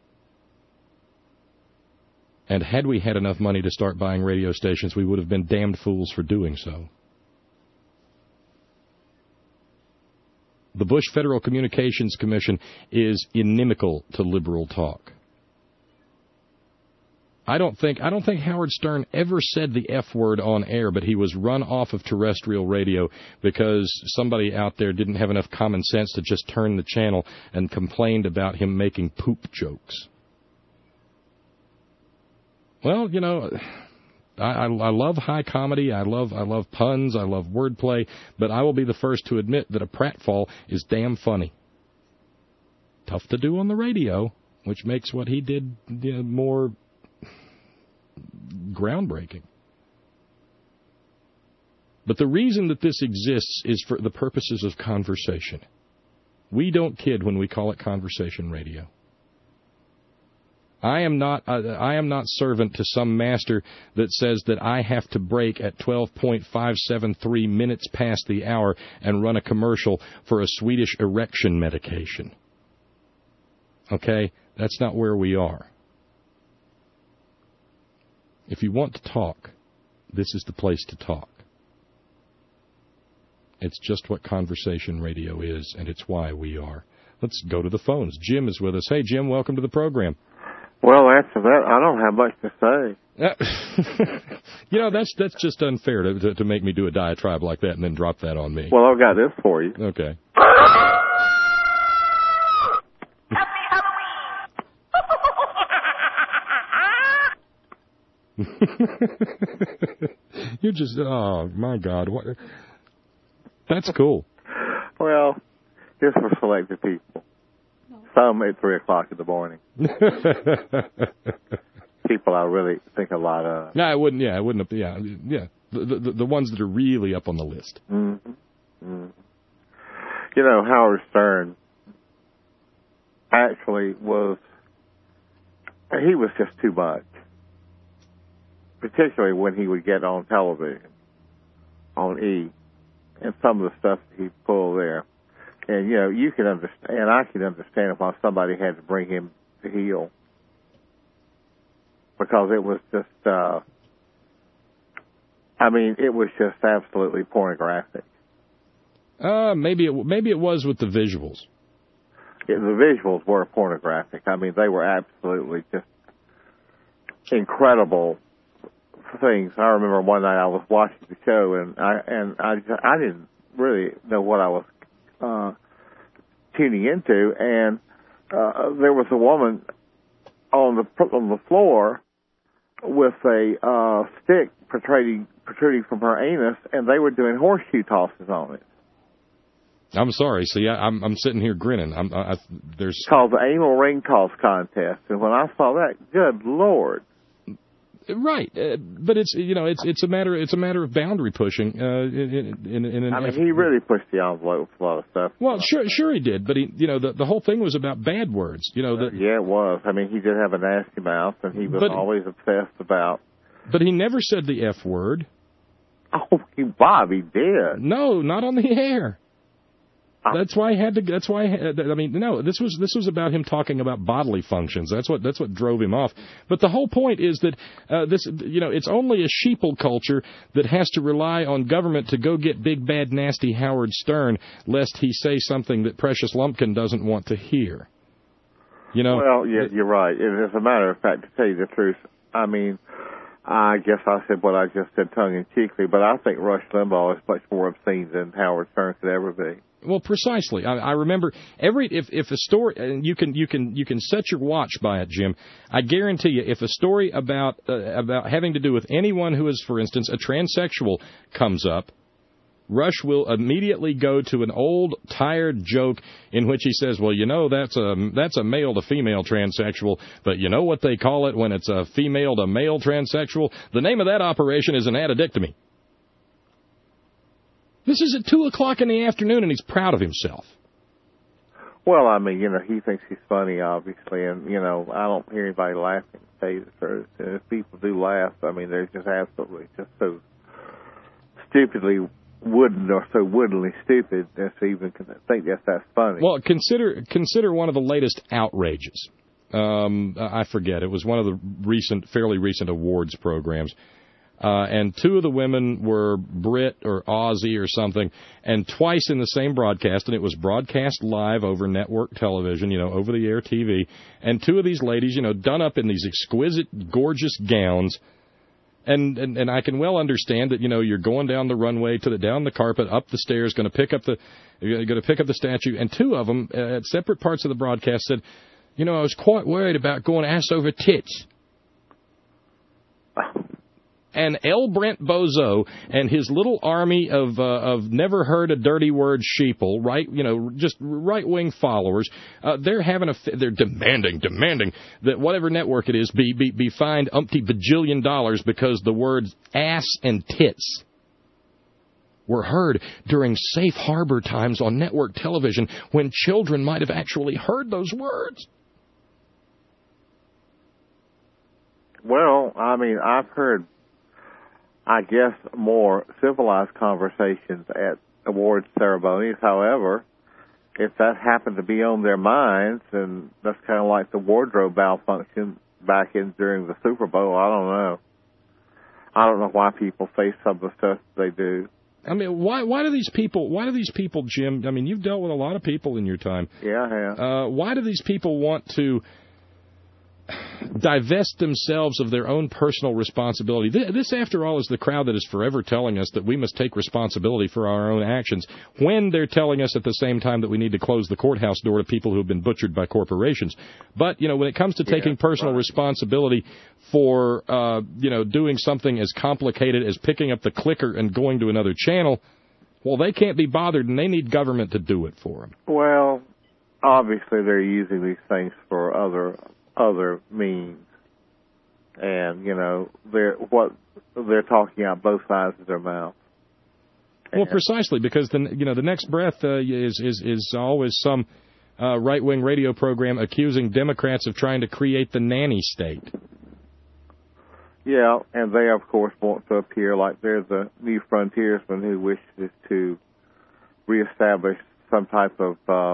And had we had enough money to start buying radio stations, we would have been damned fools for doing so. The Bush Federal Communications Commission is inimical to liberal talk. I don't think I don't think Howard Stern ever said the F word on air, but he was run off of terrestrial radio because somebody out there didn't have enough common sense to just turn the channel and complained about him making poop jokes. Well, you know, I, I, I love high comedy, I love I love puns, I love wordplay, but I will be the first to admit that a pratfall is damn funny. Tough to do on the radio, which makes what he did you know, more groundbreaking. But the reason that this exists is for the purposes of conversation. We don't kid when we call it conversation radio. I am not uh, I am not servant to some master that says that I have to break at twelve point five seven three minutes past the hour and run a commercial for a Swedish erection medication. Okay? That's not where we are. If you want to talk, this is the place to talk. It's just what conversation radio is, and it's why we are. Let's go to the phones. Jim is with us. Hey, Jim, welcome to the program. Well, after that, I don't have much to say. you know, that's that's just unfair to, to to make me do a diatribe like that and then drop that on me. Well, I've got this for you. Okay. You're just, oh, my God. What? That's cool. Well, just for selected people. Some at three o'clock in the morning. Keep people I really think a lot of. No, I wouldn't. Yeah, I wouldn't. Have, yeah, yeah. The, the the ones that are really up on the list. Mm-hmm. Mm-hmm. You know, Howard Stern actually was. He was just too much, particularly when he would get on television, on E, and some of the stuff that he pulled there. And, you know, you can understand, and I can understand why somebody had to bring him to heel. Because it was just, uh, I mean, it was just absolutely pornographic. Uh, maybe it, maybe it was with the visuals. Yeah, the visuals were pornographic. I mean, they were absolutely just incredible things. I remember one night I was watching the show, and I and I I didn't really know what I was uh, tuning into, and uh, there was a woman on the on the floor with a uh, stick protruding protruding from her anus, and they were doing horseshoe tosses on it. I'm sorry. See, I, I'm I'm sitting here grinning. I'm I, there's it's called the anal ring toss contest, and when I saw that, good Lord. Right, uh, but it's you know it's it's a matter it's a matter of boundary pushing. Uh, in, in, in an I mean, effort. he really pushed the envelope with a lot of stuff. Well, sure, sure he did, but he you know the the whole thing was about bad words. You know that. Uh, yeah, it was. I mean, he did have a nasty mouth, and he was but, always obsessed about. But he never said the F word. Oh, he, Bob, he did. No, not on the air. That's why I had to. That's why I, had, I mean, no. This was this was about him talking about bodily functions. That's what that's what drove him off. But the whole point is that uh, this, you know, it's only a sheeple culture that has to rely on government to go get big bad nasty Howard Stern, lest he say something that Precious Lumpkin doesn't want to hear. You know. Well, yeah, you're right. And as a matter of fact, to tell you the truth, I mean, I guess I said what I just said tongue in cheekly, but I think Rush Limbaugh is much more obscene than Howard Stern could ever be. Well, precisely. I, I remember every if if a story, and you can you can you can set your watch by it, Jim. I guarantee you, if a story about uh, about having to do with anyone who is, for instance, a transsexual comes up, Rush will immediately go to an old tired joke in which he says, "Well, you know that's a that's a male to female transsexual, but you know what they call it when it's a female to male transsexual? The name of that operation is an addictomy." This is at two o'clock in the afternoon, and he's proud of himself. Well, I mean, you know, he thinks he's funny, obviously, and, you know, I don't hear anybody laughing. To tell you the truth. And if people do laugh, I mean, they're just absolutely just so stupidly wooden or so woodenly stupid that they even think that that's funny. Well, consider consider one of the latest outrages. Um, I forget. It was one of the recent, fairly recent awards programs. Uh, and two of the women were Brit or Aussie or something, and twice in the same broadcast, and it was broadcast live over network television, you know, over-the-air T V, and two of these ladies, you know, done up in these exquisite, gorgeous gowns, and, and, and I can well understand that, you know, you're going down the runway, to the down the carpet, up the stairs, going to pick up the you're going to pick up the statue, and two of them, uh, at separate parts of the broadcast, said, you know, I was quite worried about going ass over tits. And L. Brent Bozo and his little army of uh, of never heard a dirty word sheeple, right? You know, just right wing followers. Uh, they're having a they're demanding demanding that whatever network it is be be be fined umpty bajillion dollars because the words ass and tits were heard during safe harbor times on network television when children might have actually heard those words. Well, I mean, I've heard, I guess, more civilized conversations at awards ceremonies. However, if that happened to be on their minds, and that's kind of like the wardrobe malfunction back in during the Super Bowl, I don't know. I don't know why people say some of the stuff they do. I mean, why why do these people, why do these people, Jim, I mean, you've dealt with a lot of people in your time. Yeah, I have. Uh, why do these people want to divest themselves of their own personal responsibility? This, after all, is the crowd that is forever telling us that we must take responsibility for our own actions, when they're telling us at the same time that we need to close the courthouse door to people who have been butchered by corporations. But, you know, when it comes to taking yeah, personal right. responsibility for, uh, you know, doing something as complicated as picking up the clicker and going to another channel, well, they can't be bothered, and they need government to do it for them. Well, obviously they're using these things for other other means. and you know they're what they're talking out both sides of their mouth. Well, precisely, because the you know the next breath uh, is is is always some uh, right-wing radio program accusing Democrats of trying to create the nanny state. Yeah, and they of course want to appear like they're the new frontiersman who wishes to reestablish some type of uh,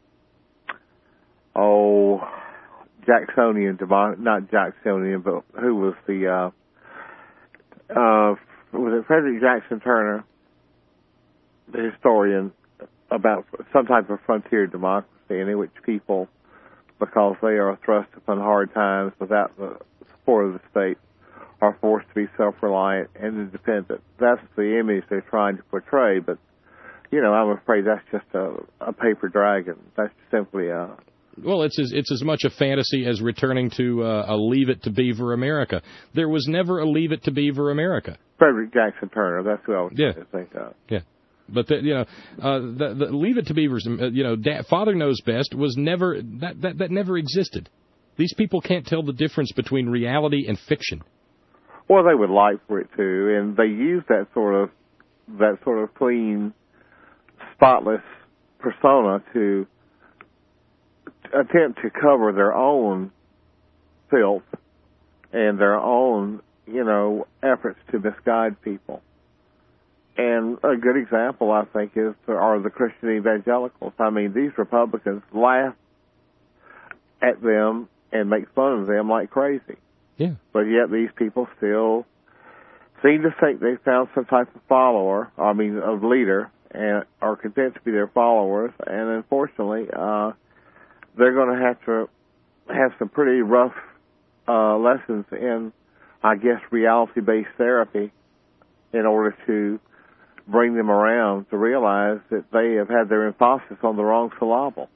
oh Jacksonian demon not Jacksonian, but who was the uh, uh, was it Frederick Jackson Turner, the historian, about some type of frontier democracy in which people, because they are thrust upon hard times without the support of the state, are forced to be self-reliant and independent. That's the image they're trying to portray, but, you know, I'm afraid that's just a, a paper dragon. That's simply a... Well, it's as, it's as much a fantasy as returning to uh, a Leave It to Beaver America. There was never a Leave It to Beaver America. Frederick Jackson Turner, that's who I was yeah. going to think of. Yeah. But the, you know, uh, the, the Leave It to Beavers, uh, you know, Dad, Father Knows Best was never that, that that never existed. These people can't tell the difference between reality and fiction. Well, they would like for it to, and they use that sort of that sort of clean, spotless persona to attempt to cover their own filth and their own, you know, efforts to misguide people. And a good example, I think, is are the Christian evangelicals. I mean, these Republicans laugh at them and make fun of them like crazy. Yeah. But yet these people still seem to think they found some type of follower, I mean, of leader, and are content to be their followers. And unfortunately, uh, they're going to have to have some pretty rough uh, lessons in, I guess, reality-based therapy in order to bring them around to realize that they have had their emphasis on the wrong syllable.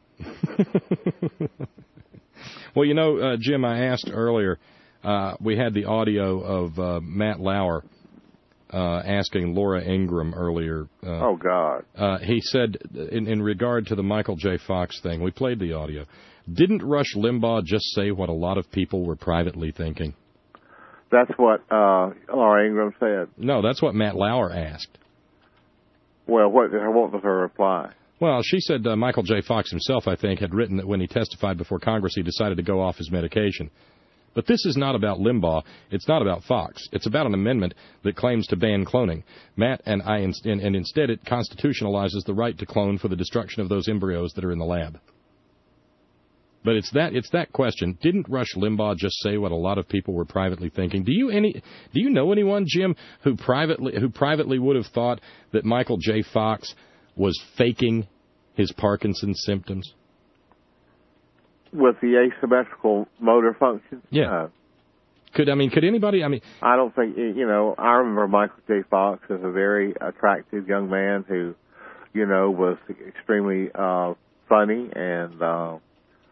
Well, you know, uh, Jim, I asked earlier, uh, we had the audio of uh, Matt Lauer uh, asking Laura Ingraham earlier. Uh, oh, God. Uh, he said, in, in regard to the Michael J. Fox thing, we played the audio, didn't Rush Limbaugh just say what a lot of people were privately thinking? That's what uh, Laura Ingraham said. No, that's what Matt Lauer asked. Well, what, what was her reply? Well, she said uh, Michael J. Fox himself, I think, had written that when he testified before Congress, he decided to go off his medication. But this is not about Limbaugh. It's not about Fox. It's about an amendment that claims to ban cloning. Matt and I, and, and instead it constitutionalizes the right to clone for the destruction of those embryos that are in the lab. But it's that it's that question. Didn't Rush Limbaugh just say what a lot of people were privately thinking? Do you any do you know anyone, Jim, who privately who privately would have thought that Michael J. Fox was faking his Parkinson's symptoms? With the asymmetrical motor function? Yeah. Uh, could I mean could anybody I mean I don't think you know, I remember Michael J. Fox as a very attractive young man who, you know, was extremely uh funny and uh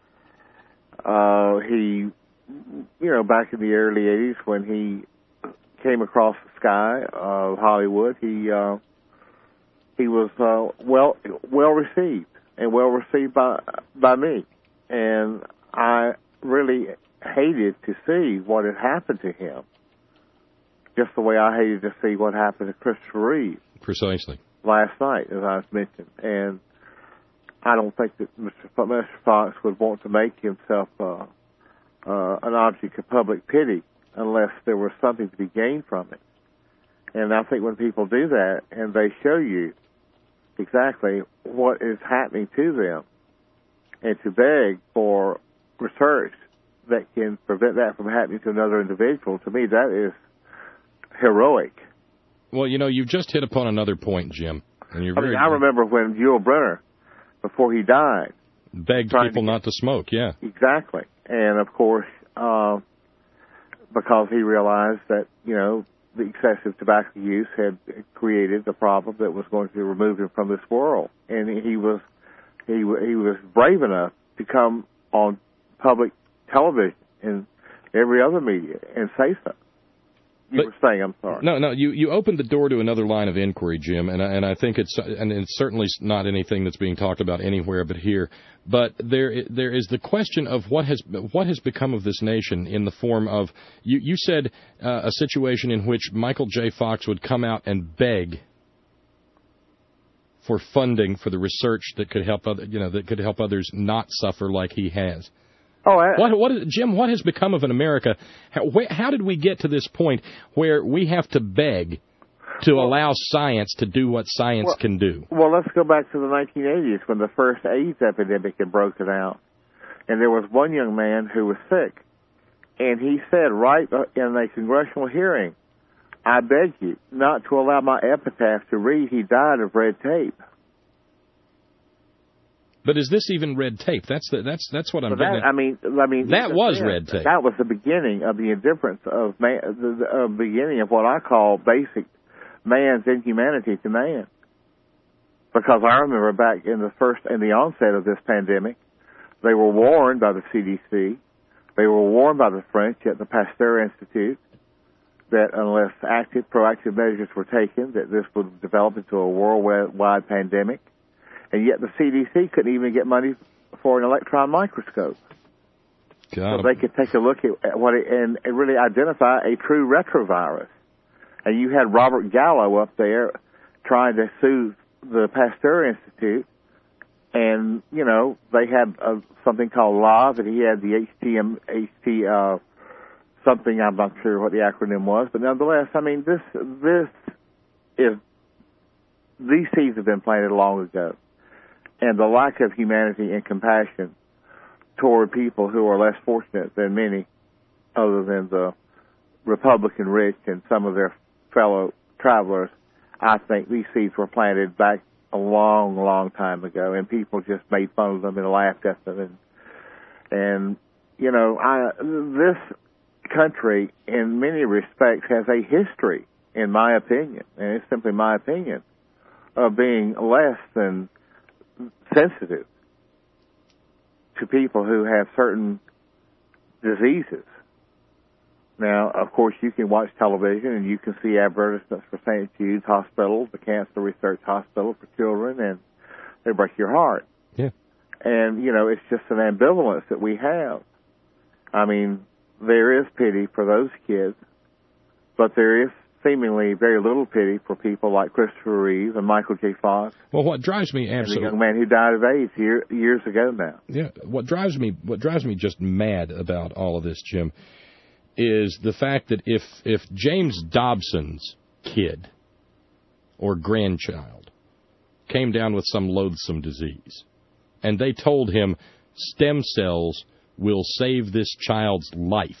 Uh, he, you know, back in the early eighties when he came across the sky of Hollywood, he, uh, he was, uh, well, well received and well received by, by me. And I really hated to see what had happened to him. Just the way I hated to see what happened to Christopher Reeve. Precisely. Last night, as I mentioned. And I don't think that Mister Fox would want to make himself uh, uh, an object of public pity unless there was something to be gained from it. And I think when people do that and they show you exactly what is happening to them and to beg for research that can prevent that from happening to another individual, to me that is heroic. Well, you know, you've just hit upon another point, Jim. And you're I very mean, I remember when Yul Brynner, before he died, begged people to, not to smoke, yeah. Exactly. And, of course, uh, because he realized that, you know, the excessive tobacco use had created the problem that was going to remove him from this world. And he was he, he was brave enough to come on public television and every other media and say so. You but, were saying, I'm sorry. No, no, you, you opened the door to another line of inquiry, Jim, and, and I think it's and it's certainly not anything that's being talked about anywhere but here. But there there is the question of what has what has become of this nation in the form of, you, you said uh, a situation in which Michael J. Fox would come out and beg for funding for the research that could help other, you know, that could help others not suffer like he has. Oh, I, what, what, Jim, what has become of an America? How, wh- how did we get to this point where we have to beg to well, allow science to do what science well, can do? Well, let's go back to the nineteen eighties when the first AIDS epidemic had broken out. And there was one young man who was sick. And he said right in a congressional hearing, I beg you not to allow my epitaph to read, he died of red tape. But is this even red tape? That's the, that's that's what I'm well, getting that, I mean, I mean that was then, red tape. That was the beginning of the indifference of man, the, the uh, beginning of what I call basic man's inhumanity to man. Because I remember back in the first, in the onset of this pandemic, they were warned by the C D C, they were warned by the French at the Pasteur Institute that unless active, proactive measures were taken, that this would develop into a worldwide pandemic. And yet the C D C couldn't even get money for an electron microscope. God. So they could take a look at what it, and, and really identify a true retrovirus. And you had Robert Gallo up there trying to sue the Pasteur Institute. And, you know, they had uh, something called LAV, and he had the H T M, H T, uh, something, I'm not sure what the acronym was. But nonetheless, I mean, this, this is, these seeds have been planted long ago. And the lack of humanity and compassion toward people who are less fortunate than many, other than the Republican rich and some of their fellow travelers, I think these seeds were planted back a long, long time ago, and people just made fun of them and laughed at them. And, and you know, I, this country, in many respects, has a history, in my opinion, and it's simply my opinion, of being less than sensitive to people who have certain diseases. Now, of course, you can watch television and you can see advertisements for Saint Jude's Hospital, the Cancer Research Hospital for children, and they break your heart. Yeah. And, you know, it's just an ambivalence that we have. I mean, there is pity for those kids, but there is seemingly very little pity for people like Christopher Reeve and Michael J. Fox. Well, what drives me absolutely, the young man who died of AIDS year, years ago now. Yeah, what drives me, what drives me just mad about all of this, Jim, is the fact that if if James Dobson's kid or grandchild came down with some loathsome disease, and they told him stem cells will save this child's life,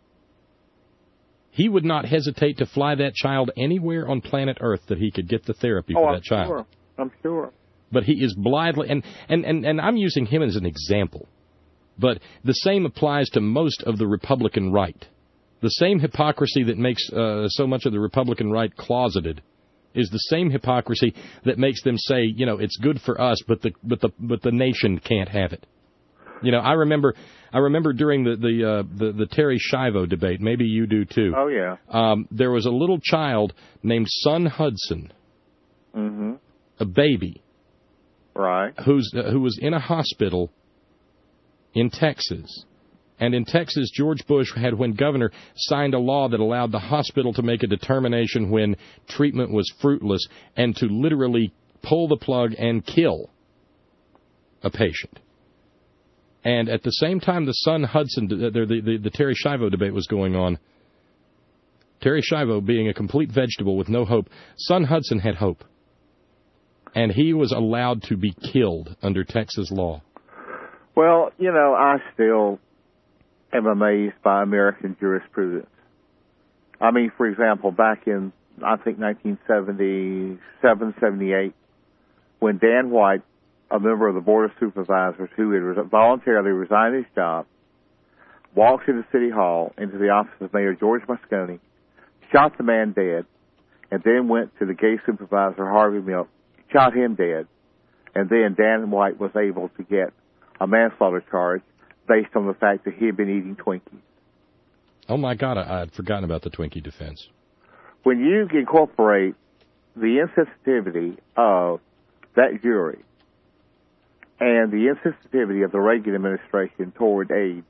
he would not hesitate to fly that child anywhere on planet Earth that he could get the therapy oh, for I'm that child. Sure. I'm sure. But he is blithely, and, and, and, and I'm using him as an example, but the same applies to most of the Republican right. The same hypocrisy that makes uh, so much of the Republican right closeted is the same hypocrisy that makes them say, you know, it's good for us, but the but the but the nation can't have it. You know, I remember I remember during the the uh, the, the Terry Schiavo debate. Maybe you do too. Oh yeah. Um, there was a little child named Son Hudson, mm-hmm. a baby, right, who's uh, who was in a hospital in Texas. And in Texas, George Bush had, when governor, signed a law that allowed the hospital to make a determination when treatment was fruitless and to literally pull the plug and kill a patient. And at the same time the Son Hudson, the, the, the, the Terry Schiavo debate was going on, Terry Schiavo being a complete vegetable with no hope, Son Hudson had hope. And he was allowed to be killed under Texas law. Well, you know, I still am amazed by American jurisprudence. I mean, for example, back in, I think, nineteen seventy-seven, seventy-eight, when Dan White, a member of the Board of Supervisors who had voluntarily resigned his job, walked into City Hall, into the office of Mayor George Moscone, shot the man dead, and then went to the gay supervisor, Harvey Milk, shot him dead, and then Dan White was able to get a manslaughter charge based on the fact that he had been eating Twinkies. Oh, my God, I, I'd forgotten about the Twinkie defense. When you incorporate the insensitivity of that jury and the insensitivity of the Reagan administration toward AIDS,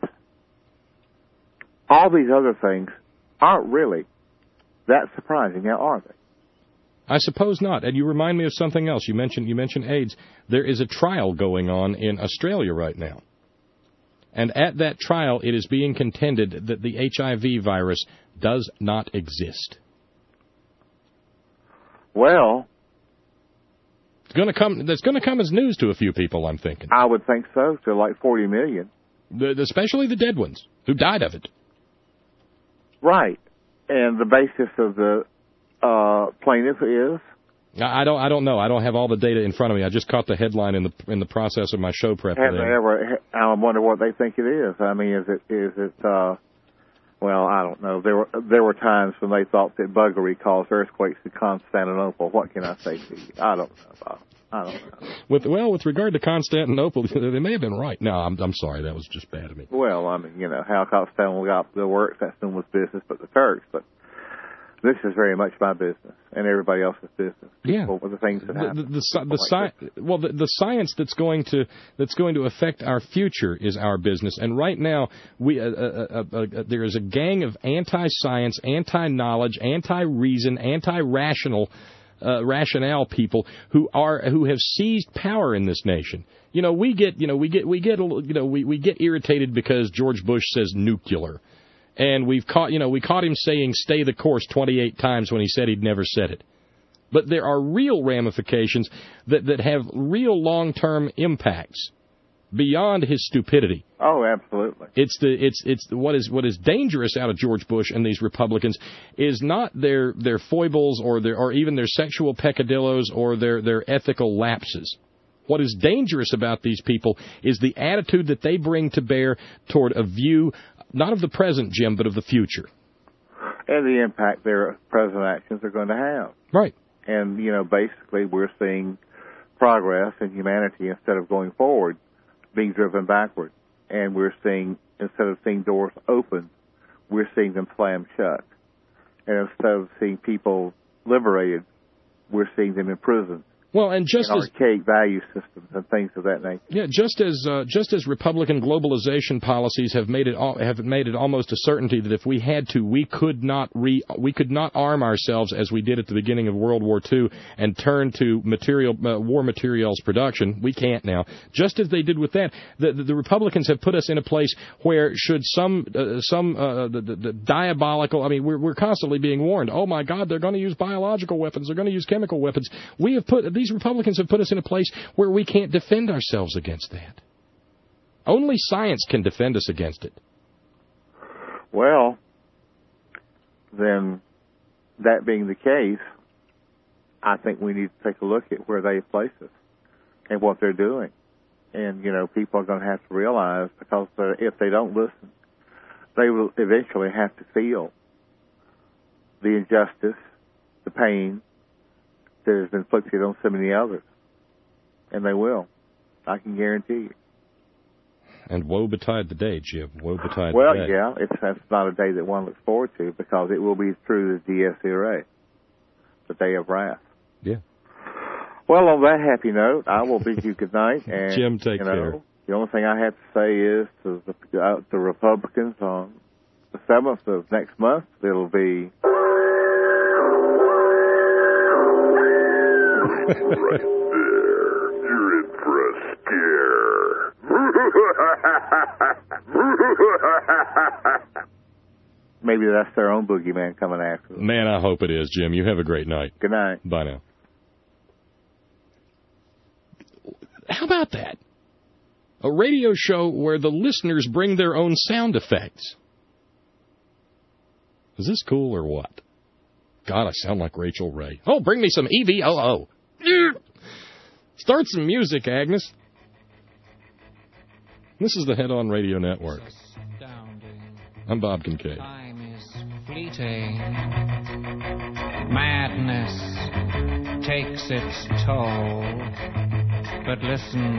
all these other things aren't really that surprising, now are they? I suppose not. And you remind me of something else. You mentioned you mentioned AIDS. There is a trial going on in Australia right now. And at that trial, it is being contended that the H I V virus does not exist. Well, it's going to come. That's going to come as news to a few people, I'm thinking. I would think so, to like forty million. The, especially the dead ones who died of it. Right. And the basis of the uh, plaintiff is? I don't. I don't know. I don't have all the data in front of me. I just caught the headline in the in the process of my show prep. Have they ever? I wonder what they think it is. I mean, is it is it? Uh, well, I don't know. There were there were times when they thought that buggery caused earthquakes in Constantinople. What can I say to you? I don't know. Bob. I don't know. With well, with regard to Constantinople, they may have been right. No, I'm I'm sorry. That was just bad of me. Well, I mean, you know how Constantinople got the work. That's no one's business but the Turks. But this is very much my business and everybody else's business. Yeah, with the things that happen. The, the, the, the sci- well, the, the science that's going to that's going to affect our future is our business. And right now, we uh, uh, uh, uh, there is a gang of anti-science, anti-knowledge, anti-reason, anti-rational, uh, rationale people who are who have seized power in this nation. You know, we get you know we get we get you know we, we get irritated because George Bush says nuclear. And we've caught, you know, we caught him saying stay the course twenty-eight times when he said he'd never said it. But there are real ramifications that, that have real long-term impacts beyond his stupidity. Oh, absolutely. It's the it's it's the, what is what is dangerous out of George Bush and these Republicans is not their their foibles or their or even their sexual peccadillos or their their ethical lapses. What is dangerous about these people is the attitude that they bring to bear toward a view not of the present, Jim, but of the future. And the impact their present actions are going to have. Right. And, you know, basically we're seeing progress in humanity instead of going forward, being driven backward. And we're seeing, instead of seeing doors open, we're seeing them slam shut. And instead of seeing people liberated, we're seeing them in prison. Well, and just and as archaic value systems and things of that nature. Yeah, just as uh, just as Republican globalization policies have made it al- have made it almost a certainty that if we had to, we could not re we could not arm ourselves as we did at the beginning of World War Two and turn to material uh, war materials production. We can't now. Just as they did with that, the, the, the Republicans have put us in a place where should some uh, some uh, the, the, the diabolical. I mean, we're we're constantly being warned. Oh my God, they're going to use biological weapons. They're going to use chemical weapons. We have put these Republicans have put us in a place where we can't defend ourselves against that. Only science can defend us against it. Well, then, that being the case, I think we need to take a look at where they place us and what they're doing. And, you know, people are going to have to realize, because if they don't listen, they will eventually have to feel the injustice, the pain, that has been inflicted on so many others. And they will. I can guarantee you. And woe betide the day, Jim. Woe betide well, the day. Well, yeah, it's that's not a day that one looks forward to, because it will be true as Dies Irae, the day of wrath. Yeah. Well, on that happy note, I will bid you good night. And, Jim, take you know, care. The only thing I have to say is to the, uh, the Republicans on the seventh of next month, it'll be... Right there. You're in for a scare. Maybe that's their own boogeyman coming after them. Man, I hope it is, Jim. You have a great night. Good night. Bye now. How about that? A radio show where the listeners bring their own sound effects. Is this cool or what? God, I sound like Rachel Ray. Oh, bring me some E V O O. Start some music, Agnes. This is the Head On Radio Network. I'm Bob Kincaid. Time is fleeting. Madness takes its toll. But listen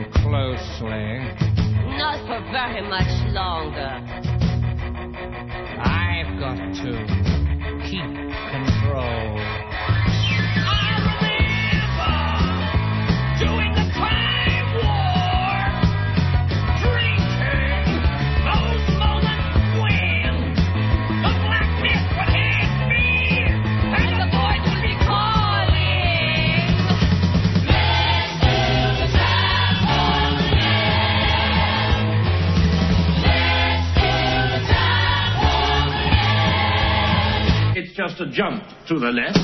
closely. Not for very much longer. I I've got to keep control. Doing the crime war, drinking, those moments when the black mist would hit me, and the boys would be calling. Let's do the time war again. Let's do the time war again. It's just a jump to the left.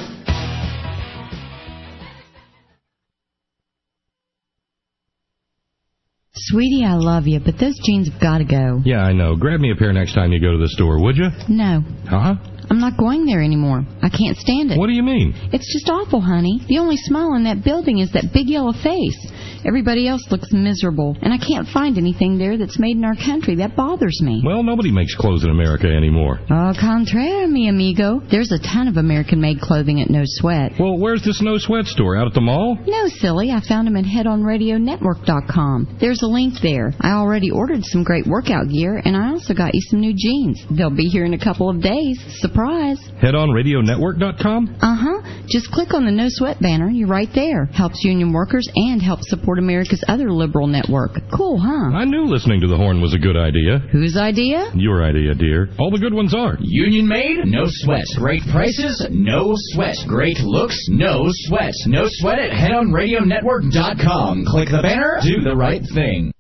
Sweetie, I love you, but those jeans have got to go. Yeah, I know. Grab me a pair next time you go to the store, would you? No. Huh? I'm not going there anymore. I can't stand it. What do you mean? It's just awful, honey. The only smile in that building is that big yellow face. Everybody else looks miserable, and I can't find anything there that's made in our country. That bothers me. Well, nobody makes clothes in America anymore. Au contraire, mi amigo. There's a ton of American-made clothing at No Sweat. Well, where's this No Sweat store? Out at the mall? No, silly. I found them at head on radio network dot com. There's a link there. I already ordered some great workout gear, and I also got you some new jeans. They'll be here in a couple of days. Surprise. head on radio network dot com? Uh-huh. Just click on the No Sweat banner. You're right there. Helps union workers and helps support America's other liberal network. Cool, huh? I knew listening to the horn was a good idea. Whose idea? Your idea, dear. All the good ones are. Union made? No sweat. Great prices? No sweat. Great looks? No sweat. No sweat at head on radio network dot com. Click the banner. Do the right thing.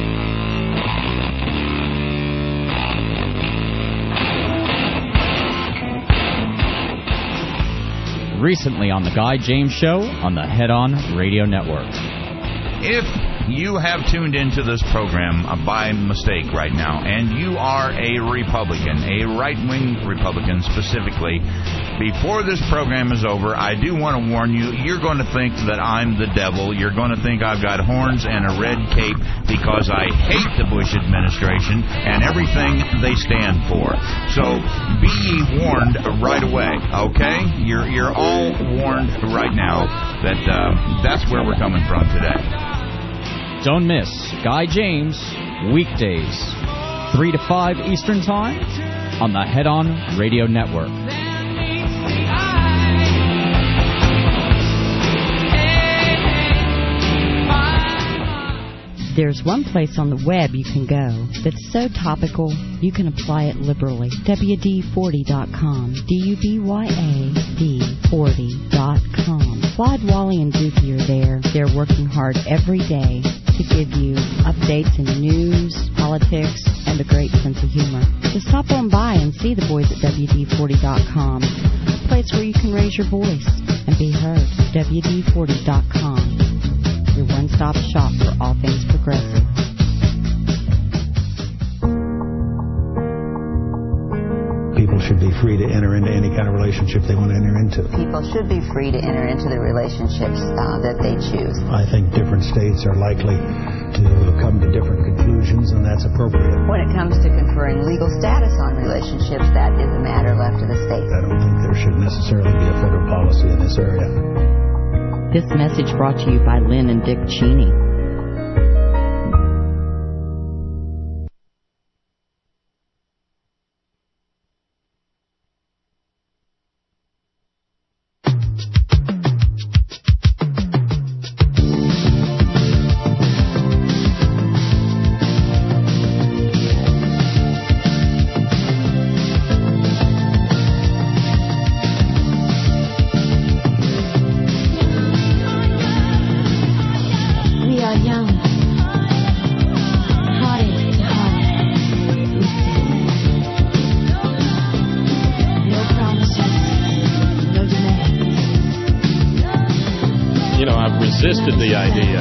Recently on The Guy James Show on the Head On Radio Network. If you have tuned into this program uh, by mistake right now, and you are a Republican, a right-wing Republican specifically, before this program is over, I do want to warn you, you're going to think that I'm the devil. You're going to think I've got horns and a red cape because I hate the Bush administration and everything they stand for. So be ye warned right away, okay? You're, you're all warned right now that uh, that's where we're coming from today. Don't miss Guy James, weekdays, three to five Eastern Time, on the Head On Radio Network. There's one place on the web you can go that's so topical you can apply it liberally. W D forty dot com. D U B Y A D forty dot com. Clyde, Wally, and Dookie are there. They're working hard every day to give you updates in news, politics, and a great sense of humor. So stop on by and see the boys at W D forty dot com. A place where you can raise your voice and be heard. W D forty dot com. Your one-stop shop for all things progressive. People should be free to enter into any kind of relationship they want to enter into. People should be free to enter into the relationships uh, that they choose. I think different states are likely to come to different conclusions, and that's appropriate. When it comes to conferring legal status on relationships, that is a matter left to the states. I don't think there should necessarily be a federal policy in this area. This message brought to you by Lynn and Dick Cheney. Resisted the idea.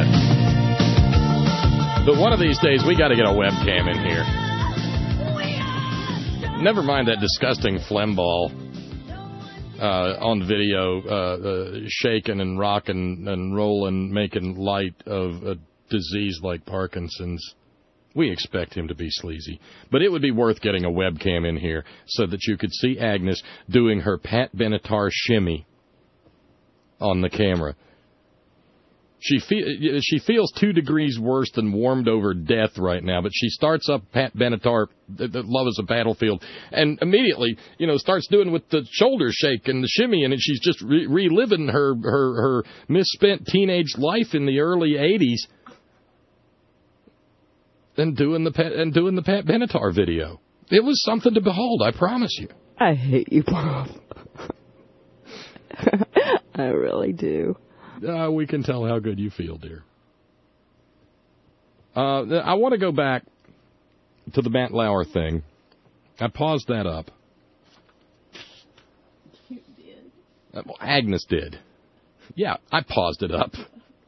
But one of these days, we got to get a webcam in here. Never mind that disgusting phlegm ball uh, on video, uh, uh, shaking and rocking and rolling, making light of a disease like Parkinson's. We expect him to be sleazy. But it would be worth getting a webcam in here so that you could see Agnes doing her Pat Benatar shimmy on the camera. She fe- she feels two degrees worse than warmed over death right now, but she starts up Pat Benatar, the Love is a Battlefield, and immediately, you know, starts doing with the shoulder shake and the shimmy, and she's just re- reliving her, her, her misspent teenage life in the early eighties and doing the Pat, and doing the Pat Benatar video. It was something to behold, I promise you. I hate you, Bob. I really do. Uh, we can tell how good you feel, dear. Uh, I want to go back to the Matt Lauer thing. I paused that up. You did. Uh, well, Agnes did. Yeah, I paused it up.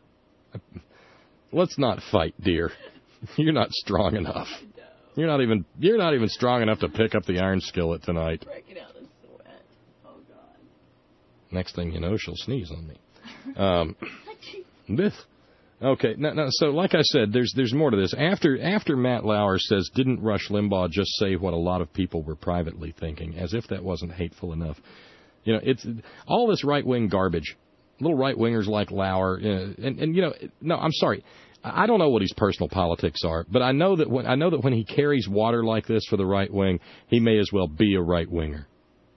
Let's not fight, dear. You're not strong enough. You're not even you're not even strong enough to pick up the iron skillet tonight. Breaking out of sweat. Oh, God. Next thing you know, she'll sneeze on me. Um, this. Okay, now, now, so like I said, there's there's more to this. After after Matt Lauer says, didn't Rush Limbaugh just say what a lot of people were privately thinking, as if that wasn't hateful enough? You know, it's all this right-wing garbage. Little right-wingers like Lauer, uh, and, and, you know, no, I'm sorry. I don't know what his personal politics are, but I know that when I know that when he carries water like this for the right wing, he may as well be a right-winger.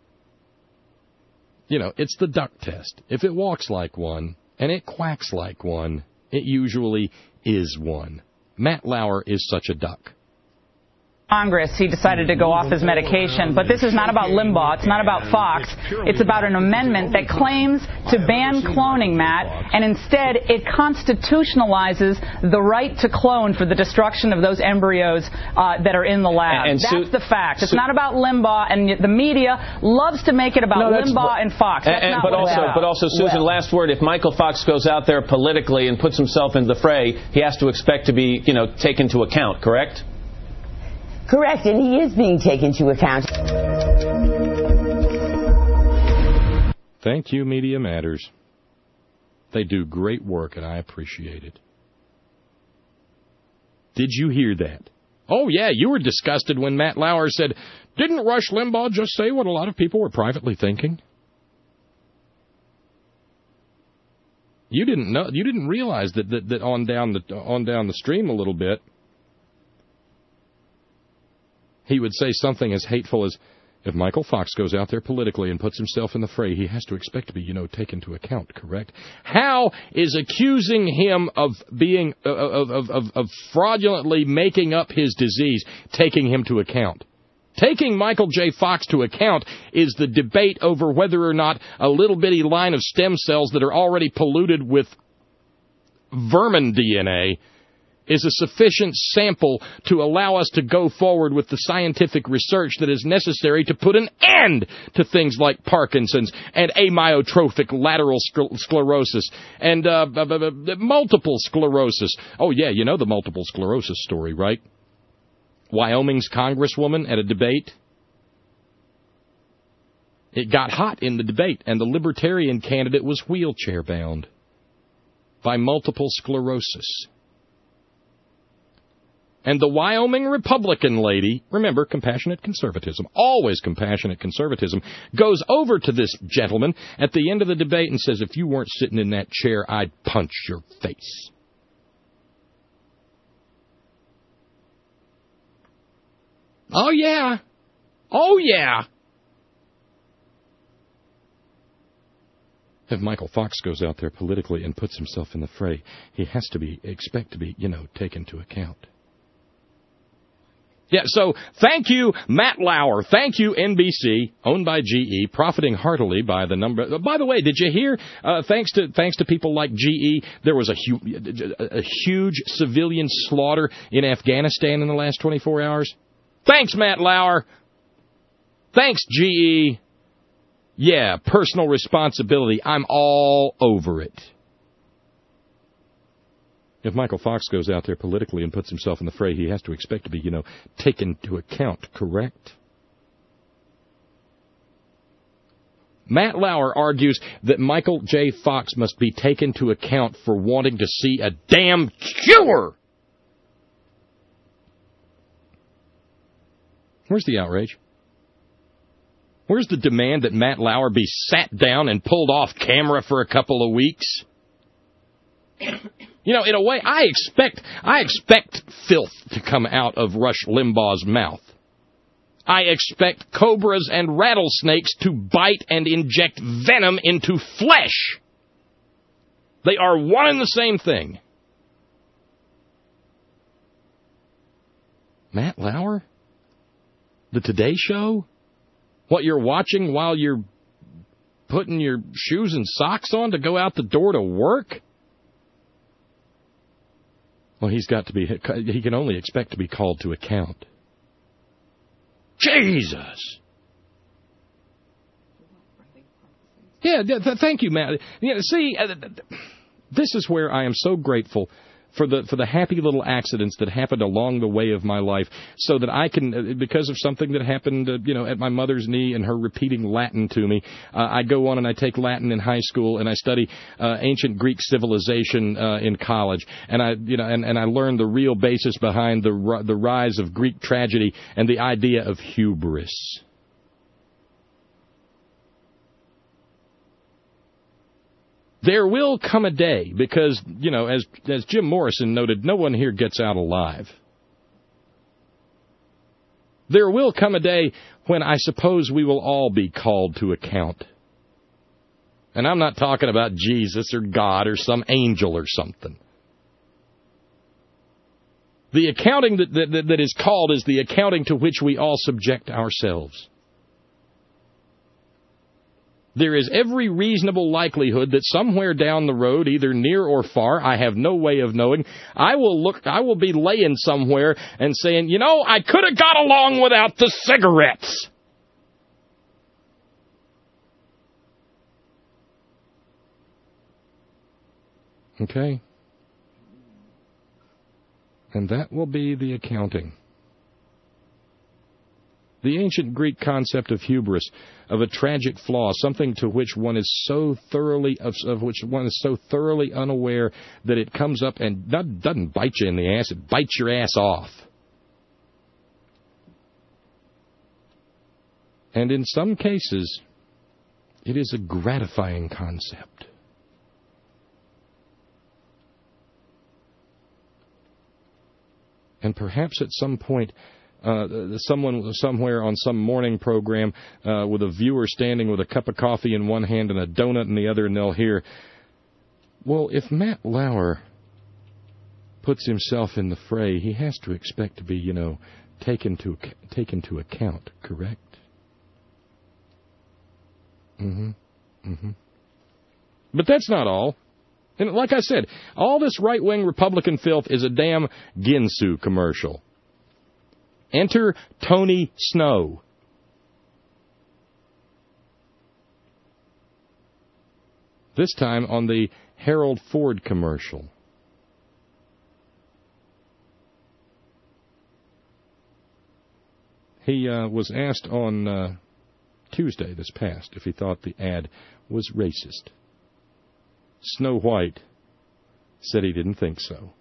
You know, it's the duck test. If it walks like one and it quacks like one, it usually is one. Matt Lauer is such a duck. Congress, he decided to go off his medication. But this is not about Limbaugh. It's not about Fox. It's about an amendment that claims to ban cloning, Matt, and instead it constitutionalizes the right to clone for the destruction of those embryos uh, that are in the lab. And, and that's Su- the fact. It's Su- not about Limbaugh, and the media loves to make it about no, Limbaugh and Fox. That's and, not but what also, it's about. but also, Susan, well, last word: if Michael Fox goes out there politically and puts himself into the fray, he has to expect to be, you know, taken into account. Correct? Correct, and he is being taken into account. Thank you, Media Matters. They do great work, and I appreciate it. Did you hear that? Oh, yeah, you were disgusted when Matt Lauer said, didn't Rush Limbaugh just say what a lot of people were privately thinking? You didn't know. You didn't realize that, that, that on down the on down the stream a little bit, he would say something as hateful as, if Michael Fox goes out there politically and puts himself in the fray, he has to expect to be, you know, taken into account, correct? How is accusing him of being, uh, of, of, of, of fraudulently making up his disease taking him to account? Taking Michael J. Fox to account is the debate over whether or not a little bitty line of stem cells that are already polluted with vermin D N A is a sufficient sample to allow us to go forward with the scientific research that is necessary to put an end to things like Parkinson's and amyotrophic lateral scler- sclerosis and uh, b- b- b- multiple sclerosis. Oh, yeah, you know the multiple sclerosis story, right? Wyoming's congresswoman at a debate. It got hot in the debate, and the Libertarian candidate was wheelchair-bound by multiple sclerosis. And the Wyoming Republican lady, remember, compassionate conservatism, always compassionate conservatism, goes over to this gentleman at the end of the debate and says, if you weren't sitting in that chair, I'd punch your face. Oh, yeah. Oh, yeah. If Michael Fox goes out there politically and puts himself in the fray, he has to be, expect to be, you know, taken into account. Yeah, so thank you, Matt Lauer. Thank you, N B C, owned by G E, profiting heartily by the number. By the way, did you hear? Uh, thanks to thanks to people like G E, there was a, hu- a huge civilian slaughter in Afghanistan in the last twenty-four hours. Thanks, Matt Lauer. Thanks, G E. Yeah, personal responsibility. I'm all over it. If Michael Fox goes out there politically and puts himself in the fray, he has to expect to be, you know, taken into account, correct? Matt Lauer argues that Michael J. Fox must be taken into account for wanting to see a damn cure. Where's the outrage? Where's the demand that Matt Lauer be sat down and pulled off camera for a couple of weeks? You know, in a way, I expect I expect filth to come out of Rush Limbaugh's mouth. I expect cobras and rattlesnakes to bite and inject venom into flesh. They are one and the same thing. Matt Lauer? The Today Show? What you're watching while you're putting your shoes and socks on to go out the door to work? Well, he's got to be, he can only expect to be called to account. Jesus! Yeah, th- thank you, Matt. Yeah, see, uh, this is where I am so grateful for the for the happy little accidents that happened along the way of my life, so that I can, uh, because of something that happened, uh, you know, at my mother's knee and her repeating Latin to me, uh, I go on and I take Latin in high school and I study uh, ancient Greek civilization uh, in college, and I, you know, and, and I learn the real basis behind the the rise of Greek tragedy and the idea of hubris. There will come a day, because, you know, as as Jim Morrison noted, no one here gets out alive. There will come a day when I suppose we will all be called to account. And I'm not talking about Jesus or God or some angel or something. The accounting that, that, that is called is the accounting to which we all subject ourselves. There is every reasonable likelihood that somewhere down the road, either near or far, I have no way of knowing, I will look, I will be laying somewhere and saying, you know, I could have got along without the cigarettes. Okay? And that will be the accounting. The ancient Greek concept of hubris, of a tragic flaw, something to which one is so thoroughly of, of which one is so thoroughly unaware that it comes up and not, doesn't bite you in the ass, it bites your ass off. And in some cases, it is a gratifying concept. And perhaps at some point, Uh, someone somewhere on some morning program uh, with a viewer standing with a cup of coffee in one hand and a donut in the other, and they'll hear, well, if Matt Lauer puts himself in the fray, he has to expect to be, you know, taken to taken to account, correct? Mm-hmm. Mm-hmm. But that's not all. And like I said, all this right-wing Republican filth is a damn Ginsu commercial. Enter Tony Snow. This time on the Harold Ford commercial. He uh, was asked on uh, Tuesday this past if he thought the ad was racist. Snow White said he didn't think so.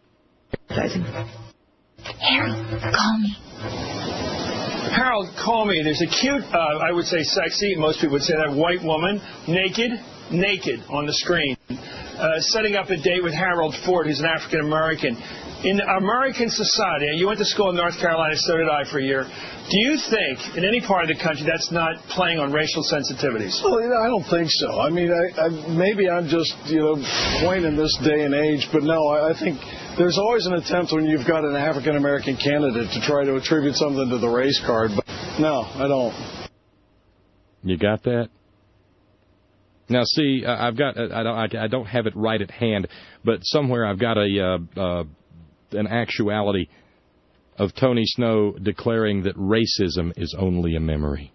Harold, call me. Harold, call me. There's a cute, uh, I would say sexy, most people would say that, white woman, naked, naked on the screen, uh, setting up a date with Harold Ford, who's an African-American. In American society, and you went to school in North Carolina, so did I for a year, do you think, in any part of the country, that's not playing on racial sensitivities? Well, you know, I don't think so. I mean, I, I, maybe I'm just, you know, quaint in this day and age, but no, I, I think there's always an attempt when you've got an African-American candidate to try to attribute something to the race card, but no, I don't. You got that? Now, see, I've got, I don't, I don't have it right at hand, but somewhere I've got a, uh, uh, an actuality of Tony Snow declaring that racism is only a memory.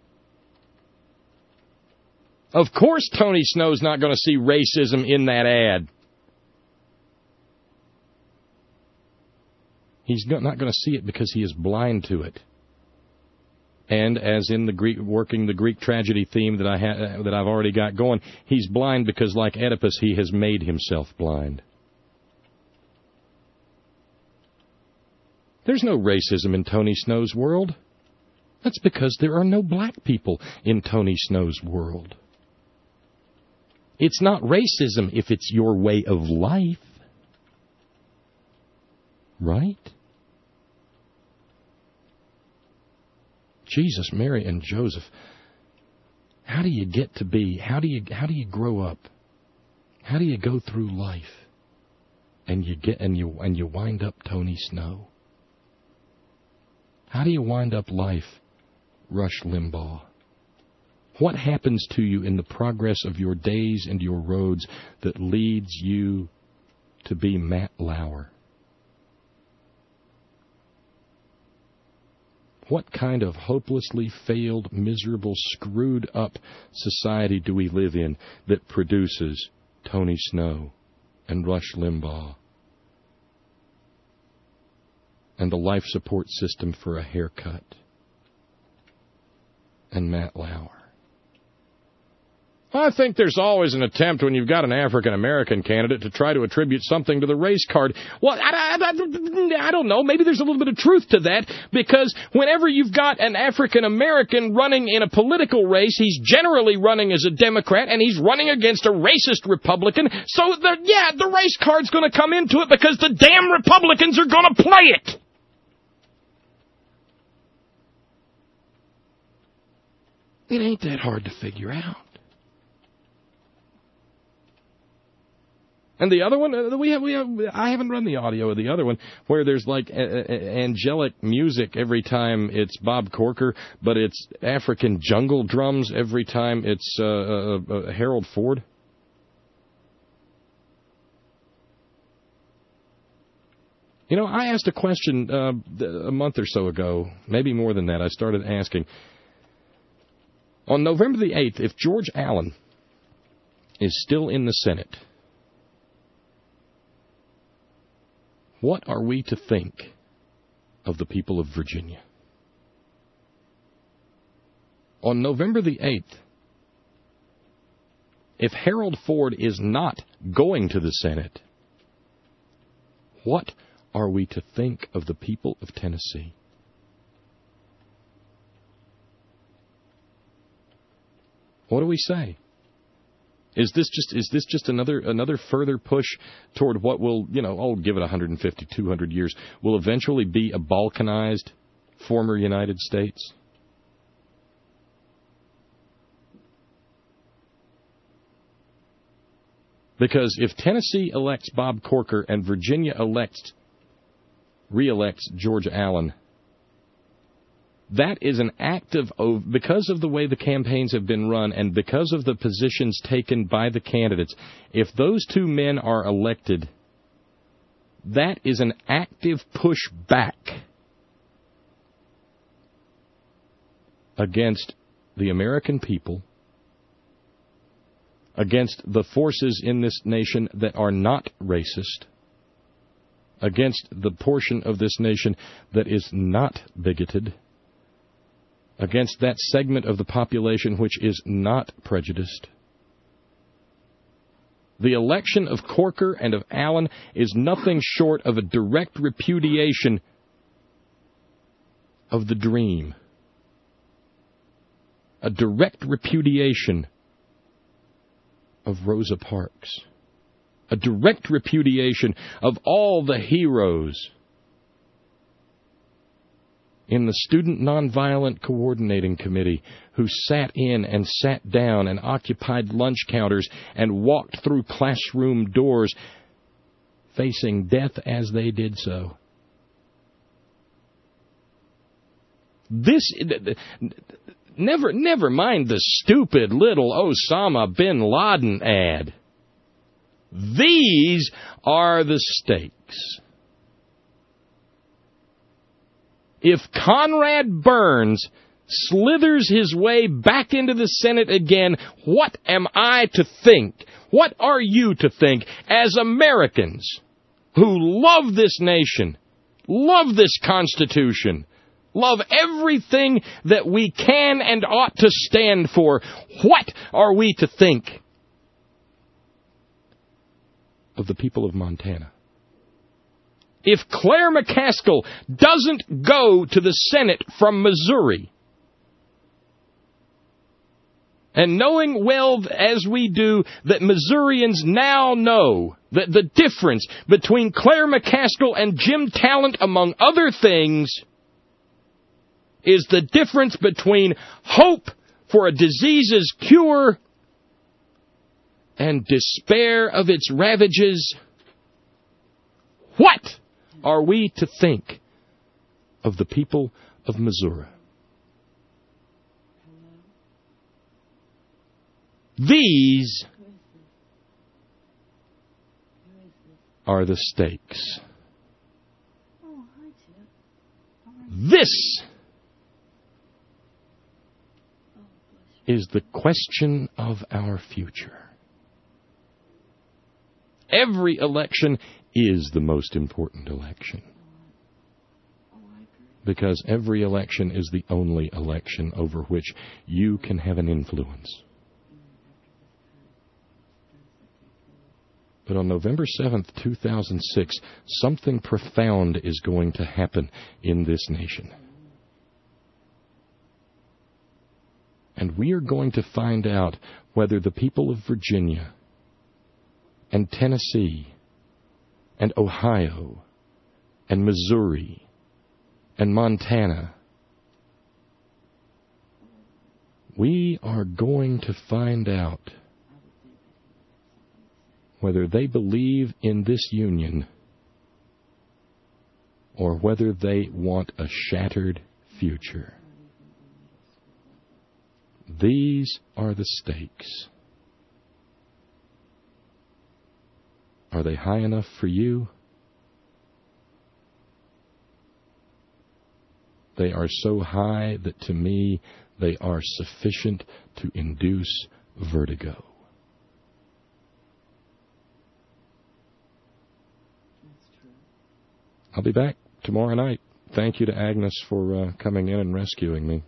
Of course Tony Snow's not going to see racism in that ad. He's not going to see it because he is blind to it. And as in the Greek, working the Greek tragedy theme that I ha- that I've already got going, he's blind because, like Oedipus, he has made himself blind. There's no racism in Tony Snow's world. That's because there are no black people in Tony Snow's world. It's not racism if it's your way of life. Right? Jesus, Mary, and Joseph. How do you get to be? How do you how do you grow up? How do you go through life? And you get and you and you wind up Tony Snow. How do you wind up life, Rush Limbaugh? What happens to you in the progress of your days and your roads that leads you to be Matt Lauer? What kind of hopelessly failed, miserable, screwed up society do we live in that produces Tony Snow and Rush Limbaugh and the life support system for a haircut and Matt Lauer? I think there's always an attempt when you've got an African-American candidate to try to attribute something to the race card. Well, I, I, I don't know. Maybe there's a little bit of truth to that, because whenever you've got an African-American running in a political race, he's generally running as a Democrat, and he's running against a racist Republican. So, the, yeah, the race card's going to come into it because the damn Republicans are going to play it. It ain't that hard to figure out. And the other one, uh, we have, we have, I haven't run the audio of the other one, where there's like a, a, angelic music every time it's Bob Corker, but it's African jungle drums every time it's uh, uh, uh, Harold Ford. You know, I asked a question uh, a month or so ago, maybe more than that. I started asking, on November the eighth, if George Allen is still in the Senate, what are we to think of the people of Virginia? On November the eighth, if Harold Ford is not going to the Senate, what are we to think of the people of Tennessee? What do we say? Is this just is this just another another further push toward what will, you know, oh, give it one hundred fifty, two hundred years, will eventually be a balkanized former United States? Because if Tennessee elects Bob Corker and Virginia elects, re-elects George Allen, that is an act of, because of the way the campaigns have been run and because of the positions taken by the candidates, if those two men are elected, that is an active push back against the American people, against the forces in this nation that are not racist, against the portion of this nation that is not bigoted, against that segment of the population which is not prejudiced. The election of Corker and of Allen is nothing short of a direct repudiation of the dream. A direct repudiation of Rosa Parks. A direct repudiation of all the heroes in the Student Nonviolent Coordinating Committee who sat in and sat down and occupied lunch counters and walked through classroom doors facing death as they did so. This, never, never mind the stupid little Osama bin Laden ad. These are the stakes. If Conrad Burns slithers his way back into the Senate again, what am I to think? What are you to think as Americans who love this nation, love this Constitution, love everything that we can and ought to stand for? What are we to think of the people of Montana? If Claire McCaskill doesn't go to the Senate from Missouri, And knowing well as we do that Missourians now know that the difference between Claire McCaskill and Jim Talent, among other things, is the difference between hope for a disease's cure and despair of its ravages. What are we to think of the people of Missouri? These are the stakes. This is the question of our future. Every election is the most important election, because every election is the only election over which you can have an influence. But on November seventh, two thousand six, something profound is going to happen in this nation. And we are going to find out whether the people of Virginia and Tennessee and Ohio and Missouri and Montana, we are going to find out whether they believe in this union or whether they want a shattered future. These are the stakes. Are they high enough for you? They are so high that to me they are sufficient to induce vertigo. I'll be back tomorrow night. Thank you to Agnes for uh, coming in and rescuing me.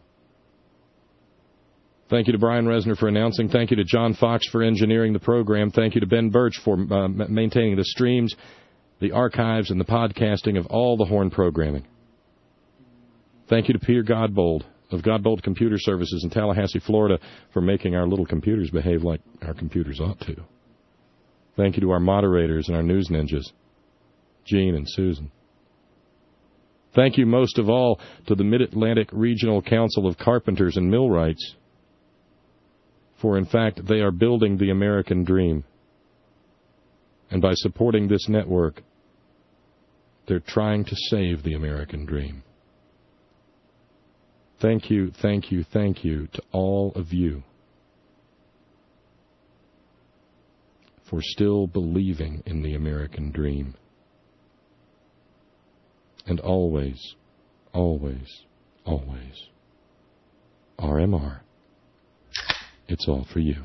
Thank you to Brian Resner for announcing. Thank you to John Fox for engineering the program. Thank you to Ben Birch for uh, maintaining the streams, the archives, and the podcasting of all the Horn programming. Thank you to Peter Godbold of Godbold Computer Services in Tallahassee, Florida, for making our little computers behave like our computers ought to. Thank you to our moderators and our news ninjas, Gene and Susan. Thank you most of all to the Mid-Atlantic Regional Council of Carpenters and Millwrights, for in fact they are building the American dream. And by supporting this network, they're trying to save the American dream. Thank you, thank you, thank you to all of you for still believing in the American dream. And always, always, always, R M R. It's all for you.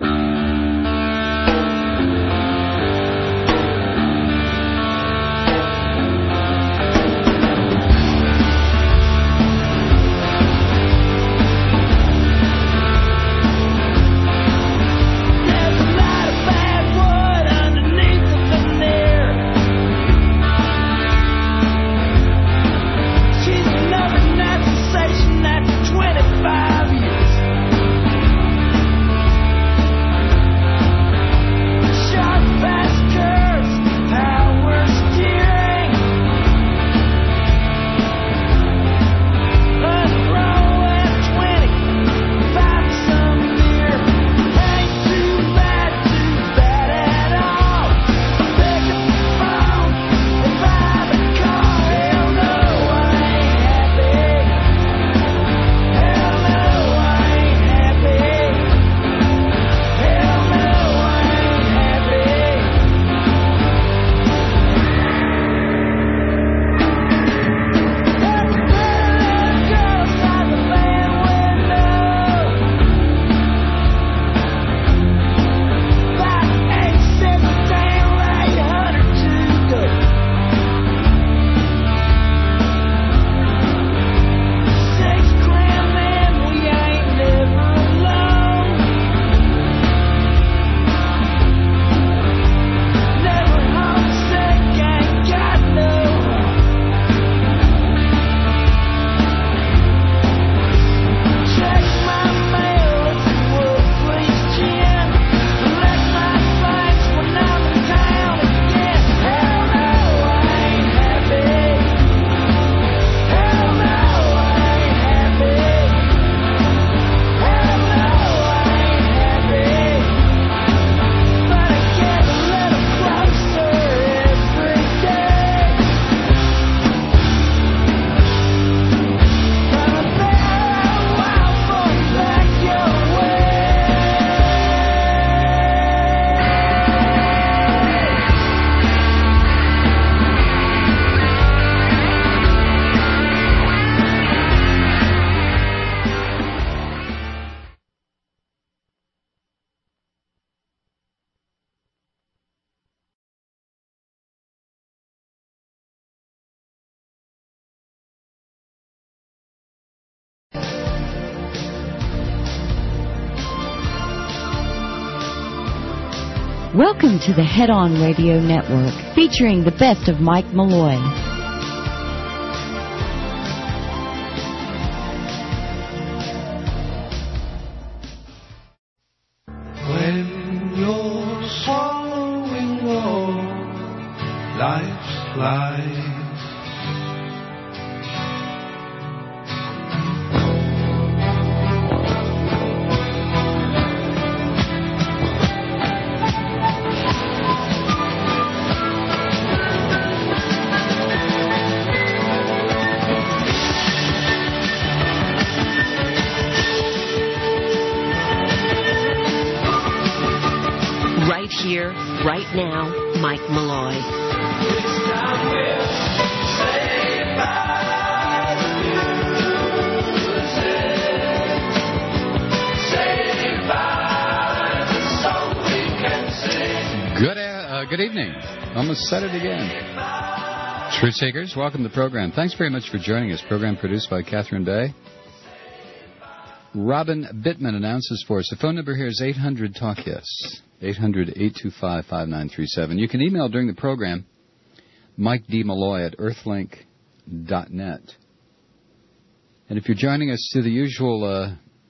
twenty-five years. Welcome to the Head On Radio Network, featuring the best of Mike Malloy. When you're swallowing all life's lies, here, right now, Mike Malloy. Good, uh, good evening. Almost said it again. Truth Seekers, welcome to the program. Thanks very much for joining us. Program produced by Catherine Bay. Robin Bittman announces for us. The phone number here is eight hundred talk yes. eight hundred, eight two five, five nine three seven. You can email during the program, Mike D. Malloy at earthlink dot net. And if you're joining us through the usual uh,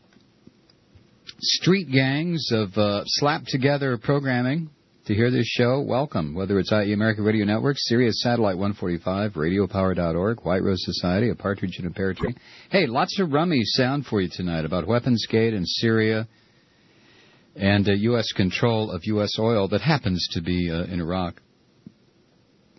street gangs of uh, slapped-together programming to hear this show, welcome. Whether it's I E American Radio Network, Sirius Satellite one forty-five, radio power dot org, White Rose Society, A Partridge in a Pear Tree. Hey, lots of rummy sound for you tonight about Weaponsgate and Syria and uh, U S control of U S oil that happens to be uh, in Iraq.